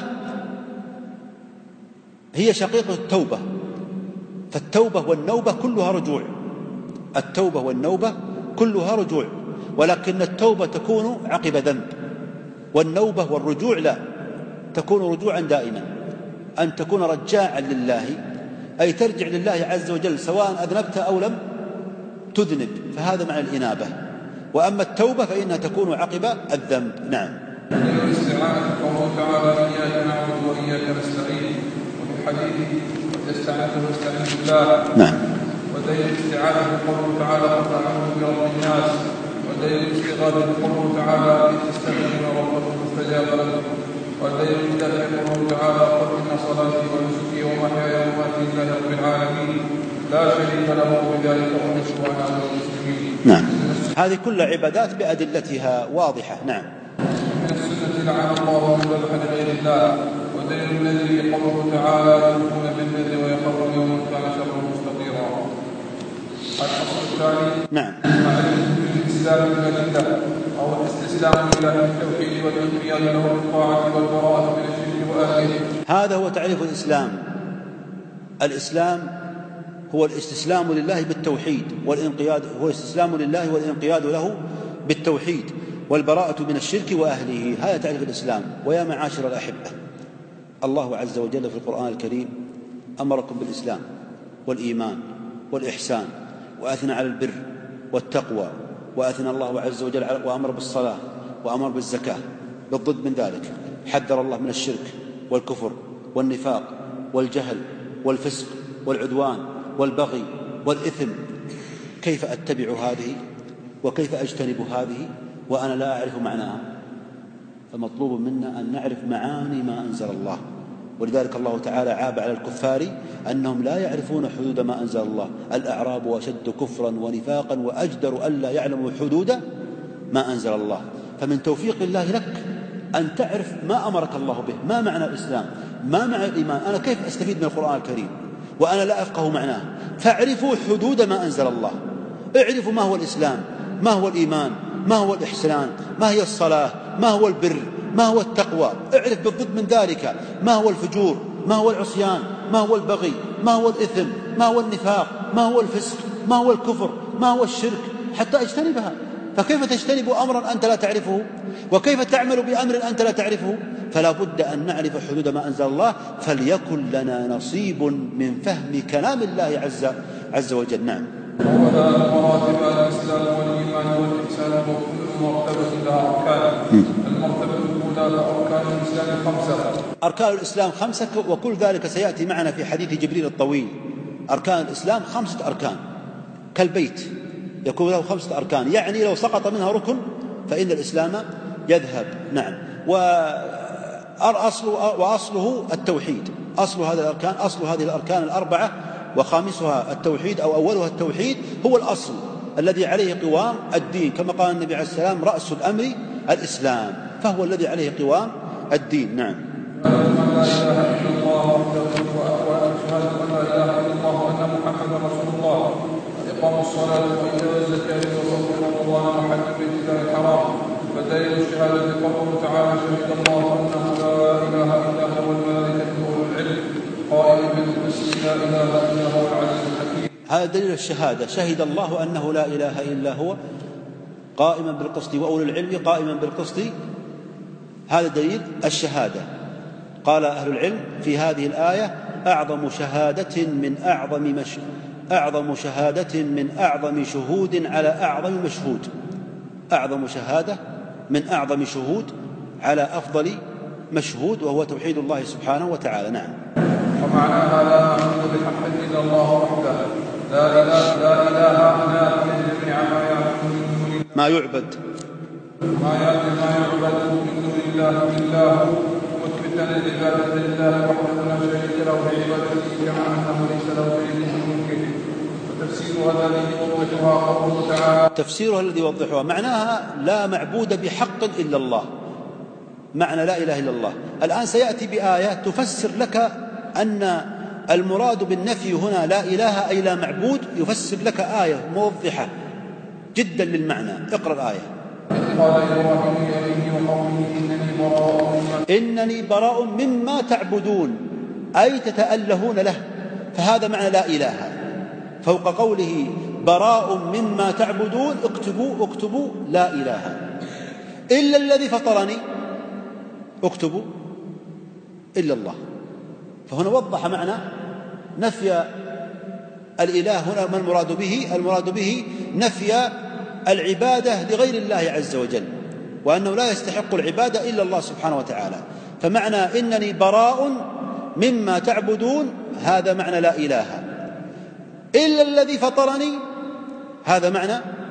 هي شقيقة التوبة، فالتوبة والنوبة كلها رجوع، التوبة والنوبة كلها رجوع، ولكن التوبة تكون عقب ذنب، والنوبة والرجوع لا، تكون رجوعا دائما، أن تكون رجاعا لله، أي ترجع لله عز وجل سواء أذنبت أو لم تذنب، فهذا معنى الإنابة. وأما التوبة فإنها تكون عقب الذنب. نعم. الاستعانة قوله تعالى إياك نعبد وإياك نستعين، وفي الحديث واستعنت واستعين بالله. نعم. ودليل الاستعانة قوله تعالى قل أعوذ برب الناس، ودليل الاستغاثة قوله تعالى استغفروا ربكم فاستجاب لكم، ودليل الدفع قوله تعالى قل إن صلاتي ونسكي ومحياي ومماتي لله رب العالمين لا شريك له وبذلك أمرت وأنا من المسلمين. نعم. هذه كلها عبادات بأدلتها واضحة. نعم. من السنة لعن الله من ذبح لغير الله، ودليل الذي قوله تعالى يوفون بالنذر ويخافون يوما كان شره مستطيرا. الفصل الثاني نعم. معرفة الإسلام بالأدلة، أو الاستسلام لله بالتوحيد والانقياد له بالطاعة والبراءة من الشرك وأهله. هذا هو تعريف الإسلام. الإسلام هو الاستسلام لله بالتوحيد والانقياد، هو الاستسلام لله والانقياد له بالتوحيد والبراءة من الشرك وأهله. هذا تعريف الإسلام. ويا معاشر الأحبة، الله عز وجل في القرآن الكريم أمركم بالإسلام والإيمان والإحسان، وأثنى على البر والتقوى، وأثنى الله عز وجل وأمر بالصلاة وأمر بالزكاة. بالضد من ذلك حذر الله من الشرك والكفر والنفاق والجهل والفسق والعدوان والبغي والإثم. كيف أتبع هذه وكيف أجتنب هذه وأنا لا أعرف معناها؟ فمطلوب منا أن نعرف معاني ما أنزل الله. ولذلك الله تعالى عاب على الكفار أنهم لا يعرفون حدود ما أنزل الله. الأعراب أشد كفرا ونفاقا وأجدر ألا يعلموا حدود ما أنزل الله. فمن توفيق الله لك أن تعرف ما أمرك الله به، ما معنى الإسلام، ما معنى الإيمان. أنا كيف أستفيد من القرآن الكريم وأنا لا أفقه معناه؟ فاعرفوا حدود ما أنزل الله، اعرفوا ما هو الإسلام، ما هو الإيمان، ما هو الإحسان، ما هي الصلاة، ما هو البر، ما هو التقوى. اعرف بالضد من ذلك ما هو الفجور، ما هو العصيان، ما هو البغي، ما هو الإثم، ما هو النفاق، ما هو الفسق، ما هو الكفر، ما هو الشرك، حتى اجتنبها. فكيف تجتنب أمرا أنت لا تعرفه؟ وكيف تعمل بأمر أنت لا تعرفه؟ فلا بد أن نعرف حدود ما أنزل الله، فليكن لنا نصيب من فهم كلام الله عز, عز وجل. نعم. وبدأ مراتب الإسلام والإيمان والإحسان وكل مرتبة لها أركان. المرتبة الأولى أركان الإسلام خمسة. أركان الإسلام خمسة، وكل ذلك سيأتي معنا في حديث جبريل الطويل. أركان الإسلام خمسة أركان كالبيت يكون له خمسة أركان، يعني لو سقط منها ركن فإن الإسلام يذهب. نعم. وأصله التوحيد، أصل هذه الأركان أصل هذه الأركان الأربعة، وخامسها التوحيد أو أولها التوحيد هو الأصل الذي عليه قوام الدين، كما قال النبي عليه السلام: رأس الأمر الإسلام، فهو الذي عليه قوام الدين. نعم. لا إله إلا الله وأشهد أن لا إله إلا الله وأن محمدا رسول الله، إقام الصلاة وإيتاء الزكاة وصوم رمضان وحج بيت الله الحرام. فدليل الشهادة قوله تعالى: شهد الله أنه لا إله إلا هو والملائكة وأولو العلم قائما بالقسط لا إله إلا هو العزيز الحكيم. هذا دليل الشهادة، شهد الله أنه لا إله إلا هو قائما بالقسط وأولو العلم قائما بالقسط، هذا دليل الشهادة. قال أهل العلم في هذه الآية: أعظم شهادة من أعظم مش... أعظم شهادة من أعظم شهود على أعظم مشهود. أعظم شهادة من أعظم شهود على أفضل مشهود، وهو توحيد الله سبحانه وتعالى. نعم. ومعناها لا نعبد بحق إلا الله وحده، لا إله لا إله إلا جميع ما يعبد من دون الله ما يعبد ما يعبد من دون الله إلا هو، مثبتا العبادة لله وحده لا شريك له بعبادته كما أنه ليس له شريك ممكن. وتفسيرها الذي يوضحها قوله تعالى تفسيرها الذي يوضحها معناها لا معبود بحق إلا الله، معنى لا إله إلا الله. الآن سيأتي بآية تفسر لك أن المراد بالنفي هنا لا إله أي لا معبود، يفسر لك آية موضحة جدا للمعنى. اقرأ الآية: قال إبراهيم لأبيه وقومه إنني براء إنني براء مما تعبدون، أي تتألهون له، فهذا معنى لا إله. فوق قوله براء مما تعبدون اكتبوا اكتبوا لا إله إلا الذي فطرني، اكتبوا إلا الله. فهنا وضح معنى نفي الإله. هنا ما المراد به؟ المراد به نفي العبادة لغير الله عز وجل، وأنه لا يستحق العبادة إلا الله سبحانه وتعالى. فمعنى إنني براء مما تعبدون هذا معنى لا إله إلا الذي فطرني، هذا معنى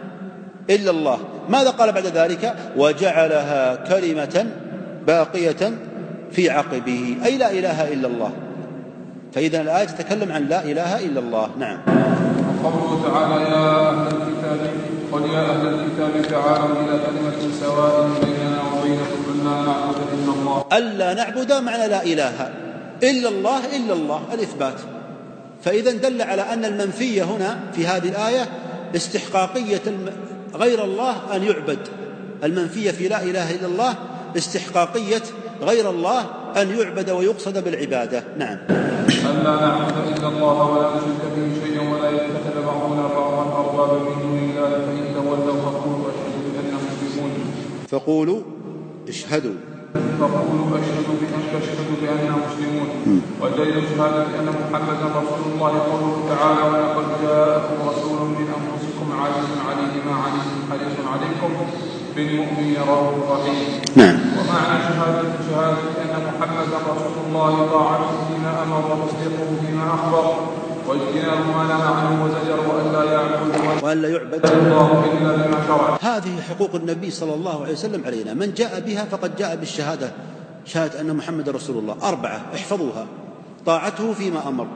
إلا الله. ماذا قال بعد ذلك؟ وجعلها كلمة باقية في عقبه، أي لا إله إلا الله. فإذا الآية تتكلم عن لا إله إلا الله. نعم. وقوله تعالى: يا أهل الكتاب قل يا أهل الكتاب تعالوا إلى كلمة سواء بيننا وبينكم ألا نعبد إلا الله. ألا نعبد معنى لا إله إلا الله، إلا الله الإثبات. فإذا دل على أن المنفي هنا في هذه الآية استحقاقية غير الله أن يعبد. المنفي في لا إله إلا الله استحقاقية غير الله أن يعبد ويقصد بالعبادة. نعم. ألا نعبد إلا الله ولا نشرك به شيئا ولا يتخذ بعضنا بعضا أربابا من دون الله، فإن تولوا فقولوا أشهدوا بأننا مسلمون. فقولوا اشهدوا فقولوا أشهدوا بأننا بأننا مسلمون. ودليل شهادة أن محمدا رسول الله قوله تعالى: ولقد جاءكم رسول من أنفسكم عزيز عليه ما عنتم حريص عليكم بالمؤمنين رؤوف رحيم. نعم. ومعنى شهادة شهادة أن محمدا رسول الله طاعته فيما أمر وتصديقه فيما أخبر، واجتناب ما نهى عنه وزجر، وألا يعبد وألا يعبد الله إلا بما شرع. هذه حقوق النبي صلى الله عليه وسلم علينا، من جاء بها فقد جاء بالشهادة، شهادة أن محمد رسول الله. أربعة احفظوها: طاعته فيما أمر،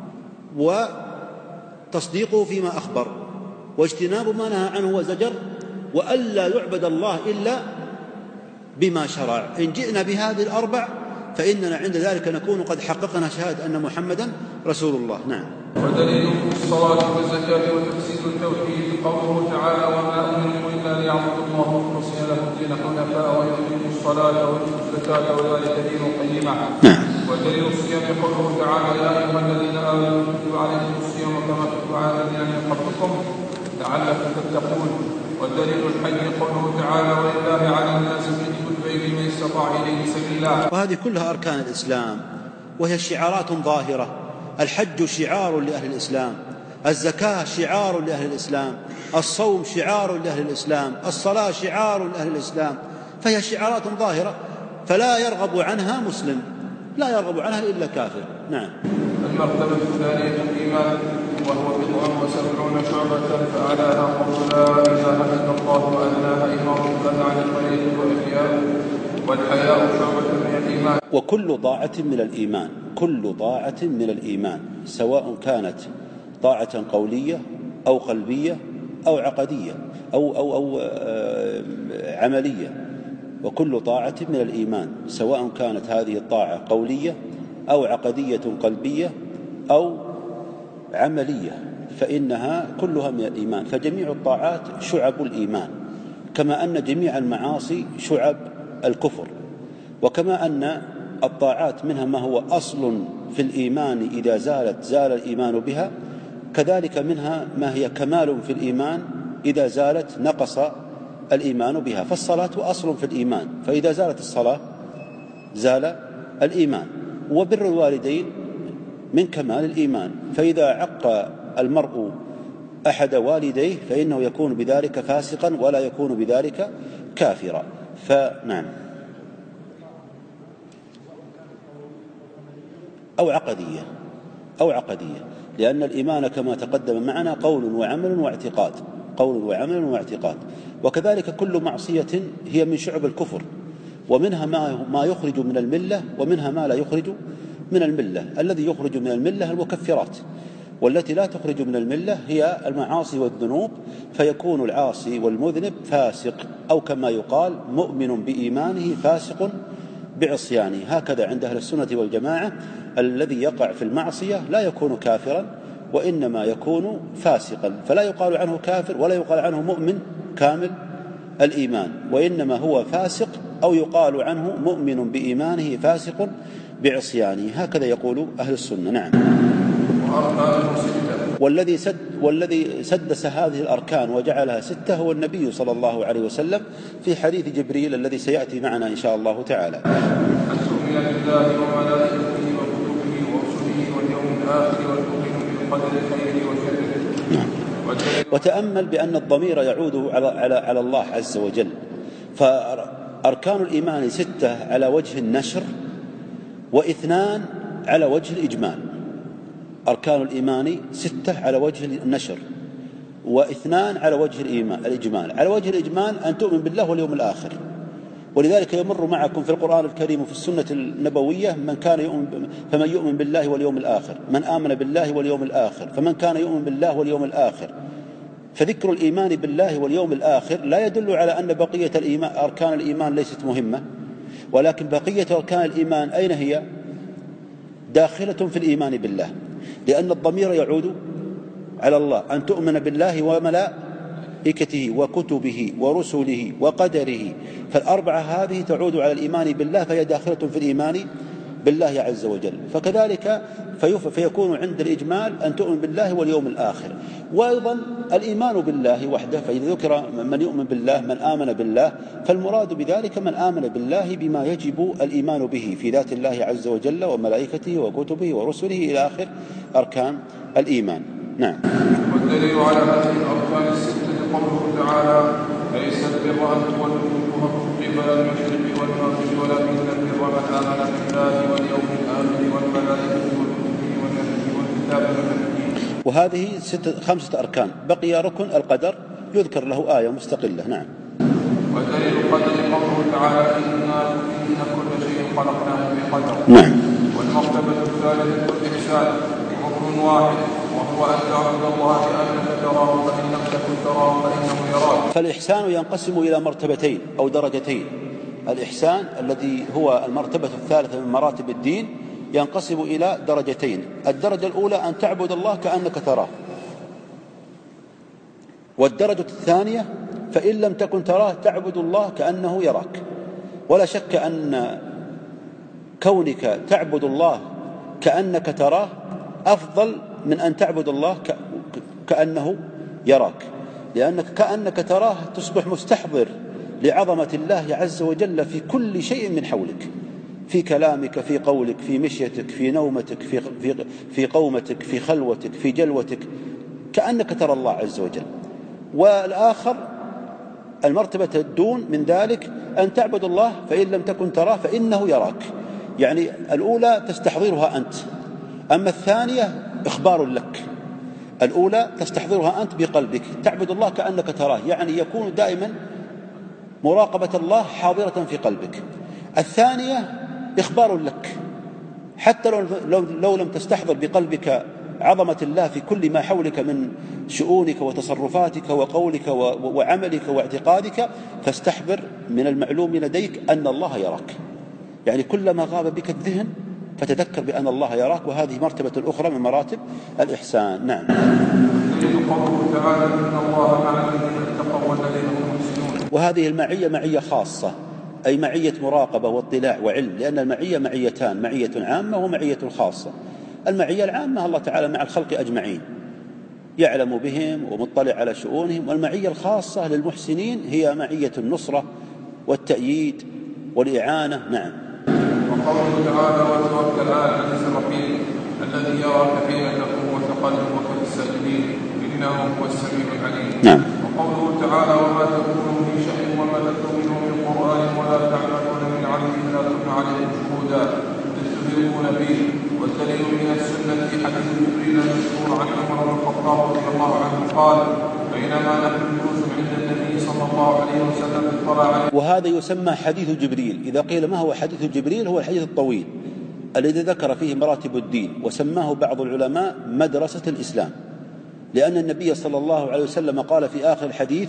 وتصديقه فيما أخبر، واجتناب ما نهى عنه وزجر، وألا يعبد الله إلا بما شرع. إن جئنا بهذه الأربع فإننا عند ذلك نكون قد حققنا شهادة أن محمدا رسول الله. نعم. ودليل الصلاة والزكاة وتفسير التوحيد قوله تعالى: وما أمروا إلا ليعبدوا الله مخلصين له الدين حنفاء ويقيموا الصلاة ويؤتوا الزكاة وذلك دين القيمة. ودليل الصيام قوله تعالى: يا أيها الذين آمنوا كتب عليكم الصيام كما كتب على الذين من قبلكم لعلكم تتقون. والدليل الحي قوله تعالى ولله على الناس حج البيت من استطاع إليه سبيلا. وهذه كلها أركان الإسلام وهي شعارات ظاهرة. الحج شعار لأهل الإسلام، الزكاة شعار لأهل الإسلام، الصوم شعار لأهل الإسلام، الصلاة شعار لأهل الإسلام، فهي شعارات ظاهرة فلا يرغب عنها مسلم، لا يرغب عنها إلا كافر. نعم. المرتبة الثانية الإيمان وهو بضع وسبعون شعبة، فأعلاها قول لا إله إلا الله وأدناها إمارة على الطريق والإحياء والحياء شعبة من الإيمان. وكل طاعة من الإيمان، كل طاعة من الإيمان سواء كانت طاعة قولية أو قلبية أو عقدية أو, أو, أو عملية، وكل طاعة من الإيمان سواء كانت هذه الطاعة قولية أو عقدية قلبية أو عملية فإنها كلها من الإيمان. فجميع الطاعات شعب الإيمان، كما أن جميع المعاصي شعب الكفر، وكما أن الطاعات منها ما هو أصل في الإيمان إذا زالت زال الإيمان بها، كذلك منها ما هي كمال في الإيمان إذا زالت نقص الإيمان بها. فالصلاة أصل في الإيمان، فإذا زالت الصلاة زال الإيمان. وبر الوالدين من كمال الإيمان، فإذا عق المرء أحد والديه فإنه يكون بذلك فاسقا ولا يكون بذلك كافرا. فنعم. أو عقدية أو عقدية لأن الإيمان كما تقدم معنا قول وعمل واعتقاد، قول وعمل واعتقاد. وكذلك كل معصية هي من شعب الكفر، ومنها ما يخرج من الملة ومنها ما لا يخرج من الملة. الذي يخرج من الملة المكفرات، والتي لا تخرج من الملة هي المعاصي والذنوب، فيكون العاصي والمذنب فاسق، أو كما يقال مؤمن بإيمانه فاسق بعصيانه. هكذا عند أهل السنة والجماعة الذي يقع في المعصية لا يكون كافرا وإنما يكون فاسقا، فلا يقال عنه كافر ولا يقال عنه مؤمن كامل الإيمان، وإنما هو فاسق أو يقال عنه مؤمن بإيمانه فاسق بعصيانه. هكذا يقول أهل السنة. نعم. والذي سد والذي سدس هذه الأركان وجعلها ستة هو النبي صلى الله عليه وسلم في حديث جبريل الذي سيأتي معنا إن شاء الله تعالى. أن تؤمن بالله وملائكته وكتبه ورسله واليوم الآخر وتؤمن بالقدر خيره وشره. وتأمل بأن الضمير يعود على على على الله عز وجل. فأركان الإيمان ستة على وجه النشر واثنان على وجه الإجمال. أركان الإيمان ستة على وجه النشر واثنان على وجه الإجمال. على وجه الإجمال أن تؤمن بالله واليوم الآخر، ولذلك يمر معكم في القرآن الكريم وفي السنة النبوية من كان يؤمن فمن يؤمن بالله واليوم الآخر، من آمن بالله واليوم الآخر، فمن كان يؤمن بالله واليوم الآخر. فذكر الإيمان بالله واليوم الآخر لا يدل على أن بقية الإيمان أركان الإيمان ليست مهمة، ولكن بقية أركان الإيمان أين هي؟ داخلة في الإيمان بالله، لأن الضمير يعود على الله. أن تؤمن بالله وملائكته وكتبه ورسله وقدره، فالأربعة هذه تعود على الإيمان بالله، فهي داخلة في الإيمان بالله عز وجل. فكذلك فيكون عند الإجمال أن تؤمن بالله واليوم الآخر. وأيضا الإيمان بالله وحده، فإذا ذكر من يؤمن بالله من آمن بالله، فالمراد بذلك من آمن بالله بما يجب الإيمان به في ذات الله عز وجل وملائكته وكتبه ورسله إلى آخر أركان الإيمان. نعم. والدليل على هذه الأركان الستة قوله تعالى ليس البر أن تولوا وجوهكم قبل المشرق والمغرب ولكن البر من آمن بالله واليوم الآخر والملائكة والكتب والنبي والكتاب والنبيين. وهذه ستة خمسة أركان، بقي ركن القدر يذكر له آية مستقلة. نعم. ودليل القدر قوله تعالى إنا إن كل شيء خلقناه بقدر. نعم. والمرتبة الثالثة الإحسان ركن واحد، وهو أن تعبد الله كأنك تراه فإن لم تكن تراه فإنه يراك. فالإحسان ينقسم إلى مرتبتين أو درجتين. الإحسان الذي هو المرتبة الثالثة من مراتب الدين ينقسم إلى درجتين. الدرجة الأولى أن تعبد الله كأنك تراه، والدرجة الثانية فإن لم تكن تراه تعبد الله كأنه يراك. ولا شك أن كونك تعبد الله كأنك تراه أفضل من أن تعبد الله كأنه يراك. لأنك كأنك تراه تصبح مستحضر لعظمة الله عز وجل في كل شيء من حولك، في كلامك، في قولك، في مشيتك، في نومتك، في, في, في قومتك، في خلوتك، في جلوتك، كأنك ترى الله عز وجل. والآخر المرتبة الدون من ذلك أن تعبد الله فإن لم تكن تراه فإنه يراك، يعني الأولى تستحضرها أنت، أما الثانية إخبار لك. الأولى تستحضرها أنت بقلبك، تعبد الله كأنك تراه، يعني يكون دائما مراقبة الله حاضرة في قلبك. الثانية إخبار لك، حتى لو, لو, لو لم تستحضر بقلبك عظمة الله في كل ما حولك من شؤونك وتصرفاتك وقولك وعملك واعتقادك، فاستحضر من المعلوم لديك أن الله يراك، يعني كلما غاب بك الذهن فتذكر بأن الله يراك، وهذه مرتبة أخرى من مراتب الإحسان. نعم. وهذه المعية معية خاصة، أي معية مراقبة واطلاع وعلم، لأن المعية معيتان، معية عامة ومعية خاصة. المعية العامة الله تعالى مع الخلق أجمعين، يعلم بهم ومطلع على شؤونهم، والمعية الخاصة للمحسنين هي معية النصرة والتأييد والإعانة. نعم. وقوله تعالى وتوكل على العزيز الرحيم الذي يراك حين تقوم وتقلبك في الساجدين إنه هو السميع العليم. نعم. وقوله تعالى وما تكونوا في شيء وما تتلونه من قرآن ولا تعملون من عمل لا تكن عليه شهودا تستبرئون به. والدليل من السنة حديث جبريل المذكور عن عمر بن الخطاب رضي الله عنه قال بينما نحن جلوس عند النبي صلى الله عليه وسلم اطلع عليه. وهذا يسمى حديث جبريل. إذا قيل ما هو حديث جبريل، هو الحديث الطويل الذي ذكر فيه مراتب الدين، وسماه بعض العلماء مدرسة الإسلام، لأن النبي صلى الله عليه وسلم قال في آخر الحديث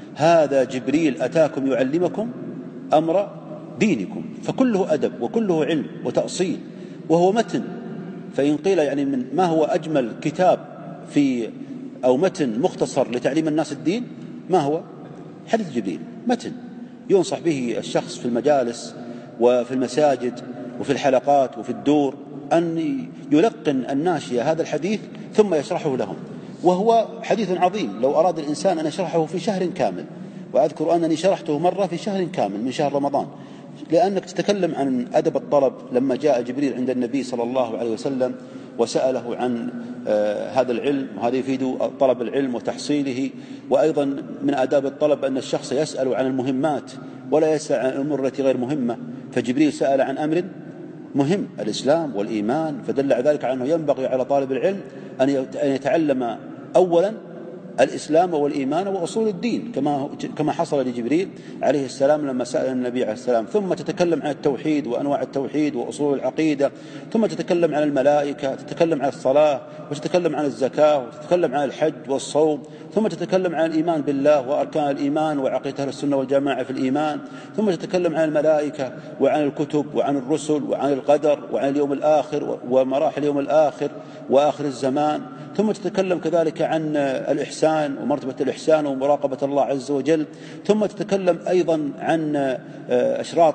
هذا جبريل أتاكم يعلمكم أمر دينكم، فكله أدب وكله علم وتأصيل، وهو متن. فإن قيل يعني من ما هو أجمل كتاب في أو متن مختصر لتعليم الناس الدين، ما هو؟ حديث جبريل، متن ينصح به الشخص في المجالس وفي المساجد وفي الحلقات وفي الدور، أن يلقن الناشئ هذا الحديث ثم يشرحه لهم، وهو حديث عظيم لو أراد الإنسان أن يشرحه في شهر كامل. وأذكر أنني شرحته مرة في شهر كامل من شهر رمضان، لأنك تتكلم عن أدب الطلب. لما جاء جبريل عند النبي صلى الله عليه وسلم وسأله عن آه هذا العلم، وهذا يفيد طلب العلم وتحصيله. وأيضا من آداب الطلب أن الشخص يسأل عن المهمات ولا يسأل عن الأمور التي غير مهمة، فجبريل سأل عن أمر مهم، الإسلام والإيمان، فدل على ذلك على أنه ينبغي على طالب العلم أن يتعلم أولا الإسلام والإيمان وأصول الدين، كما كما حصل لجبريل عليه السلام لما سأل النبي عليه السلام. ثم تتكلم عن التوحيد وأنواع التوحيد وأصول العقيدة، ثم تتكلم عن الملائكة، تتكلم عن الصلاة، وتتكلم عن الزكاة، وتتكلم عن الحج والصوم، ثم تتكلم عن الإيمان بالله وأركان الإيمان وعقيدة أهل السنة والجماعة في الإيمان، ثم تتكلم عن الملائكة وعن الكتب وعن الرسل وعن القدر وعن اليوم الآخر ومراحل اليوم الآخر وآخر الزمان، ثم تتكلم كذلك عن الإحسان ومرتبة الإحسان ومراقبة الله عز وجل، ثم تتكلم أيضا عن أشراط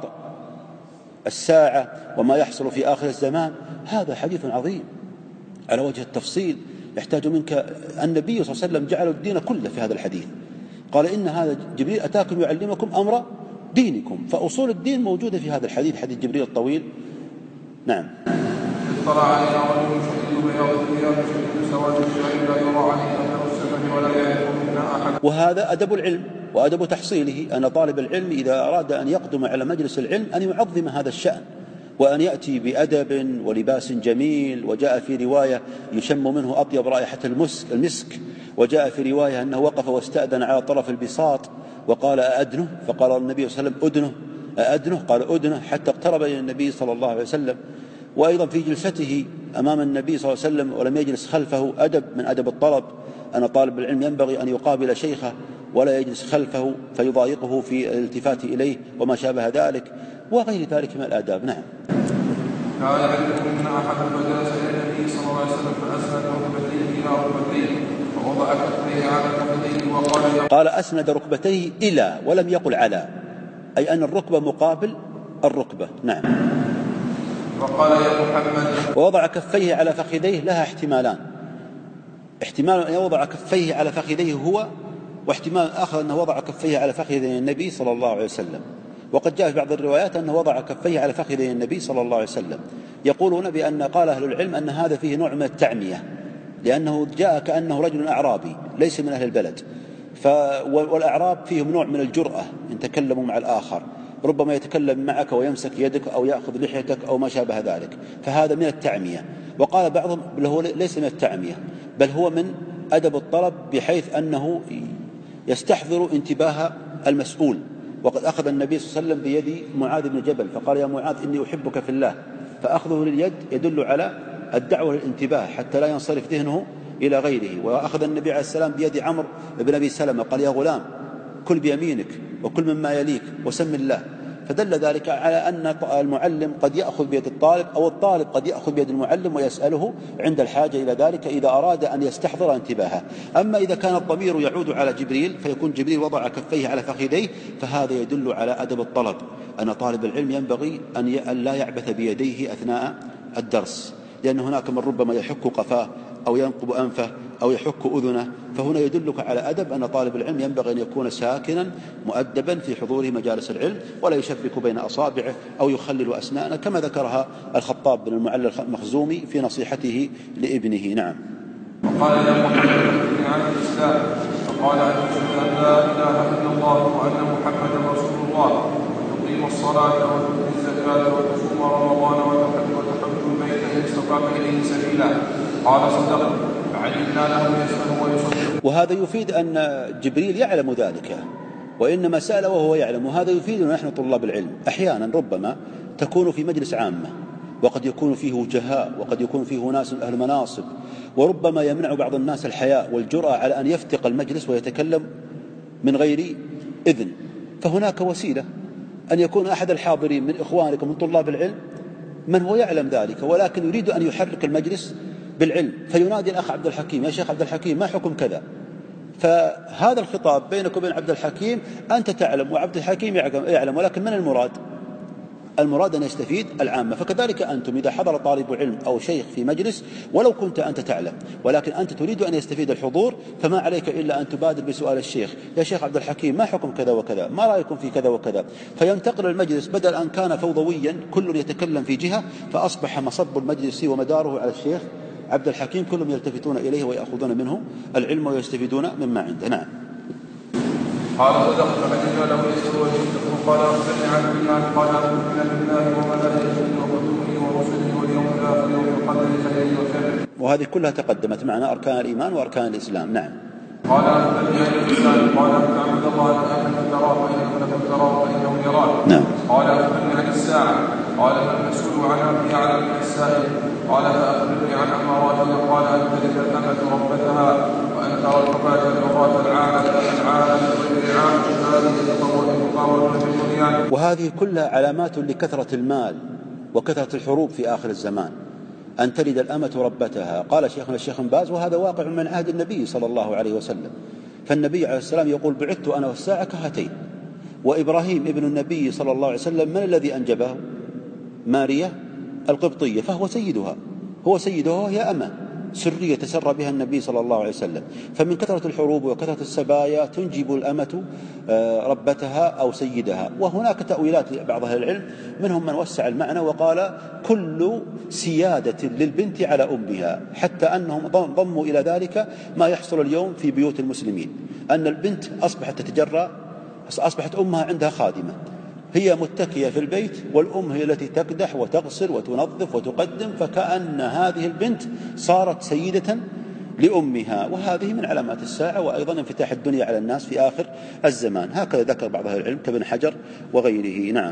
الساعة وما يحصل في آخر الزمان. هذا حديث عظيم على وجه التفصيل يحتاج منك. النبي صلى الله عليه وسلم جعل الدين كله في هذا الحديث، قال إن هذا جبريل أتاكم يعلمكم أمر دينكم، فأصول الدين موجودة في هذا الحديث، حديث جبريل الطويل. نعم. اطلع علينا رجل شديد بياض الثياب شديد سواد الشعر لا يرى عليه اثر السفر ولا يعرف منا احد. وهذا أدب العلم وأدب تحصيله، أن طالب العلم إذا أراد أن يقدم على مجلس العلم أن يعظم هذا الشأن، وأن يأتي بأدب ولباس جميل. وجاء في رواية يشم منه أطيب رائحة المسك, المسك وجاء في رواية أنه وقف واستأذن على طرف البساط وقال أأدنه، فقال النبي صلى الله عليه وسلم أدنه أأدنه، قال أدنه، حتى اقترب إلى النبي صلى الله عليه وسلم. وأيضا في جلسته أمام النبي صلى الله عليه وسلم ولم يجلس خلفه أدب من أدب الطلب، أن طالب العلم ينبغي أن يقابل شيخه ولا يجلس خلفه فيضايقه في الالتفات إليه وما شابه ذلك، وغير ذلك من الآداب. نعم. لا يعلم من أحد فجلس إلى النبي صلى الله عليه وسلم فأسند ركبتيه إلى ركبتيه ووضع كفيه على كفيه وقال قال أسند ركبتيه إلى ولم يقل على، أي أن الركبة مقابل الركبة. نعم. وقال يا محمد. ووضع كفيه على فخذيه لها احتمالان. احتمال أن يوضع كفيه على فخذيه هو واحتمال آخر أنه وضع كفيه على فخذي النبي صلى الله عليه وسلم. وقد جاء في بعض الروايات أنه وضع كفيه على فخذي النبي صلى الله عليه وسلم. يقولون بأن قال أهل العلم أن هذا فيه نوع من التعمية، لأنه جاء كأنه رجل أعرابي ليس من أهل البلد، والأعراب فيهم نوع من الجرأة إن تكلموا مع الآخر، ربما يتكلم معك ويمسك يدك أو يأخذ لحيتك أو ما شابه ذلك، فهذا من التعمية. وقال بعضهم له ليس من التعمية بل هو من أدب الطلب، بحيث أنه يستحضر انتباه المسؤول. وقد أخذ النبي صلى الله عليه وسلم بيد معاذ بن جبل فقال يا معاذ إني أحبك في الله، فأخذه لليد يدل على الدعوة للانتباه حتى لا ينصرف ذهنه إلى غيره. وأخذ النبي عليه السلام بيد عمرو بن أبي سلمة قال يا غلام كل بيمينك وكل مما يليك وسم الله. فدل ذلك على أن المعلم قد يأخذ بيد الطالب أو الطالب قد يأخذ بيد المعلم ويسأله عند الحاجة إلى ذلك إذا أراد أن يستحضر انتباهه. أما إذا كان الضمير يعود على جبريل فيكون جبريل وضع كفيه على فخذيه، فهذا يدل على أدب الطلب، أن طالب العلم ينبغي أن لا يعبث بيديه أثناء الدرس، لأن هناك من ربما يحك قفاه أو ينقب أنفه أو يحك أذنه، فهنا يدلك على أدب أن طالب العلم ينبغي أن يكون ساكنا مؤدبا في حضوره مجالس العلم، ولا يشبك بين أصابعه أو يخلل أسنانه كما ذكرها الخطاب بن المعلى المخزومي في نصيحته لابنه. نعم. وقال يا محمد عن الإسلام فقال أشهد أن لا إله إلا الله وأن محمدا رسول الله وتقيم الصلاة وتؤتي الزكاة وتصوم رمضان وتحج البيت إن استطعت إليه سبيلا قال صدق فعلمنا له يسأل ويصدق. وهذا يفيد أن جبريل يعلم ذلك وإنما سأل وهو يعلم. وهذا يفيدنا نحن طلاب العلم. أحيانا ربما تكون في مجلس عامة وقد يكون فيه وجهاء وقد يكون فيه ناس أهل مناصب، وربما يمنع بعض الناس الحياء والجرأة على أن يفتق المجلس ويتكلم من غير إذن، فهناك وسيلة أن يكون أحد الحاضرين من إخوانكم من طلاب العلم من هو يعلم ذلك ولكن يريد أن يحرك المجلس بالعلم، فينادي الأخ عبد الحكيم يا شيخ عبد الحكيم ما حكم كذا، فهذا الخطاب بينك وبين عبد الحكيم أنت تعلم وعبد الحكيم يعلم، ولكن من المراد؟ المراد أن يستفيد العامة. فكذلك أنتم إذا حضر طالب علم أو شيخ في مجلس ولو كنت أنت تعلم ولكن أنت تريد أن يستفيد الحضور، فما عليك إلا أن تبادر بسؤال الشيخ يا شيخ عبد الحكيم ما حكم كذا وكذا، ما رأيكم في كذا وكذا، فينتقل المجلس بدل أن كان فوضويا كل يتكلم في جهة فأصبح مصب المجلس ومداره على الشيخ عبد الحكيم، كلهم يلتفتون إليه ويأخذون منه العلم ويستفيدون مما عنده. نعم. قال صدقت فعلمنا له يسأل ويصدق قال أخبرني عن بالله قال أؤمن بالله وملائكته وكتبه ورسله واليوم الآخر يوم القدر خيره وشره. وهذه كلها تقدمت معنا أركان الإيمان وأركان الإسلام. نعم. قال أخبرني عن الإسلام قال أن تعبد الله كأنك تراه فإن لم تراه فإنه يراك. نعم. قال أخبرني عن الساعة قال ما المسؤول عنها بأعلم من السائل قال فأخبرني عن أماراتها قال أن تلد الأمة ربتها وأن ترى الحفاة العراة العالة العالة والرعاة هذه تطور في البنيان. وهذه كلها علامات لكثرة المال وكثرة الحروب في آخر الزمان، أن تلد الأمة ربتها. قال شيخنا الشيخ بن باز وهذا واقع من عهد النبي صلى الله عليه وسلم، فالنبي عليه السلام يقول بعثت أنا والساعة كهاتين. وإبراهيم ابن النبي صلى الله عليه وسلم من الذي أنجبه؟ ماريا القبطية، فهو سيدها هو سيدها وهي أمة سرية تسرى بها النبي صلى الله عليه وسلم. فمن كثرة الحروب وكثرة السبايا تنجب الأمة ربتها أو سيدها. وهناك تأويلات لبعض أهل العلم منهم من وسع المعنى وقال كل سيادة للبنت على أمها، حتى أنهم ضموا إلى ذلك ما يحصل اليوم في بيوت المسلمين، أن البنت أصبحت تتجرى، أصبحت أمها عندها خادمة، هي متكية في البيت والأم هي التي تكدح وتغسل وتنظف وتقدم، فكأن هذه البنت صارت سيدة لأمها. وهذه من علامات الساعة وأيضا انفتاح الدنيا على الناس في آخر الزمان، هكذا ذكر بعض أهل العلم كابن حجر وغيره. نعم.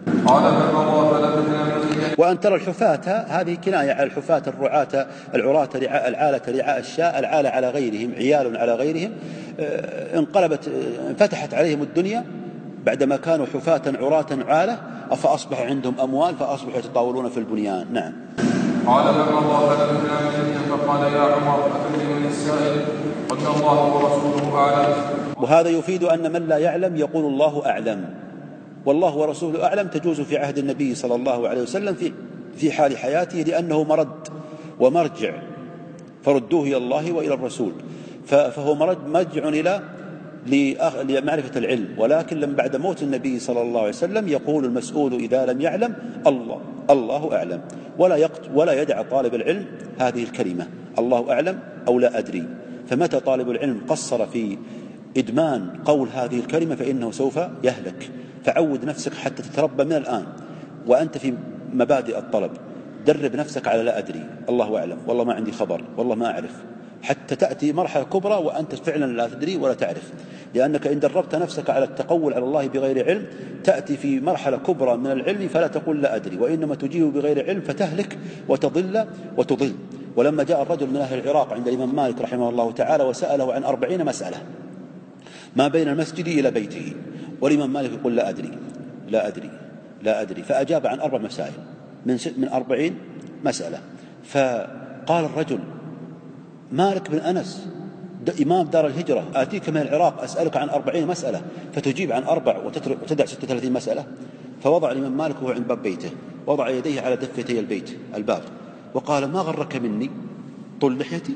وأن ترى الحفاة هذه كناية على الحفاة الرعاة العراة رعاء العالة رعاء الشاء، العالة على غيرهم، عيال على غيرهم، انقلبت انفتحت عليهم الدنيا بعدما كانوا حفاة عراة عالة، فأصبح عندهم أموال فأصبحوا يتطاولون في البنيان. نعم. قال فما الله فلم فقال يا عمر أتدري من السائل قلنا الله ورسوله أعلم. وهذا يفيد أن من لا يعلم يقول الله أعلم، والله ورسوله أعلم تجوز في عهد النبي صلى الله عليه وسلم في في حال حياته، لأنه مرد ومرجع، فردوه إلى الله وإلى الرسول، فهو مرجع إلى لمعرفة العلم، ولكن لما بعد موت النبي صلى الله عليه وسلم يقول المسؤول إذا لم يعلم الله الله أعلم، ولا ولا يدع طالب العلم هذه الكلمة الله أعلم أو لا أدري. فمتى طالب العلم قصر في إدمان قول هذه الكلمة فإنه سوف يهلك. فعود نفسك حتى تتربى من الآن وأنت في مبادئ الطلب، درب نفسك على لا أدري، الله أعلم، والله ما عندي خبر، والله ما أعرف، حتى تأتي مرحلة كبرى وأنت فعلا لا تدري ولا تعرف. لأنك إن دربت نفسك على التقول على الله بغير علم تأتي في مرحلة كبرى من العلم فلا تقول لا أدري، وإنما تجيب بغير علم فتهلك وتضل وتضل. ولما جاء الرجل من أهل العراق عند الإمام مالك رحمه الله تعالى وسأله عن أربعين مسألة ما بين المسجد إلى بيته، والإمام مالك يقول لا أدري لا أدري لا أدري، فأجاب عن أربع مسائل من من أربعين مسألة. فقال الرجل مالك بن أنس إمام دار الهجرة آتيك من العراق أسألك عن أربعين مسألة فتجيب عن أربع وتدع ستة وثلاثين مسألة. فوضع الإمام مالك وهو عند باب بيته، وضع يديه على دفتي البيت الباب وقال ما غرك مني طل لحيتي،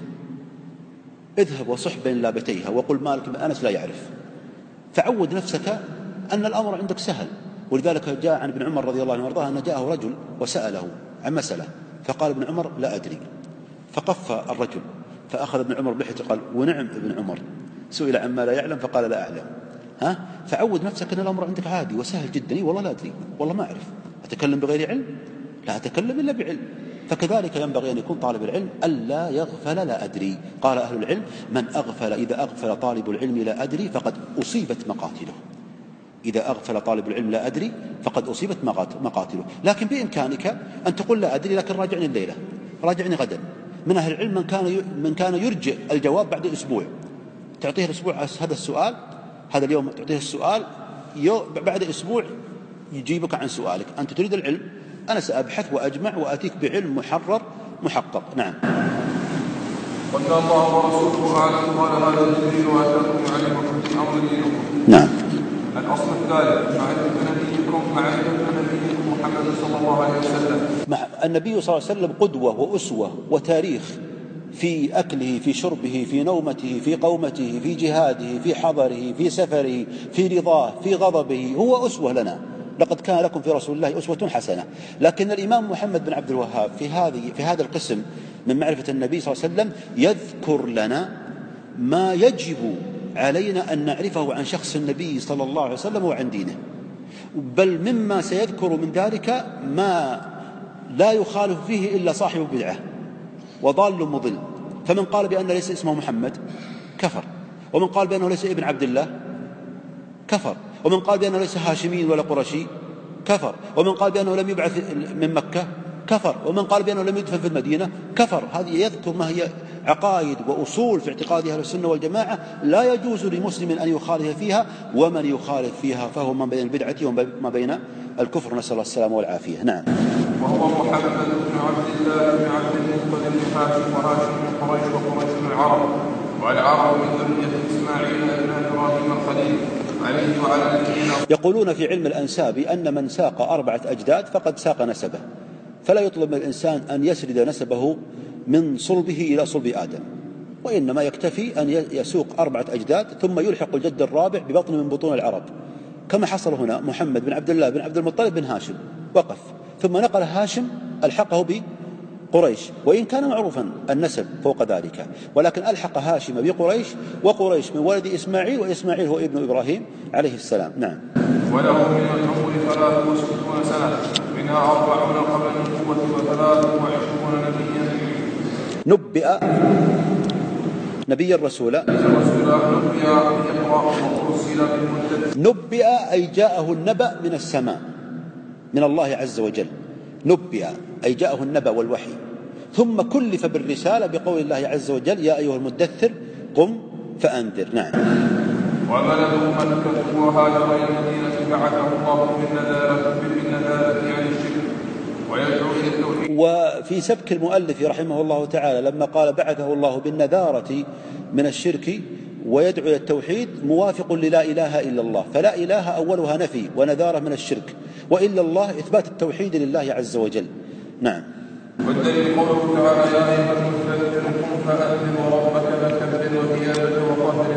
اذهب وصح بين لابتيها وقل مالك بن أنس لا يعرف. فعود نفسك أن الأمر عندك سهل. ولذلك جاء عن ابن عمر رضي الله عنه وارضاه أن جاءه رجل وسأله عن مسألة فقال ابن عمر لا أدري، فقف الرجل فأخذ ابن عمر بلحيته قال ونعم ابن عمر سئل عما لا يعلم فقال لا أعلم. ها فعود نفسك أن الأمر عندك عادي وسهل جدا، والله لا أدري والله ما أعرف، أتكلم بغير علم لا أتكلم إلا بعلم. فكذلك ينبغي أن يكون طالب العلم ألا يغفل لا أدري. قال أهل العلم من أغفل إذا أغفل طالب العلم لا أدري فقد أصيبت مقاتله. إذا أغفل طالب العلم لا أدري فقد أصيبت مقاتله. لكن بإمكانك أن تقول لا أدري لكن راجعني الليلة راجعني غدا. من أهل العلم من كان من كان يرجع الجواب بعد أسبوع، تعطيه الأسبوع هذا السؤال هذا اليوم تعطيه السؤال بعد أسبوع يجيبك عن سؤالك. أنت تريد العلم أنا سأبحث وأجمع وأتيك بعلم محرر محقق. نعم. قال الله ورسوله أعلم. قال هذا الدليل وأتاكم علمكم في أمر دينكم. نعم. الأصل الثالث معرفة نبيكم معرفة نبيكم محمد صلى الله عليه وسلم. النبي صلى الله عليه وسلم قدوة وأسوة وتاريخ في أكله في شربه في نومته في قومته في جهاده في حضره في سفره في رضاه في غضبه، هو أسوة لنا. لقد كان لكم في رسول الله أسوة حسنة. لكن الإمام محمد بن عبد الوهاب في هذه في هذا القسم من معرفة النبي صلى الله عليه وسلم يذكر لنا ما يجب علينا أن نعرفه عن شخص النبي صلى الله عليه وسلم وعن دينه، بل مما سيذكر من ذلك ما لا يخالف فيه إلا صاحب بدعة وضال مضل. فمن قال بأن ليس اسمه محمد كفر، ومن قال بأنه ليس ابن عبد الله كفر، ومن قال بأنه ليس هاشمي ولا قرشي كفر، ومن قال بأنه لم يبعث من مكة كفر، ومن قال بأنه لم يدفن في المدينة كفر. هذه يذكر ما هي عقائد وأصول في اعتقاد أهل السنة والجماعة لا يجوز لمسلم أن يخالف فيها، ومن يخالف فيها فهو من بين البدعة وما بين الكفر، نسأل الله السلامة والعافية. نعم. وهو محمد بن عبد الله بن عبد المطلب بن هاشم وهاشم بن قريش وقريش بن العرب، والعرب من ذرية إسماعيل بن إبراهيم الخليل عليه وعلى نبينا. يقولون في علم الأنساب أن من ساق أربعة أجداد فقد ساق نسبه، فلا يطلب من الإنسان أن يسرد نسبه من صلبه إلى صلب آدم، وإنما يكتفي أن يسوق أربعة أجداد ثم يلحق الجد الرابع ببطن من بطون العرب، كما حصل هنا محمد بن عبد الله بن عبد المطلب بن هاشم وقف، ثم نقل هاشم ألحقه بقريش، وإن كان معروفا النسب فوق ذلك، ولكن ألحق هاشم بقريش، وقريش من ولد إسماعيل، وإسماعيل هو ابن إبراهيم عليه السلام. نعم. وله من العمر ثلاث وستون سنة، منها أربعون قبل النبوة وثلاث وعشرون نبيا. نبئ نبي الرسول نبئ أي جاءه النبأ من السماء من الله عز وجل. نبئ أي جاءه النبأ والوحي، ثم كلف بالرسالة بقول الله عز وجل يا أيها المدثر قم فأنذر. نعم. وبلغوا مكة وهاجر إلى المدينة بعثه الله بالنذارة عن الشرك ويدعو إلى التوحيد. وفي سبك المؤلف رحمه الله تعالى لما قال بعثه الله بالنذارة من الشرك ويدعو إلى التوحيد موافق للا إله إلا الله، فلا إله أولها نفي ونذارة من الشرك، وإلا الله إثبات التوحيد لله عز وجل. نعم. والدليل قوله تعالى يا أيها المدثر قم فأنذر وربك فكبر وثيابك وطهر وقم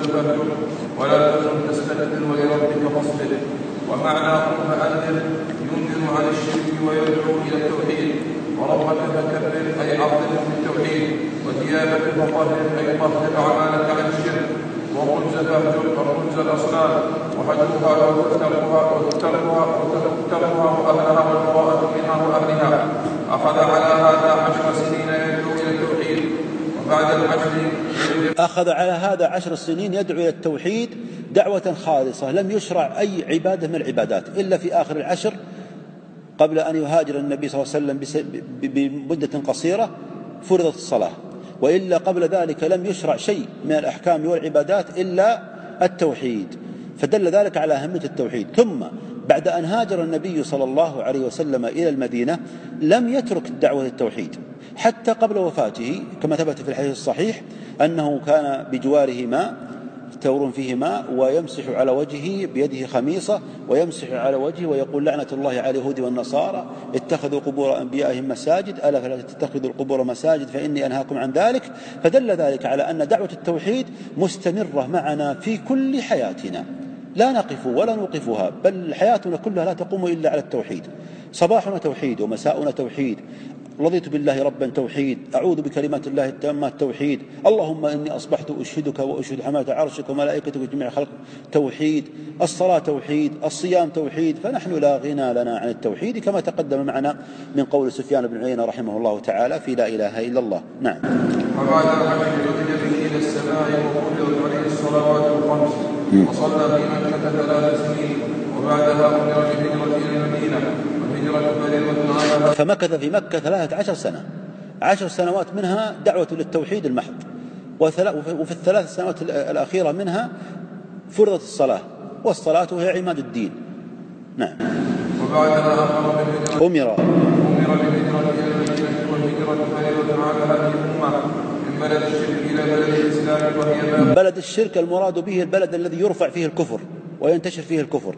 فاهجر ولا تكن تستكبر ولربك فاصبر. ومعنى قل فأنذر ينذر عن الشرك ويدعو إلى التوحيد. وربك فكبر أي عظم بالتوحيد. وثيابك فطهر أي طهر أعمالك عن الشرك. وقلت فاهجر فقلت الأصنام وحجرها وتركها وأهلها والبراءة منها وأهلها. أخذ على هذا عشر سنين يدعو إلى التوحيد. وبعد العشر أخذ على هذا عشر سنين يدعو إلى التوحيد دعوة خالصة، لم يشرع أي عبادة من العبادات إلا في آخر العشر قبل أن يهاجر النبي صلى الله عليه وسلم بمدة قصيرة فرضت الصلاة، وإلا قبل ذلك لم يشرع شيء من الأحكام والعبادات إلا التوحيد، فدل ذلك على أهمية التوحيد. ثم بعد أن هاجر النبي صلى الله عليه وسلم إلى المدينة لم يترك الدعوة للتوحيد حتى قبل وفاته، كما ثبت في الحديث الصحيح أنه كان بجواره ماء تور فيه ماء ويمسح على وجهه بيده خميصة ويمسح على وجهه ويقول لعنة الله على اليهود والنصارى اتخذوا قبور أنبيائهم مساجد ألا فلا تتخذوا القبور مساجد فإني أنهاكم عن ذلك. فدل ذلك على أن دعوة التوحيد مستمرة معنا في كل حياتنا، لا نقف ولا نوقفها، بل حياتنا كلها لا تقوم إلا على التوحيد. صباحنا توحيد ومساؤنا توحيد. رضيت بالله ربا توحيد، أعوذ بكلمات الله التامات توحيد، اللهم إني أصبحت أشهدك وأشهد حملة عرشك وملائكتك وجميع خلق توحيد. الصلاة توحيد، الصيام توحيد، فنحن لا غنى لنا عن التوحيد كما تقدم معنا من قول سفيان بن عيينة رحمه الله تعالى في لا إله إلا الله. نعم. وبعد الحج عرج به إلى السماء وفرضت عليه الصلوات الخمس وصلى في مكة ثلاث سنين وبعدها أمر بالهجرة إلى المدينة. فمكث في مكة ثلاثة عشر سنة، عشر سنوات منها دعوة للتوحيد المحض، وفي الثلاث سنوات الأخيرة منها فرضت الصلاة، والصلاة هي عماد الدين. نعم. وبعدها أمر أمر بالهجرة إلى المدينة والهجرة فريضة على هذه الأمة من بلد الشرك إلى بلد الإسلام، وهي بلد الشرك المراد به البلد الذي يرفع فيه الكفر وينتشر فيه الكفر،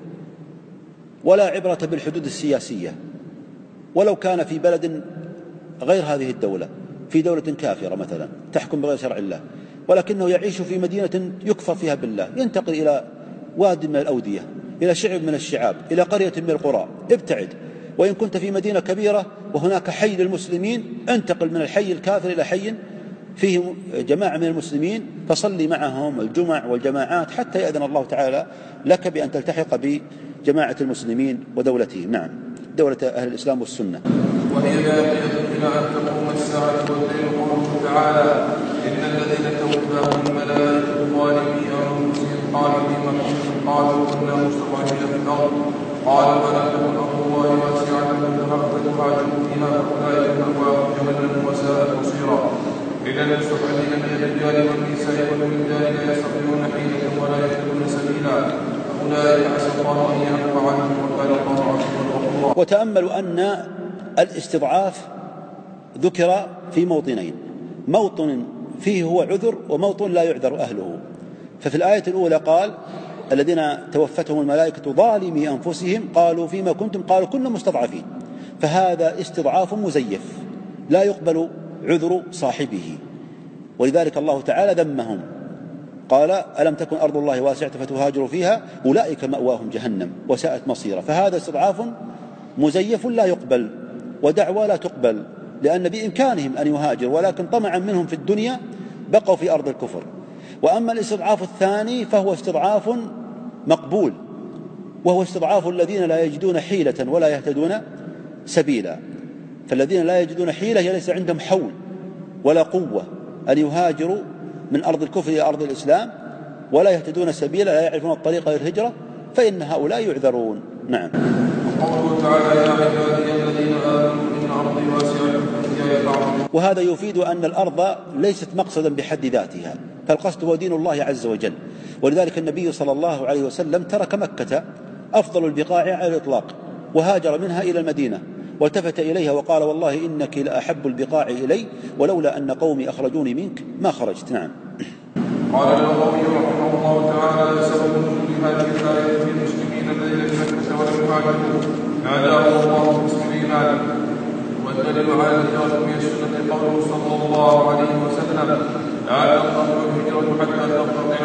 ولا عبرة بالحدود السياسية، ولو كان في بلد غير هذه الدولة، في دولة كافرة مثلا تحكم بغير شرع الله، ولكنه يعيش في مدينة يكفر فيها بالله، ينتقل إلى واد من الأودية، إلى شعب من الشعاب، إلى قرية من القرى، ابتعد. وإن كنت في مدينة كبيرة وهناك حي للمسلمين، انتقل من الحي الكافر إلى حي فيه جماعة من المسلمين، فصلي معهم الجمع والجماعات حتى يأذن الله تعالى لك بأن تلتحق بجماعة المسلمين ودولتهم. نعم، دولة أهل الإسلام والسنة. وهي باقية إلى أن تقوم الساعة والدين قوله تعالى إن الذين توفاهم الملائكة ظالمي أنفسهم قالوا بما كنتم قالوا كنا مستضعفين في الأرض قال ولم تكن أرض الله واسعة فتهاجروا فيها فأولئك مأواهم جهنم وساءت مصيرا. إلى المستضعفين من الرجال والنساء والولدان لا يستطيعون حيلة ولا يهتدون سبيلا أولئك عسى الله أن يعفو عنهم وكان الله عفوا غفورا. وتأملوا أن الاستضعاف ذكر في موطنين، موطن فيه هو عذر وموطن لا يعذر أهله. ففي الآية الأولى قال الذين توفتهم الملائكة ظالمي أنفسهم قالوا فيما كنتم قالوا كنا مستضعفين، فهذا استضعاف مزيف لا يقبل عذر صاحبه، ولذلك الله تعالى ذمهم قال ألم تكن أرض الله واسعة فتهاجروا فيها أولئك مأواهم جهنم وساءت مصيرا. فهذا استضعاف مزيف لا يقبل، ودعوى لا تقبل، لأن بإمكانهم أن يهاجروا ولكن طمعا منهم في الدنيا بقوا في أرض الكفر. وأما الاستضعاف الثاني فهو استضعاف مقبول، وهو استضعاف الذين لا يجدون حيلة ولا يهتدون سبيلا. فالذين لا يجدون حيلة ليس عندهم حول ولا قوة أن يهاجروا من أرض الكفر إلى أرض الإسلام، ولا يهتدون سبيلا، لا يعرفون الطريق للهجرة، فإن هؤلاء يعذرون. نعم. قوله تعالى يا عبادي الذين آمنوا إن أرضي واسعة فإياي فاعبدون. وهذا يفيد أن الأرض ليست مقصدا بحد ذاتها، فالقصد هو دين الله عز وجل. ولذلك النبي صلى الله عليه وسلم ترك مكة أفضل البقاع على الإطلاق وهاجر منها إلى المدينة، والتفت إليها وقال والله إنك لأحب البقاع إلي ولولا أن قومي أخرجوني منك ما خرجت. نعم. قال النووي رحمه الله تعالى سبب نزول هذه الآية في المسلمين الذين في مكة ولم يهاجروا ناداهم الله باسم الإيمان. والدليل على الهجرة من السنة قوله صلى الله عليه وسلم لا تنقطع الهجرة حتى تنقطع التوبة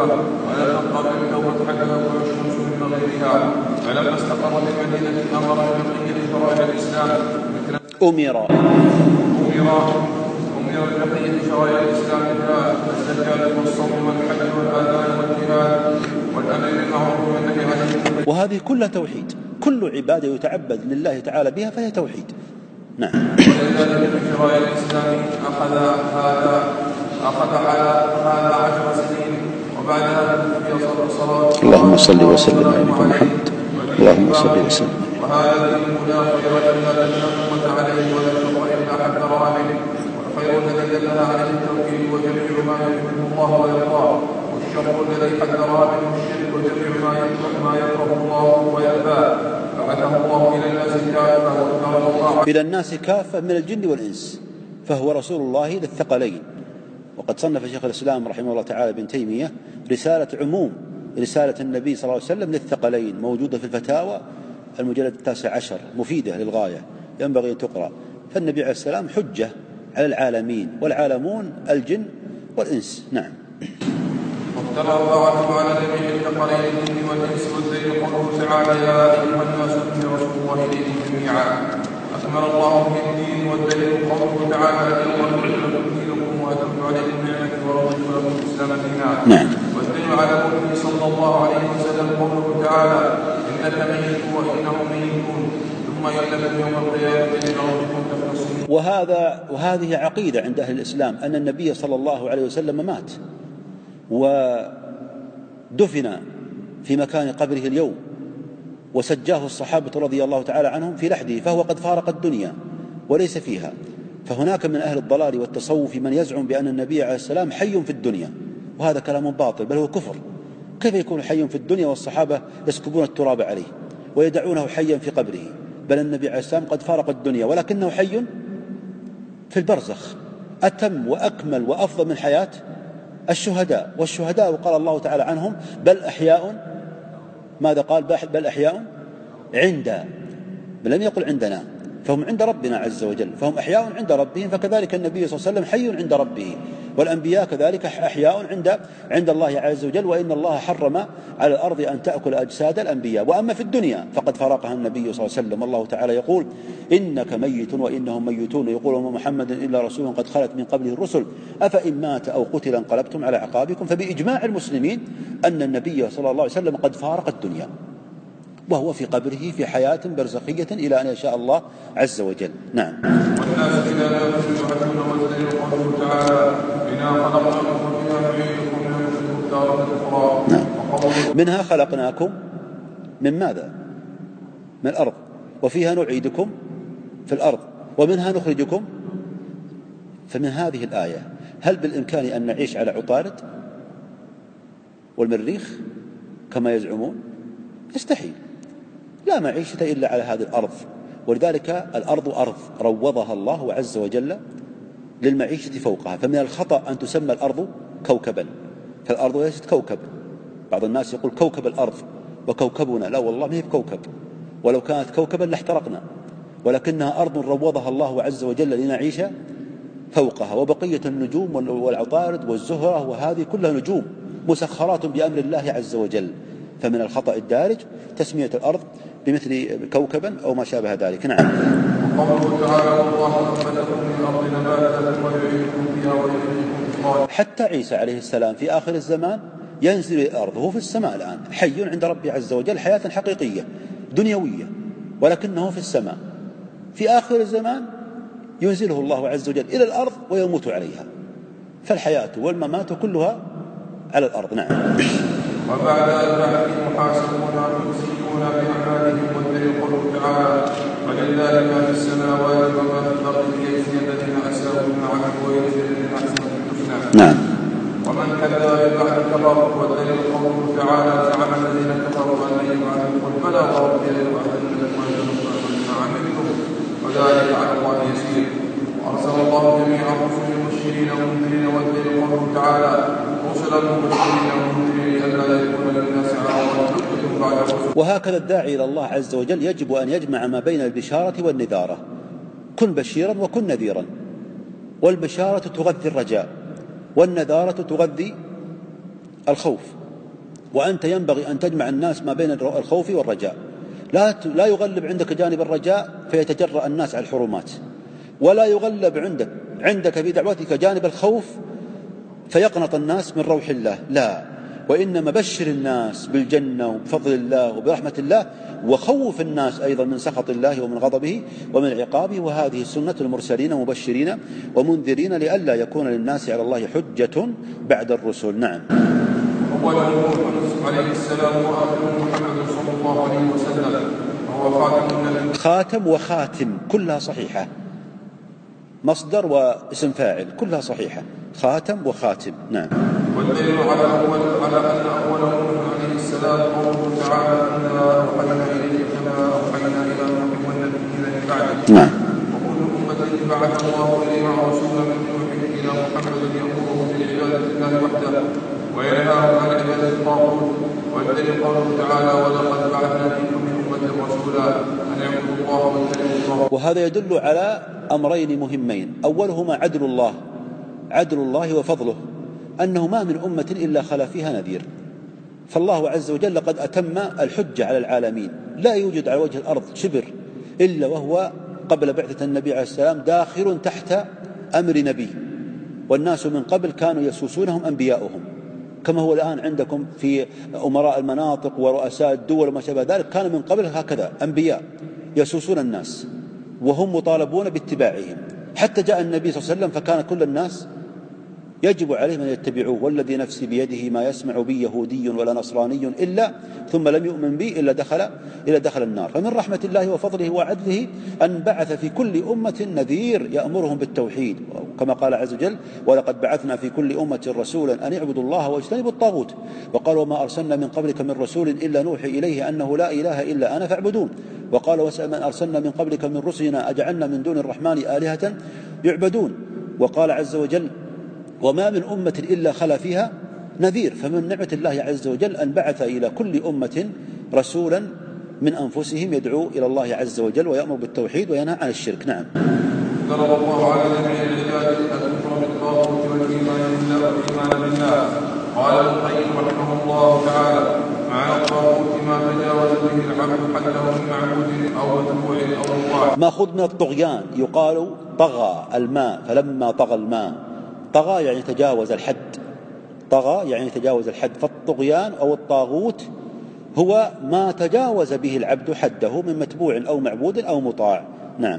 التوبة ولا تقبل التوبة حتى تطلع الشمس من مغربها. فلما استقر بمدينة أمر ببقية شرائع الإسلام مثل أمر أمر أمر ببقية شرائع الإسلام مثل الزكاة والصوم والحج والآذان والجهاد والأمر بالمعروف والنهي عن المنكر. وهذه كلها توحيد، كل عبادة يتعبد لله تعالى بها فهي توحيد. نعم. ولذلك في شرائع الإسلام أخذ هذا أخذ على هذا عشر سنين وبعدها في صلاة. اللهم صل وسلم على محمد. اللهم صل وسلم. وهذا الدين لا خير إلا الذي أمت عليه ولا شر إلا حذرها منه. والخير الذي دلها عليه التوحيد وجميع ما يحبه الله ويرضاه، والشر الذي حذرها منه الشرك وجميع ما يكره الله ويأباه. بعثه الله إلى الناس كافة وأمر الله إلى الناس كافة من الجن والإنس، فهو رسول الله للثقلين. وقد صنف شيخ الإسلام رحمه الله تعالى ابن تيمية رسالة عموم، رسالة النبي صلى الله عليه وسلم للثقلين، موجودة في الفتاوى المجلد التاسع عشر، مفيدة للغاية، ينبغي أن تقرأ. فالنبي عليه السلام حجة على العالمين، والعالمون الجن والإنس. نعم. وافترى الله على جميع الثقلين الجن والإنس والذين قوله تعالى يا أيها الناس إني رسول الله إليكم جميعا. أكمل الله به الدين، والدليل قوله تعالى اليوم أكملت لكم دينكم وأتممت عليكم نعمتي ورضيت لكم الإسلام دينا. نعم. والدليل على قوله صلى الله عليه وسلم قوله تعالى إنك ميت وإنهم ميتون ثم يعلم يوم القيامة بين ربكم تختصمون. وهذا وهذه عقيدة عند أهل الإسلام أن النبي صلى الله عليه وسلم مات ودفن في مكان قبره اليوم، وسجاه الصحابة رضي الله تعالى عنهم في لحده، فهو قد فارق الدنيا وليس فيها. فهناك من أهل الضلال والتصوف من يزعم بأن النبي عليه السلام حي في الدنيا، وهذا كلام باطل بل هو كفر. كيف يكون حي في الدنيا والصحابة يسكبون التراب عليه ويدعونه حيا في قبره؟ بل النبي عليه السلام قد فارق الدنيا ولكنه حي في البرزخ، أتم وأكمل وأفضل من حياة الشهداء. والشهداء وقال الله تعالى عنهم بل أحياء، ماذا قال؟ بل أحياء عند، بل لم يقل عندنا، فهم عند ربنا عز وجل، فهم أحياء عند ربهم. فكذلك النبي صلى الله عليه وسلم حي عند ربه، والأنبياء كذلك أحياء عند عند الله عز وجل. وإن الله حرم على الأرض أن تأكل أجساد الأنبياء، وأما في الدنيا فقد فرقها النبي صلى الله عليه وسلم. الله تعالى يقول إنك ميت وإنهم ميتون، يقول وما محمد إلا رسول قد خلت من قبله الرسل أفإن مات أو قتل انقلبتم على عقابكم. فبإجماع المسلمين أن النبي صلى الله عليه وسلم قد فارق الدنيا، وهو في قبره في حياة برزخية إلى أن يشاء الله عز وجل. نعم. والناس إلى لا يحبون والدليل قوله تعالى منها خلقناكم وفيها نعيدكم ومنها تارة أخرى. نعم. منها خلقناكم من ماذا؟ من الأرض، وفيها نعيدكم في الأرض، ومنها نخرجكم. فمن هذه الآية هل بالإمكان أن نعيش على عطارد والمريخ كما يزعمون؟ يستحيل، لا معيشة إلا على هذه الأرض. ولذلك الأرض أرض روضها الله عز وجل للمعيشة فوقها. فمن الخطأ أن تسمى الأرض كوكبا، فالأرض ليست كوكب. بعض الناس يقول كوكب الأرض وكوكبنا، لا والله ما هي بكوكب، ولو كانت كوكبا لاحترقنا، ولكنها أرض روضها الله عز وجل لنعيش فوقها. وبقية النجوم والعطارد والزهرة وهذه كلها نجوم مسخرات بأمر الله عز وجل. فمن الخطأ الدارج تسمية الأرض بمثل كوكبا أو ما شابه ذلك. نعم. وقوله تعالى والله أنبتكم من الأرض نباتا ثم يعيدكم فيها ويخرجكم إخراجا. حتى عيسى عليه السلام في آخر الزمان ينزل إلى الأرض، هو في السماء الآن حي عند ربه عز وجل حياة حقيقية دنيوية، ولكنه في السماء. في آخر الزمان ينزله الله عز وجل إلى الأرض ويموت عليها. فالحياة والممات كلها على الأرض. نعم. وبعد ذلك محاسبون يمسكون بأعمالهم، والدليل قوله تعالى ولله ما في السماوات وما في الأرض ليجزي الذين أساءوا بما عملوا ويجزي الذين أحسنوا بالحسنى. نعم. ومن كذب بالبعث كفر، والدليل قوله تعالى زعم الذين كفروا أن لن يبعثوا قل بلى وربي ليبعثن لكم ويجزون بما عملتم وذلك على الله يسير. وأرسل الله جميع الرسل مبشرين ومنذرين، والدليل قوله تعالى رسلا مبشرين ومنذرين ألا يكون للناس على الله حجة بعد الرسل. وهكذا الداعي إلى الله عز وجل يجب أن يجمع ما بين البشارة والنذارة. كن بشيرا وكن نذيرا، والبشارة تغذي الرجاء، والنذارة تغذي الخوف، وأنت ينبغي أن تجمع الناس ما بين الخوف والرجاء. لا لا يغلب عندك جانب الرجاء فيتجرأ الناس على الحرمات، ولا يغلب عندك عندك في دعوتك جانب الخوف فيقنط الناس من روح الله، لا، وإنما بشر الناس بالجنة وبفضل الله وبرحمة الله، وخوف الناس أيضا من سخط الله ومن غضبه ومن عقابه. وهذه سنة المرسلين مبشرين ومنذرين لئلا يكون للناس على الله حجة بعد الرسل. نعم. أول عليه السلام وآخر محمد صلى الله عليه وسلم وهو خاتم النبي. خاتم وخاتم كلها صحيحة، مصدر واسم فاعل كلها صحيحة، خاتم وخاتم. نعم. والدليل على أول على أن أولهم عليه السلام قوله تعالى إنا أوحينا إليك كما أوحينا إلى نوح والنبيين من بعده. نعم. وكل أمة بعث الله إليها رسولا من نوح إلى محمد يأمرهم بعبادة الله وحده وينهاهم عن عبادة الطاغوت. والدليل قوله تعالى ولقد بعثنا في كل أمة رسولا أن يعبدوا الله واجتنبوا الطاغوت. وهذا يدل على أمرين مهمين، أولهما عدل الله عدل الله وفضله، أنه ما من أمة إلا خلا فيها نذير. فالله عز وجل قد أتم الحجة على العالمين، لا يوجد على وجه الأرض شبر إلا وهو قبل بعثة النبي عليه السلام داخل تحت أمر نبي، والناس من قبل كانوا يسوسونهم أنبياؤهم، كما هو الآن عندكم في أمراء المناطق ورؤساء الدول وما شابه ذلك، كان من قبل هكذا أنبياء يسوسون الناس وهم مطالبون باتباعهم، حتى جاء النبي صلى الله عليه وسلم فكان كل الناس يجب عليهم أن يتبعوه. والذي نفسي بيده ما يسمع بي يهودي ولا نصراني إلا ثم لم يؤمن بي إلا دخل إلى دخل النار. فمن رحمة الله وفضله وعدله أن بعث في كل أمة نذير يأمرهم بالتوحيد، كما قال عز وجل ولقد بعثنا في كل أمة رسولا أن يعبدوا الله واجتنبوا الطاغوت. وقال وما أرسلنا من قبلك من رسول إلا نوحي إليه أنه لا إله إلا أنا فاعبدون. وقال وسأل من أرسلنا من قبلك من رسلنا أجعلنا من دون الرحمن آلهة يعبدون. وقال عز وجل وما من أمة إلا خلا فيها نذير. فمن نعمة الله عز وجل أن بعث إلى كل أمة رسولا من أنفسهم يدعو إلى الله عز وجل ويأمر بالتوحيد وينهى عن الشرك. نعم. ضرب الله على جميع العباد الكفر بالطاغوت والإيمان بالله. قال ابن القيم رحمه الله تعالى معنى الطاغوت ما تجاوز به العبد حده من معبود أو متبوع أو مطاع. ماخوذ من الطغيان، يقال طغى الماء فلما طغى الماء، طغى يعني تجاوز الحد، طغى يعني تجاوز الحد. فالطغيان أو الطاغوت هو ما تجاوز به العبد حده من متبوع أو معبود أو مطاع. نعم.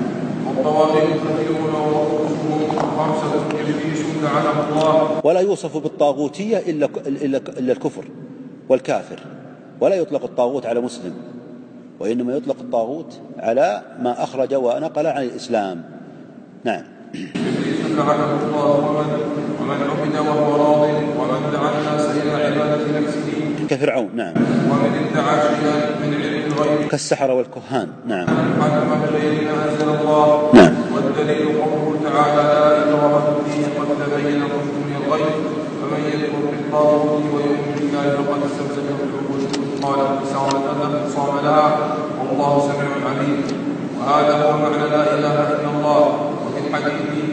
ولا يوصف بالطاغوتية إلا, إلا, إلا الكفر والكافر، ولا يطلق الطاغوت على مسلم، وإنما يطلق الطاغوت على ما أخرج ونقل عن الإسلام. نعم. لعنه الله ومن عبد وهو راض ومن دعا الناس إلى عبادة المسكين كفرعون. نعم. ومن ادعى شيئا من علم الغيب كالسحرة والكهان. نعم. حكم بغير ما أنزل الله. نعم. والدليل قوله تعالى لا إكراه في الدين قد تبين الرشد من الغي فمن يكفر بالطاغوت ويؤمن بالله فقد استمسك بالعروة الوثقى لا انفصام لها والله سميع عليم. وهذا هو معنى لا إله إلا الله. وفي الحديث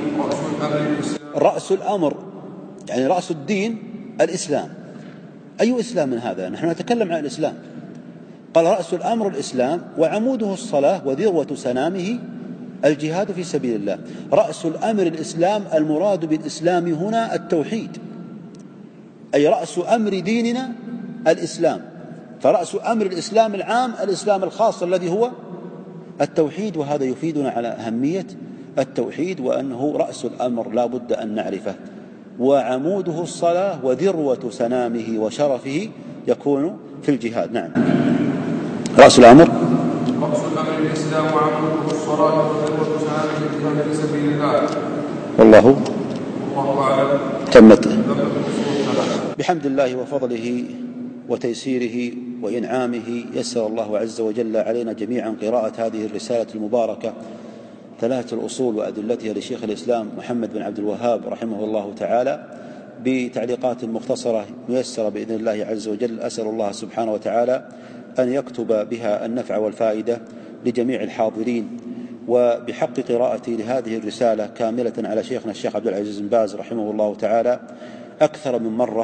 رأس الأمر يعني رأس الدين الإسلام. أي إسلام من هذا؟ نحن نتكلم عن الإسلام. قال رأس الأمر الإسلام وعموده الصلاة وذروة سنامه الجهاد في سبيل الله. رأس الأمر الإسلام، المراد بالإسلام هنا التوحيد، أي رأس أمر ديننا الإسلام. فرأس أمر الإسلام العام الإسلام الخاص الذي هو التوحيد. وهذا يفيدنا على أهمية التوحيد وأنه رأس الأمر لا بد أن نعرفه. وعموده الصلاة وذروة سنامه وشرفه يكون في الجهاد. نعم. رأس الأمر رأس الأمر الإسلام وعموده الصلاة وذروة سنامه الجهاد في سبيل الله. والله والله أعلم. تمت بحمد الله وفضله وتيسيره وإنعامه. يسر الله عز وجل علينا جميعا قراءة هذه الرسالة المباركة ثلاثة الأصول وأدلتها لشيخ الإسلام محمد بن عبد الوهاب رحمه الله تعالى بتعليقات مختصرة ميسرة بإذن الله عز وجل. أسأل الله سبحانه وتعالى أن يكتب بها النفع والفائدة لجميع الحاضرين. وبحق قراءتي لهذه الرسالة كاملة على شيخنا الشيخ عبد العزيز بن باز رحمه الله تعالى أكثر من مرة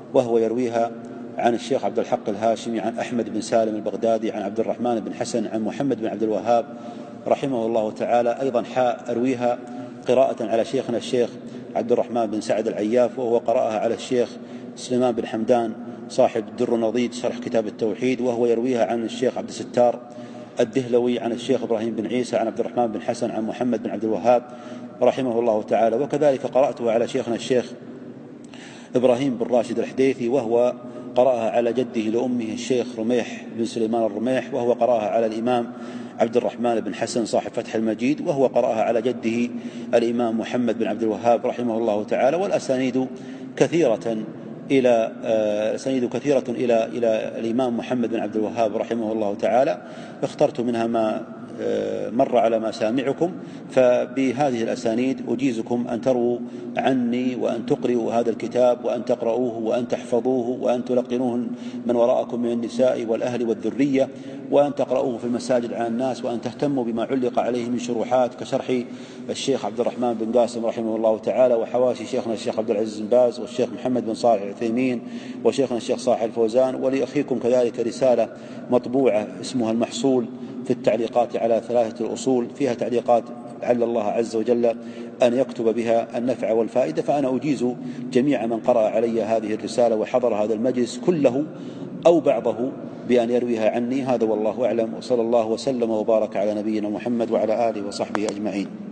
وهو يرويها عن الشيخ عبد الحق الهاشمي عن أحمد بن سالم البغدادي عن عبد الرحمن بن حسن عن محمد بن عبد الوهاب رحمه الله تعالى. أيضا حاء أرويها قراءة على شيخنا الشيخ عبد الرحمن بن سعد العياف، وهو قرأها على الشيخ سليمان بن حمدان صاحب الدر النضيد شرح كتاب التوحيد، وهو يرويها عن الشيخ عبد الستار الدهلوي عن الشيخ إبراهيم بن عيسى عن عبد الرحمن بن حسن عن محمد بن عبد الوهاب رحمه الله تعالى. وكذلك قرأته على شيخنا الشيخ إبراهيم بن راشد الحديثي، وهو قرأها على جده لأمه الشيخ رميح بن سليمان الرميح، وهو قرأها على الإمام عبد الرحمن بن حسن صاحب فتح المجيد، وهو قرأها على جده الإمام محمد بن عبد الوهاب رحمه الله تعالى. والأسانيد كثيرة إلى أسانيد كثيرة إلى إلى الإمام محمد بن عبد الوهاب رحمه الله تعالى، اخترت منها ما مر على مسامعكم. فبهذه الأسانيد أجيزكم أن تروا عني وأن تقرئوا هذا الكتاب وأن تقرؤوه وأن تحفظوه وأن تلقنوه من وراءكم من النساء والأهل والذرية، وأن تقرؤوه في المساجد على الناس، وأن تهتموا بما علق عليه من شروحات كشرح الشيخ عبد الرحمن بن قاسم رحمه الله تعالى، وحواشي شيخنا الشيخ عبد العزيز بن باز والشيخ محمد بن صالح العثيمين وشيخنا الشيخ صالح الفوزان. ولأخيكم كذلك رسالة مطبوعة اسمها المحصول في التعليقات على ثلاثة الأصول، فيها تعليقات لعل الله عز وجل أن يكتب بها النفع والفائدة. فأنا أجيز جميع من قرأ علي هذه الرسالة وحضر هذا المجلس كله أو بعضه بأن يرويها عني. هذا والله أعلم، وصلى الله وسلم وبارك على نبينا محمد وعلى آله وصحبه أجمعين.